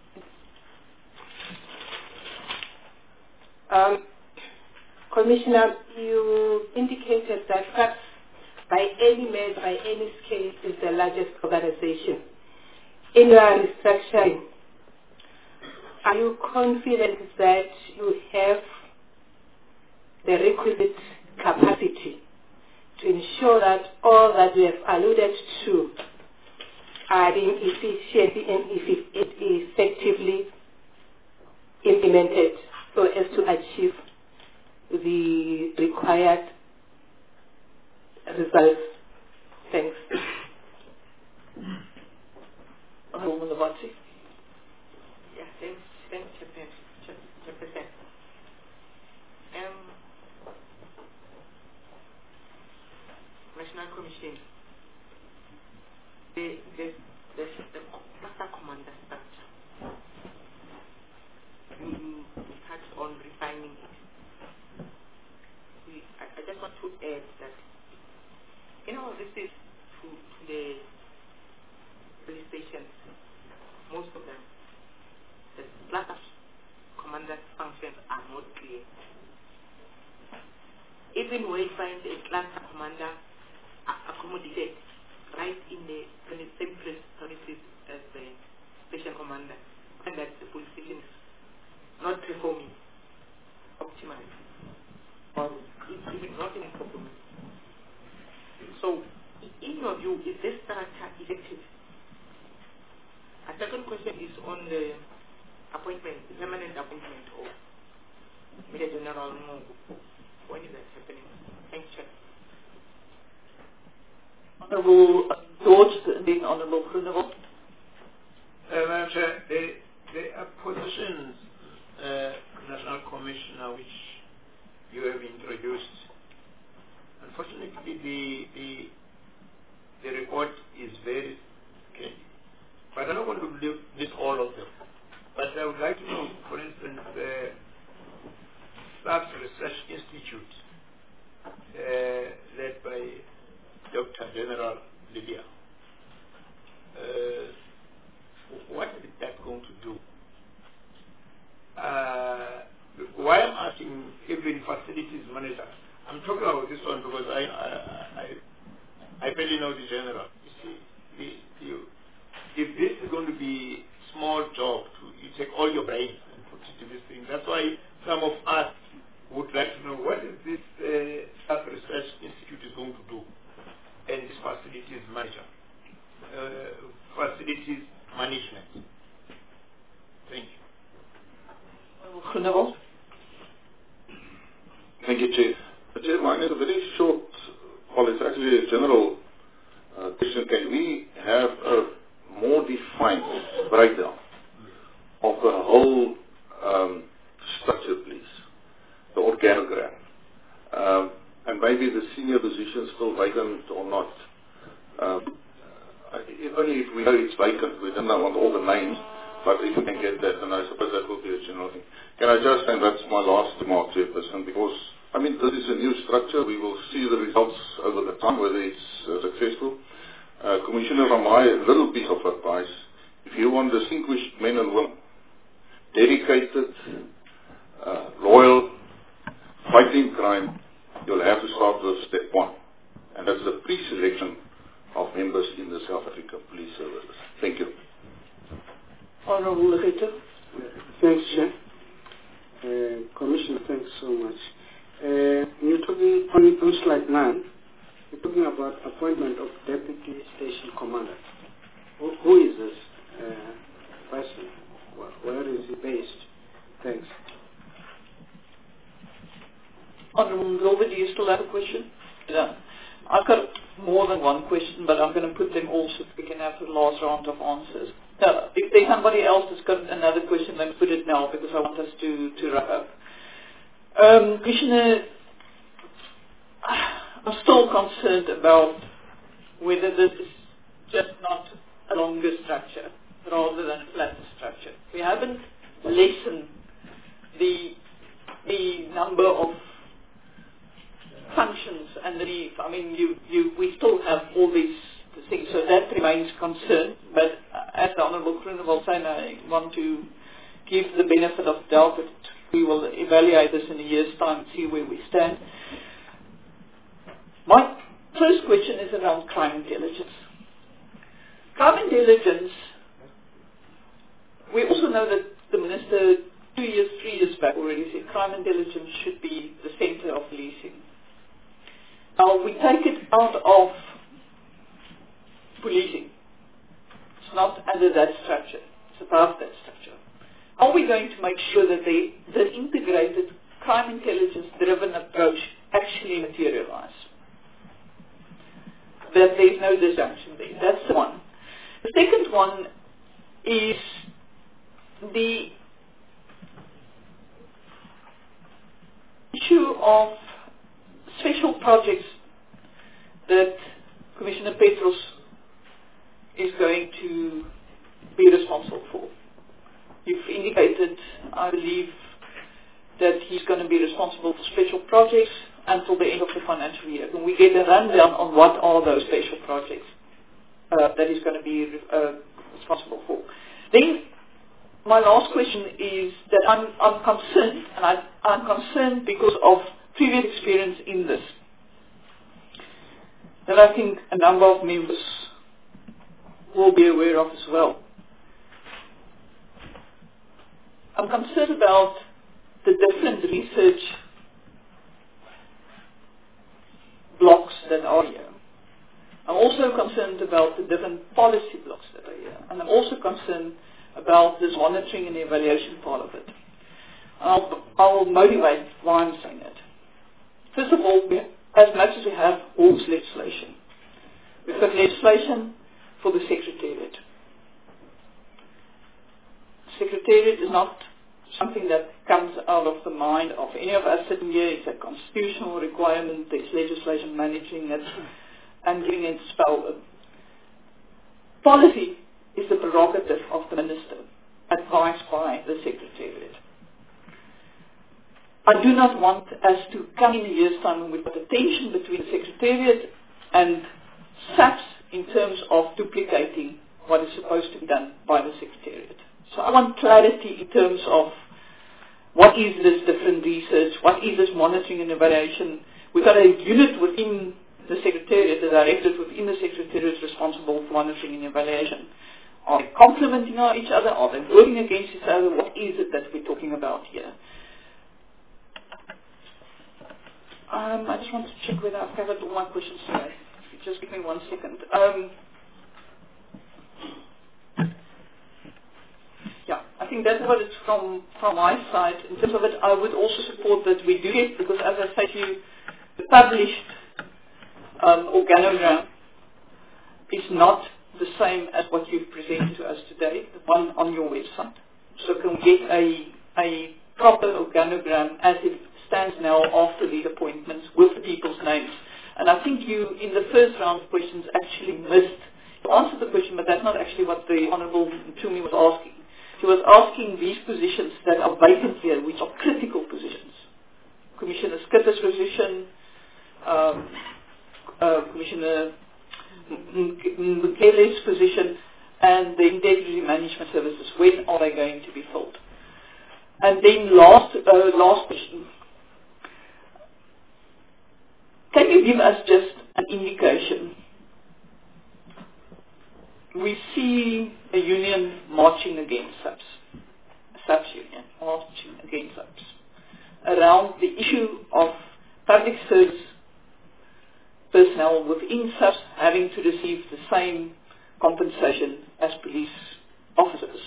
um, Commissioner, you indicated that SAPS, by any measure, by any scale, is the largest organization. In your restructuring, are you confident that you have the requisite capacity to ensure that all that we have alluded to are being efficiently and effectively implemented so as to achieve the required results? Thanks. Honourable Labatsi. Yeah, thanks, thanks, Chairperson. Um, National Commission, the, the, the, the cluster commander structure, you, you touched on refining it. We, I, I just want to add that, you know, this is to, to the police stations, most of them, the cluster commander functions are not clear. Even where you find a cluster commander accommodated right in the same premises as the station commander, and that the police station is not performing optimally, or even not even performing. So, in your view, is this structure effective? A second question is on the appointment, permanent appointment of Major General Mungu. When is that happening? Thank you. Honourable George, being Honourable Groenewald. Uh, Madam Chair, there, there are positions, uh, National Commissioner, which you have introduced. Unfortunately, the, the, the report is very okay. But I'm not going to list all of them. But I would like to know, for instance, uh, SARS Research Institute, uh, led by Doctor General Libya. Uh, what is that going to do? Uh, why I'm asking even facilities manager, I'm talking about this one because I I, I, I barely know the general. You see, the, you, if this is going to be small job, to, you take all your brains and put it to this thing. That's why some of us would like to know what is this uh, SARS Research Institute is going to do, and this facilities manager, uh, facilities management. Thank you. Thank you, Chief. Chair, mine is a very short, well, it's actually a general uh, question. Can we have a more defined breakdown of the whole um, structure, please? The organogram. Um, and maybe the senior position still vacant or not. Um, if only if we know it's vacant, we don't know all the names. But if you can get that, then I suppose that will be a general thing. Can I just, and that's my last remark, Chairperson, because, I mean, this is a new structure. We will see the results over the time, whether it's uh, successful. Uh, Commissioner Ramai, a little piece of advice. If you want distinguished men and women, dedicated, uh, loyal, fighting crime, you'll have to start with step one. And that's the pre-selection of members in the South African Police Service. Thank you. Honorable Legator. Thanks, Chair. Uh, Commissioner, thanks so much. Uh, you're talking on, on slide nine, you're talking about appointment of Deputy Station Commander. Who, who is this uh, person? Where, where is he based? Thanks. Honorable Gilbert, do you still have a question? Yeah. I've got more than one question, but I'm going to put them all so we can have the last round of answers. Now, if there's somebody else that's got another question, then put it now because I want us to, to wrap up. Um, Commissioner, I'm still concerned about whether this is just not a longer structure rather than a flatter structure. We haven't lessened the, the number of functions and the, I mean, you, you, we still have all these things, so that remains concern. But as the Honourable Groenewald said, I want to give the benefit of the doubt that we will evaluate this in a year's time and see where we stand. My first question is around crime intelligence. Crime intelligence, we also know that the Minister two years, three years back already said crime intelligence should be the centre of policing. Now, we take it out of policing. It's not under that structure. It's above that structure. Are we going to make sure that the, the integrated crime intelligence-driven approach actually materialize? That there's no disjunction there. That's the one. The second one is the issue of special projects that Commissioner Petros is going to be responsible for. You've indicated, I believe, that he's going to be responsible for special projects until the end of the financial year. Can we get a rundown on what are those special projects uh, that he's going to be uh, responsible for? Then, my last question is that I'm, I'm concerned, and I, I'm concerned because of previous experience in this, that I think a number of members will be aware of as well. I'm concerned about the different research blocks that are here. I'm also concerned about the different policy blocks that are here. And I'm also concerned about this monitoring and evaluation part of it. I'll, I'll motivate why I'm saying it. First of all, we, as much as we have Hawks legislation, we've got legislation for the Secretariat. Secretariat is not something that comes out of the mind of any of us sitting here. It's a constitutional requirement. There's legislation managing it and giving it spell. Policy is the prerogative of the Minister, advised by the Secretariat. I do not want us to come in a year's time with the tension between the Secretariat and SAPS in terms of duplicating what is supposed to be done by the Secretariat. So I want clarity in terms of what is this different research, what is this monitoring and evaluation. We've got a unit within the Secretariat, the directorate within the Secretariat responsible for monitoring and evaluation. Are they complementing each other? Are they working against each other? What is it that we're talking about here? Um, I just want to check whether I've covered all my questions today. If you just give me one second. Um, yeah, I think that's what it's from, from my side. In terms of it, I would also support that we do it, because as I said to you, the published um, organogram is not the same as what you've presented to us today, the one on your website. So can we get a, a proper organogram as it stands now after these appointments with the people's names? And I think you, in the first round of questions, actually missed, you answered the question, but that's not actually what the Honourable Ntumi was asking. She was asking these positions that are vacant here, which are critical positions. Commissioner Skitter's position, um, uh, Commissioner Mukele's position, and the Integrity Management Services. When are they going to be filled? And then last, uh, last question. Can you give us just an indication? We see a union marching against SAPS, a SAPS union marching against SAPS, around the issue of public service personnel within SAPS having to receive the same compensation as police officers.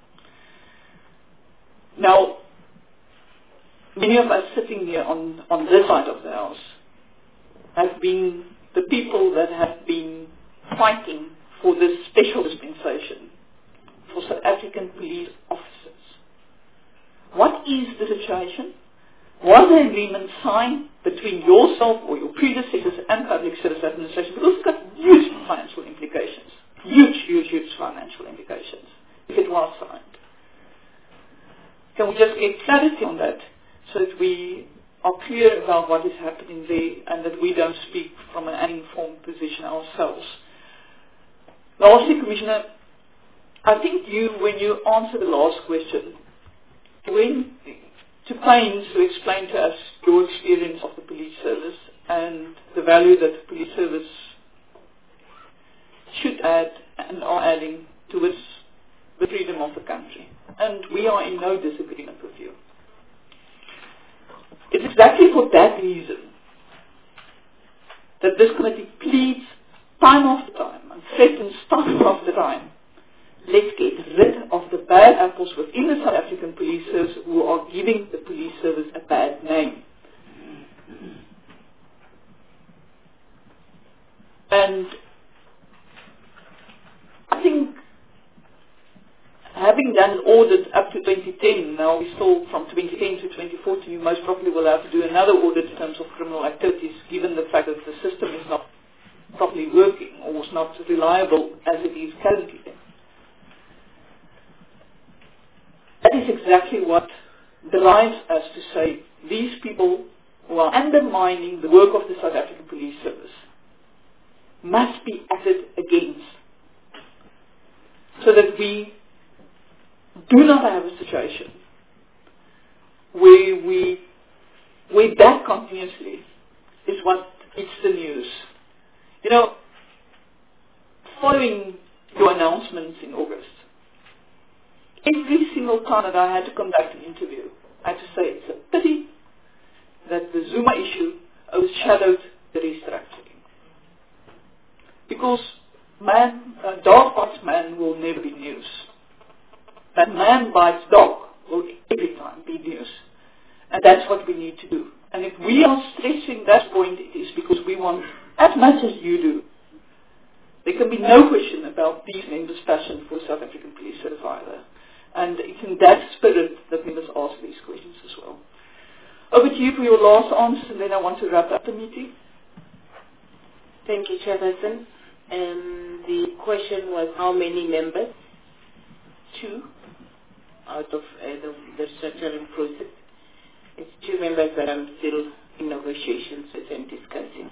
Now, many of us sitting here on, on this side of the house have been the people that have been fighting for this special dispensation for South African police officers. What is the situation? Was the agreement signed between yourself or your predecessors and Public Service Administration? Because it's got huge financial implications. Huge, huge, huge financial implications if it was signed. Can we just get clarity on that so that we are clear about what is happening there and that we don't speak from an uninformed position ourselves? Lastly, Commissioner, I think you, when you answered the last question, went to pains to explain to us your experience of the police service and the value that the police service should add and are adding towards the freedom of the country. And we are in no disagreement with you. It's exactly for that reason that this committee pleads time after time and threatens time after time, let's get rid of the bad apples within the South African police service who are giving the police service a bad name. And I think having done an audit up to twenty ten, now we still from twenty ten to twenty fourteen, you most probably will have to do another audit in terms of criminal activities, given the fact that the system is not properly working or is not reliable as it is currently. That is exactly what drives us to say these people who are undermining the work of the South African Police Service must be acted against, so that we do not have a situation where we where that continuously is what hits the news. You know, following your announcements in August, every single time that I had to conduct an interview, I had to say it's a pity that the Zuma issue overshadowed the restructuring. Because man, uh, dog bites man will never be news. But man bites dog will every time be news. And that's what we need to do. And if we are stressing that point, it is because we want, as much as you do, there can be no question about these members' passion for South African Police Service either. And it's in that spirit that we must ask these questions as well. Over to you for your last answer, and then I want to wrap up the meeting. Thank you, Chairperson. Um, the question was how many members? Two out of uh, the, the structuring process. It's two members that I'm still in negotiations with and discussing.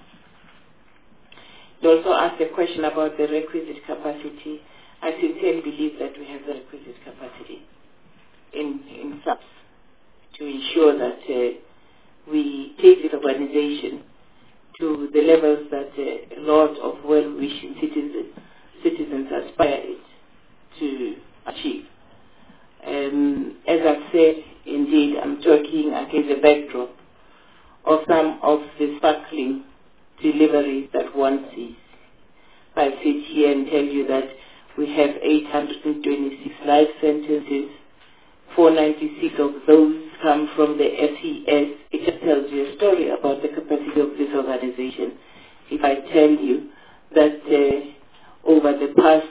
You also asked a question about the requisite capacity. I sincerely believe that we have the requisite capacity in, in S A P S to ensure that uh, we take this organization to the levels that uh, a lot of well-wishing citizens, citizens aspire it to achieve. Um, as I've said, indeed, I'm talking against the backdrop of some of the sparkling deliveries that one sees. I sit here and tell you that we have eight hundred twenty-six life sentences, four hundred ninety-six of those come from the S E S. It just tells you a story about the capacity of this organization. If I tell you that uh, over the past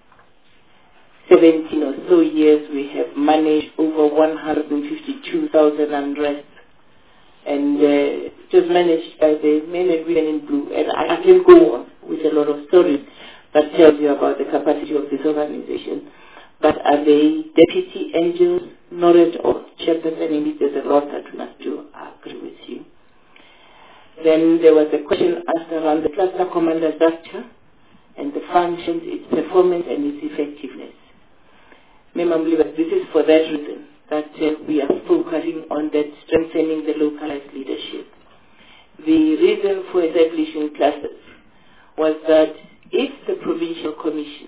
seventeen or so years we have managed over one hundred fifty-two thousand unrest, and uh, it was managed by the men and women in blue. And I, I can go on with a lot of stories that tells you about the capacity of this organization. But are they deputy angels? Not at all. Chairperson, indeed, there's a lot that we must do. I agree with you. Then there was a question asked around the cluster commander structure and the functions, its performance and its effectiveness. Member believers, this is for that reason that uh, we are focusing on that strengthening the localized leadership. The reason for establishing clusters was that if the provincial commission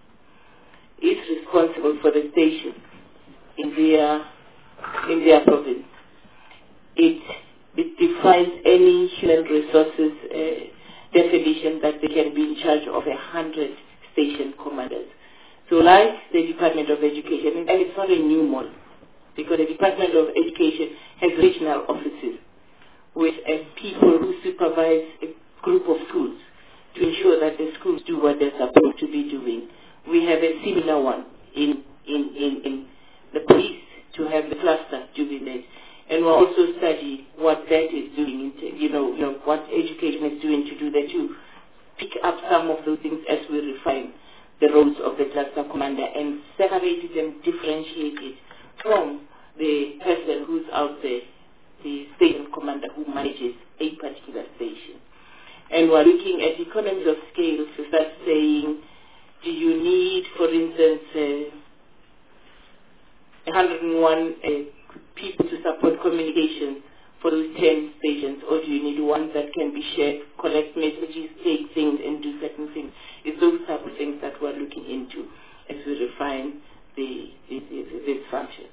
is responsible for the station in their in their province, it it defines any human resources uh, definition that they can be in charge of a hundred station commanders. So like the Department of Education, and it's not a new model, because the Department of Education has regional offices with uh, people who supervise a group of schools to ensure that the schools do what they're supposed to be doing. We have a similar one in, in, in, in the police to have the cluster doing it. And we'll also study what that is doing, you know, you know, what education is doing to do that, to pick up some of those things as we refine the roles of the cluster commander and separate it and differentiate it from the person who's out there, the station commander who manages a particular station. And we're looking at economies of scale to start saying, do you need, for instance, uh, one hundred and one uh, people to support communication for those ten stations, or do you need one that can be shared, collect messages, take things, and do certain things? It's those type of things that we're looking into as we refine the, the, the, this function.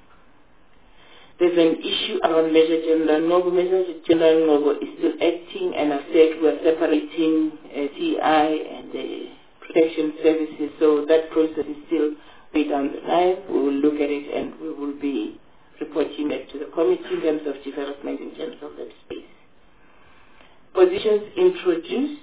There's an issue around Major General Novo. Major General Novo is still acting, and I said we're separating uh, T I and the protection services, so that process is still way down the line. We will look at it and we will be reporting back to the committee in terms of development in terms of that space. Positions introduced.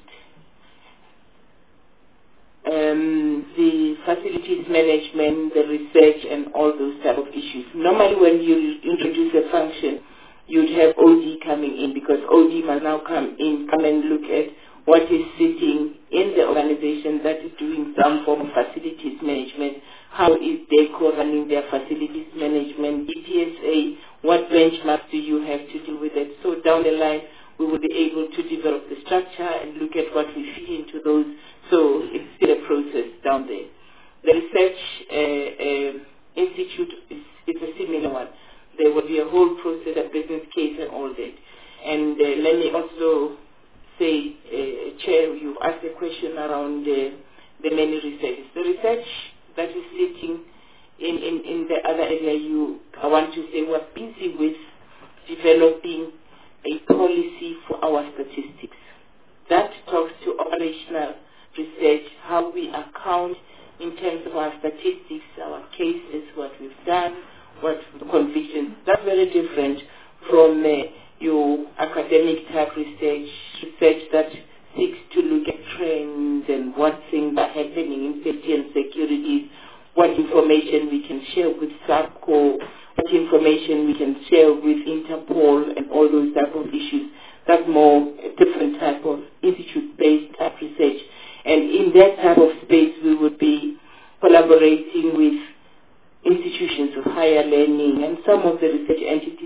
Um, the facilities management, the research, and all those type of issues. Normally when you introduce a function, you'd have O D coming in, because O D must now come in, come and look at what is sitting in the organization that is doing some form of facilities management. How is DECO running their facilities management? E P S A, what benchmarks do you have to do with it? So down the line, we will be able to develop the structure and look at what we fit into those. So it's still a process down there. The research uh, uh, institute is, is a similar one. There will be a whole process, a business case and all that. And uh, let me also say, uh, Chair, you asked a question around uh, the many researches. The research that is sitting in, in, in the other area, you, I want to say we're busy with developing a policy for our statistics. That talks to operational research, how we account in terms of our statistics, our cases, what we've done, what convictions. That's very different from uh, your academic type research, research that seeks to look at trends and what things are happening in safety and security, what information we can share with SAPCO, what information we can share with Interpol, and all those type of issues. That's more a different type of institute-based type research. And in that type of space, we would be collaborating with institutions of higher learning and some of the research entities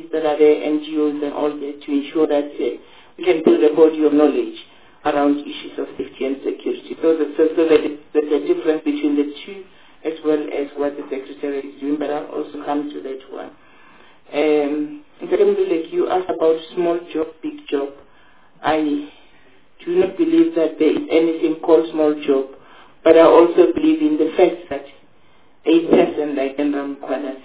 bodies that are there, N G Os and all that, to ensure that uh, we can build a body of knowledge around issues of safety and security. So, the, so, so that there's a difference between the two, as well as what the Secretary is doing, but I'll also come to that one. Um, secondly, like you asked about small job, big job, I do not believe that there is anything called small job, but I also believe in the fact that a person like General Mkhwanazi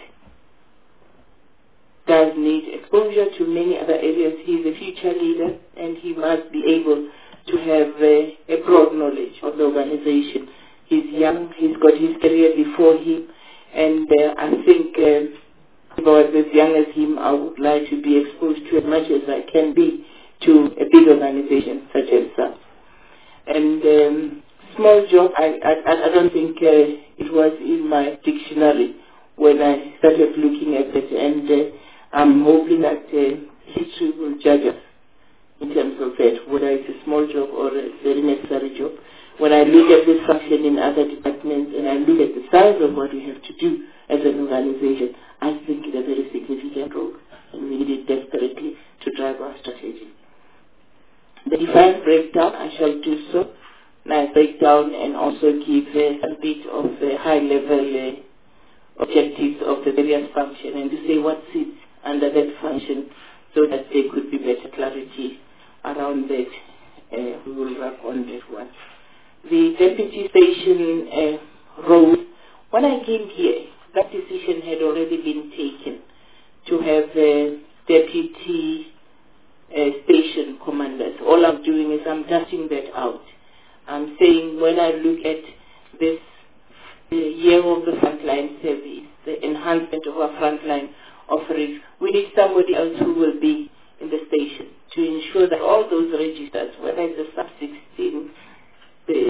does need exposure to many other areas. He is a future leader, and he must be able to have a, a broad knowledge of the organization. He's young, he's got his career before him, and uh, I think uh, if I was as young as him, I would like to be exposed to as much as I can be to a big organization such as that. And um, small job, I, I, I don't think uh, it was in my dictionary when I started looking at it, and uh, I'm hoping that uh, history will judge us in terms of that, whether it's a small job or a very necessary job. When I look at this function in other departments and I look at the size of what we have to do as an organization, I think it's a very significant role, and we need it desperately to drive our strategy. The defined breakdown, I shall do so. Nice breakdown, and also give uh, a bit of uh, high-level uh, objectives of the various functions, and to say what sits under that function, so that there could be better clarity around that. Uh, we will work on that one. The deputy station uh, role, when I came here, that decision had already been taken to have uh, deputy uh, station commanders. All I'm doing is I'm dusting that out. I'm saying when I look at this the year of the frontline service, the enhancement of our frontline offerings, we need somebody else who will be in the station to ensure that all those registers, whether it's the sub sixteen, the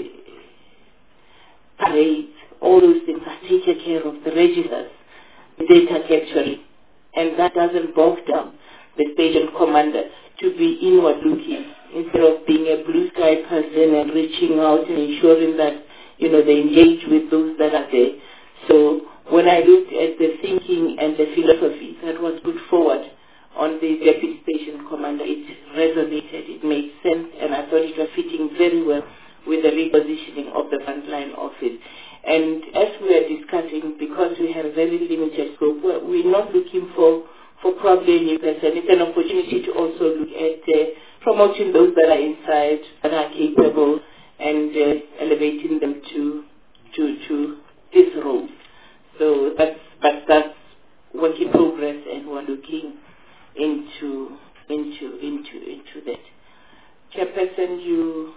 parades, all those things are taken care of, the registers, the data capturing, and that doesn't bog down the station commander to be inward looking instead of being a blue sky person and reaching out and ensuring that, you know, they engage with those that are there. So when I looked at the thinking and the philosophy that was put forward on the deputy station commander, it resonated, it made sense, and I thought it was fitting very well with the repositioning of the frontline office. And as we are discussing, because we have a very limited scope, we're not looking for, for probably a new person. It's an opportunity to also look at uh, promoting those that are inside, that are capable, and uh, elevating them to, to, to this role. So that's, but that's work in progress, and we're looking into, into, into, into that. Chairperson, you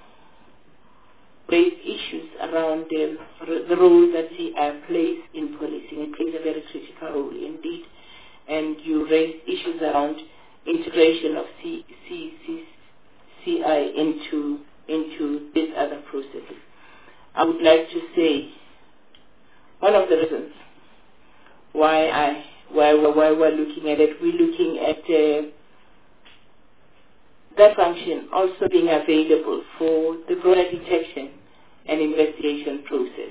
raised issues around um, the role that C I plays in policing. It plays a very critical role indeed. And you raised issues around integration of C, C, C, C I into, into these other processes. I would like to say one of the reasons why I why, why we're looking at it, we're looking at uh, that function also being available for the broader detection and investigation process.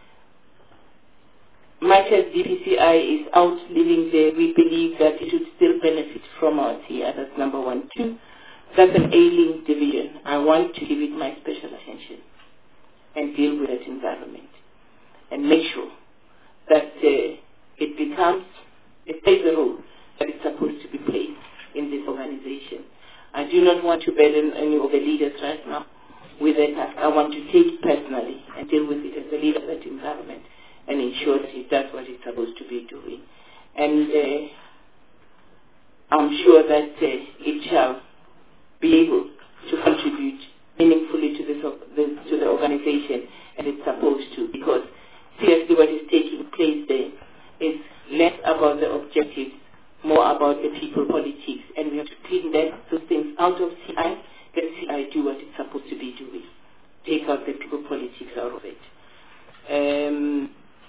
Much as D P C I is out living there, we believe that it would still benefit from our T I. That's number one. Two, that's an ailing division. I want to give it my special attention and deal with that environment and make sure that uh, it becomes, it plays the role that it's supposed to be played in this organization. I do not want to burden any of the leaders right now with that task. I want to take it personally and deal with it as the leader of that environment and ensure that it does what it's supposed to be doing. And uh, I'm sure that uh, it shall be able to contribute meaningfully to, this, the, to the organization as it's supposed to, because seriously what is taking place there is less about the objectives, more about the people politics, and we have to clean that, those things out of C I, let C I do what it's supposed to be doing. Take out the people politics out of it. Um,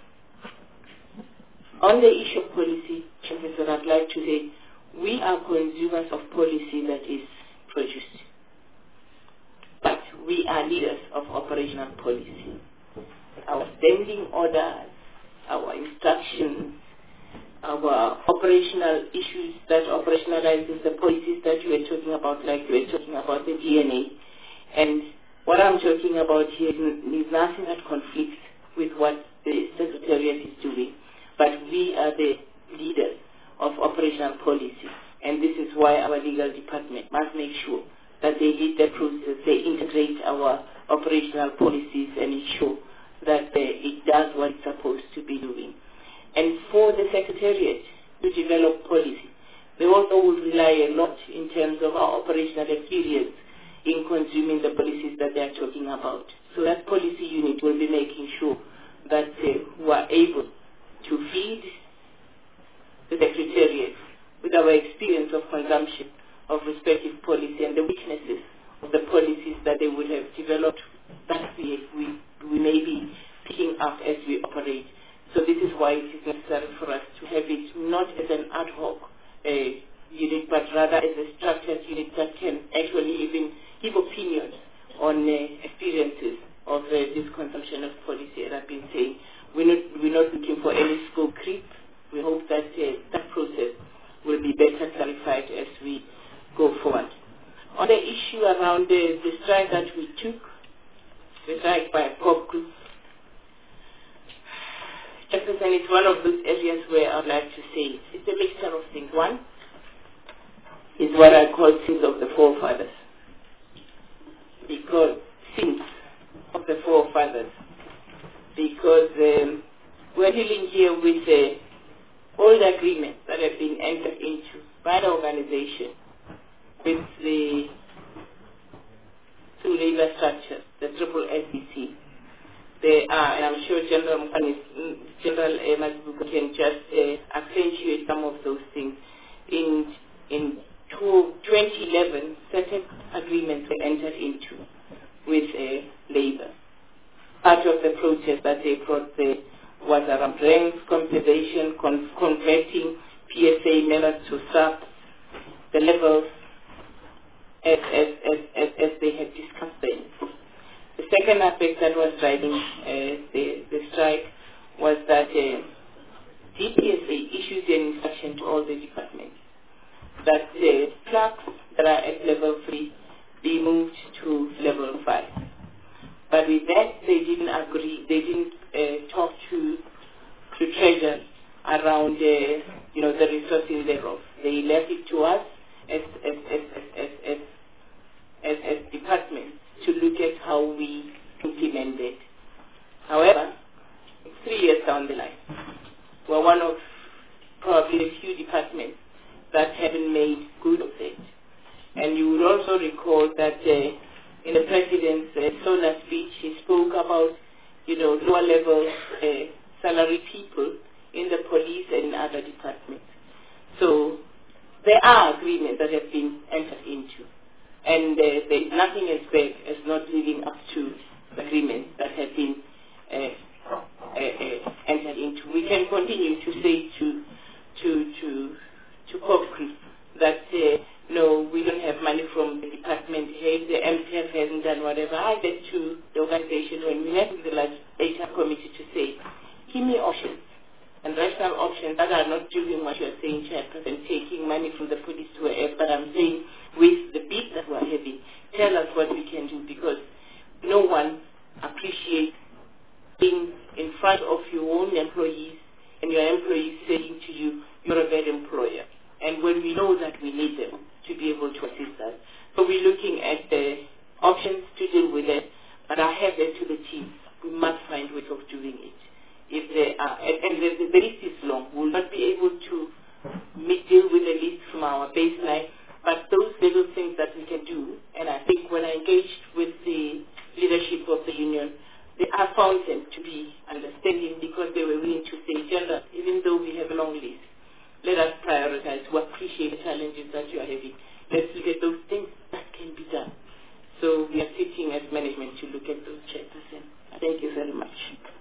on the issue of policy, Professor, I'd like to say we are consumers of policy that is produced, but we are leaders of operational policy. Our standing orders, our instructions, our operational issues that operationalizes the policies that you were talking about, like you were talking about the D N A. And what I'm talking about here is nothing that conflicts with what the Secretariat is doing, but we are the leaders of operational policy, and this is why our legal department must make sure that they lead the process, they integrate our operational policies and ensure that uh, it does what it's supposed to be doing. And for the Secretariat to develop policy, they also will rely a lot in terms of our operational experience in consuming the policies that they are talking about. So that policy unit will be making sure that uh, we are able to feed the Secretariat with our experience of consumption of respective policy and the weaknesses of the policies that they would have developed that we, we, we may be picking up as we operate. So this is why it is necessary for us to have it not as an ad hoc uh, unit, but rather as a structured unit that can actually even give opinions on uh, experiences of uh, this consumption of policy. And I've been saying we're not, we're not looking for any scope creep. We hope that uh, that process will be better clarified as we go forward. On the issue around the, the strike that we took, the strike by a pop group, Jefferson, it's one of those areas where I'd like to say it's a mixture of things. One is what I call sins of the forefathers, because sins of the forefathers, because um, we're dealing here with the old agreements that have been entered into by the organization with the two labor structures, the triple S E C. They are, and I'm sure General Mkhwanazi, General uh, Mazibuko can just uh, accentuate some of those things. In in twenty eleven, certain agreements were entered into with uh, labor. Part of the protest that they brought there was around ranks, conservation, con converting P S A members to S A P, the levels as, as, as, as, as they had discussed then. The second aspect that was driving uh, the, the strike was that uh, D P S A issued an instruction to all the departments that the clerks that are at level three be moved to level five. But with that, they didn't agree, they didn't uh, talk to, to Treasury around uh, you know, the resources thereof. They left it to us as, as, as, as, as, as, as departments to look at how we implement it. However, three years down the line, we're one of probably a few departments that haven't made good of it. And you would also recall that uh, in the President's uh, solar speech, he spoke about, you know, lower level uh, salary people in the police and in other departments. So there are agreements that have been entered into. And uh, there is nothing as bad as not living up to the agreements that have been uh, uh, uh, entered into. We can continue to say to to to to Copcri that uh, no, we don't have money from the department head, the M P F hasn't done whatever. I went to the organization when we met with the legislative committee to say, give me options and rational options that are not doing what you are saying, Chairperson, taking money from the police to wherever. But I'm saying with the beat that we're having, tell us what we can do, because no one appreciates being in front of your own employees and your employees saying to you, you're a bad employer. And when we know that we need them to be able to assist us. So we're looking at the options to deal with it, but I have it to the team. We must find ways of doing it. If they are, and, and the, the list is long, we'll not be able to meet, deal with the list from our baseline, but those little things that we can do, and I think when I engaged with the leadership of the union, they, I found them to be understanding, because they were willing to say, General, even though we have a long list, let us prioritize. We appreciate the challenges that you are having. Let's look at those things that can be done. So we are sitting as management to look at those, Chairperson. Thank you very much.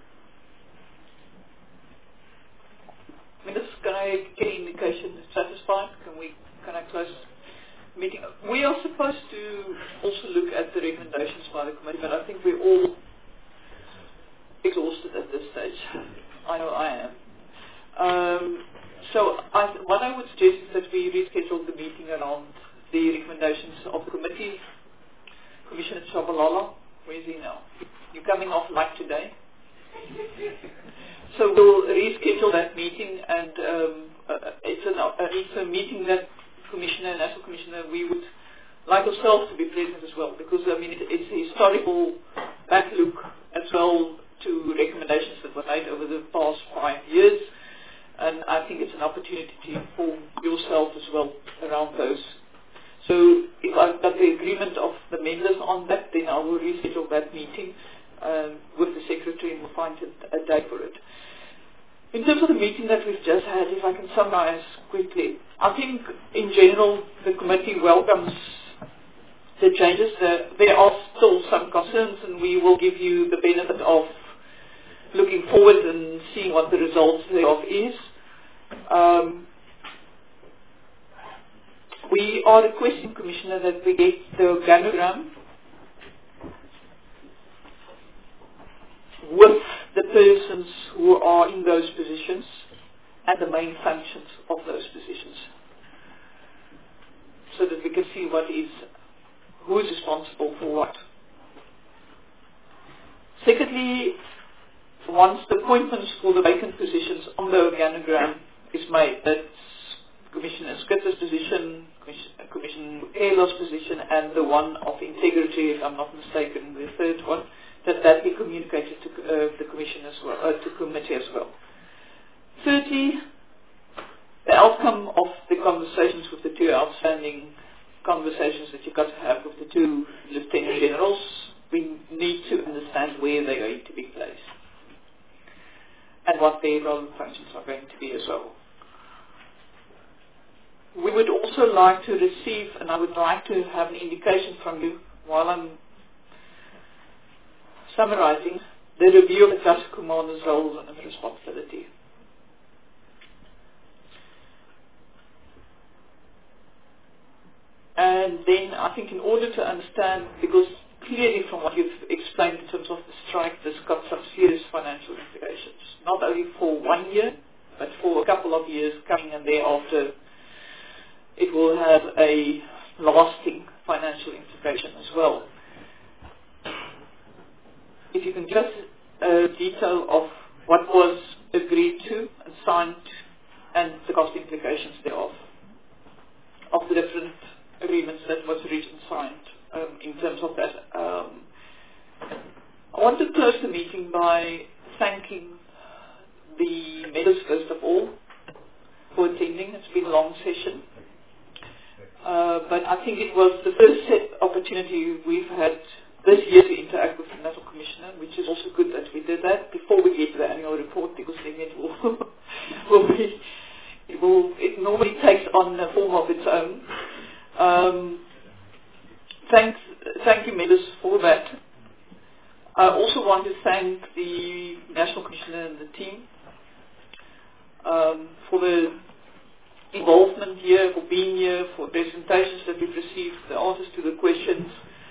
Minister, can I get an indication that's satisfied? Can we, can I close the meeting? We are supposed to also look at the recommendations by the committee, but I think we're all exhausted at this stage. I know I am. Um, so I, what I would suggest is that we reschedule the meeting around the recommendations of the committee. Commissioner Tshabalala, where is he now? You're coming off like today. So we'll reschedule that meeting, and um, uh, it's, an, uh, it's a meeting that Commissioner, National Commissioner, we would like ourselves to be present as well, because I mean it, it's a historical back look as well to recommendations that were made over the past five years, and I think it's an opportunity to inform yourself as well around those. So if I've got the agreement of the members on that, then I will reschedule that meeting um, with the Secretary, and we'll find a, a day for it. In terms of the meeting that we've just had, if I can summarize quickly, I think in general the committee welcomes the changes. There, there are still some concerns, and we will give you the benefit of looking forward and seeing what the results thereof is. Um, we are requesting, Commissioner, that we get the organogram with the persons who are in those positions and the main functions of those positions, so that we can see what is, who is responsible for what. Secondly, once the appointments for the vacant positions on the organogram is made, that's Commissioner Skitter's position, Commissioner Elo's position, and the one of integrity, if I'm not mistaken, the third one, that that be communicated to uh, the Commission as well, uh, to committee as well. Thirdly, the outcome of the conversations with the two outstanding conversations that you've got to have with the two Lieutenant Generals, we need to understand where they're going to be placed and what their role and functions are going to be as well. We would also like to receive, and I would like to have an indication from you while I'm summarizing, the review of the Class Commander's role and responsibility. And then I think in order to understand, because clearly from what you've explained in terms of the strike, this got some serious financial implications, not only for one year, but for a couple of years coming, and thereafter it will have a lasting financial implication as well. If you can give us a detail of what was agreed to and signed and the cost implications thereof, of the different agreements that was reached and signed um, in terms of that. Um, I want to close the meeting by thanking the members first of all for attending. It's been a long session. Uh, but I think it was the first set opportunity we've had this year to interact with the National Commissioner, which is also good that we did that before we get to the annual report, because then it will, will be, it will, it normally takes on a form of its own. Um, thanks, thank you, members, for that. I also want to thank the National Commissioner and the team um, for the involvement here, for being here, for presentations that we've received, the answers to the questions.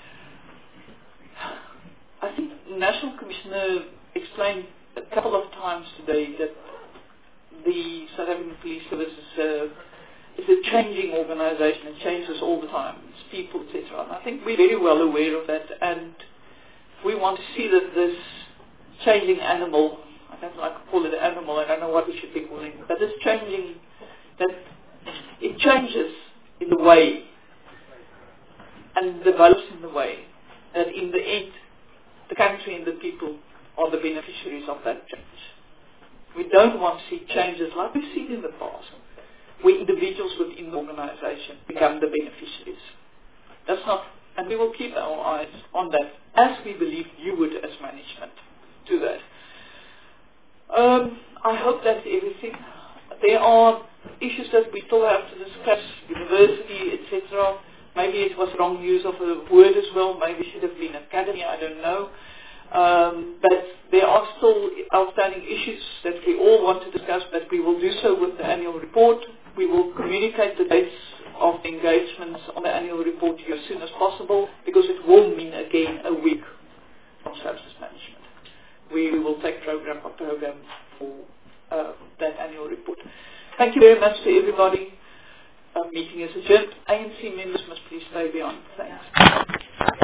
I think the National Commissioner explained a couple of times today that the South African Police Service is a, is a changing organization. It changes all the time. It's people, et cetera. And I think we're very well aware of that, and we want to see that this changing animal, I don't like to call it an animal, I don't know what we should be calling it, but this changing, that it changes in the way and develops in the way that in the end the country and the people are the beneficiaries of that change. We don't want to see changes like we've seen in the past, where individuals within the organization become the beneficiaries. That's not, and we will keep our eyes on that, as we believe you would as management do that. Um, I hope that's everything. There are issues that we still have to discuss, university, et cetera. Maybe it was wrong use of a word as well. Maybe it should have been academy, I don't know. Um, but there are still outstanding issues that we all want to discuss, but we will do so with the annual report. We will communicate the dates of the engagements on the annual report to you as soon as possible, because it will mean again a week from services management. We will take program by program for uh, that annual report. Thank you very much to everybody. Our meeting is adjourned. A N C members must please stay beyond. Thanks.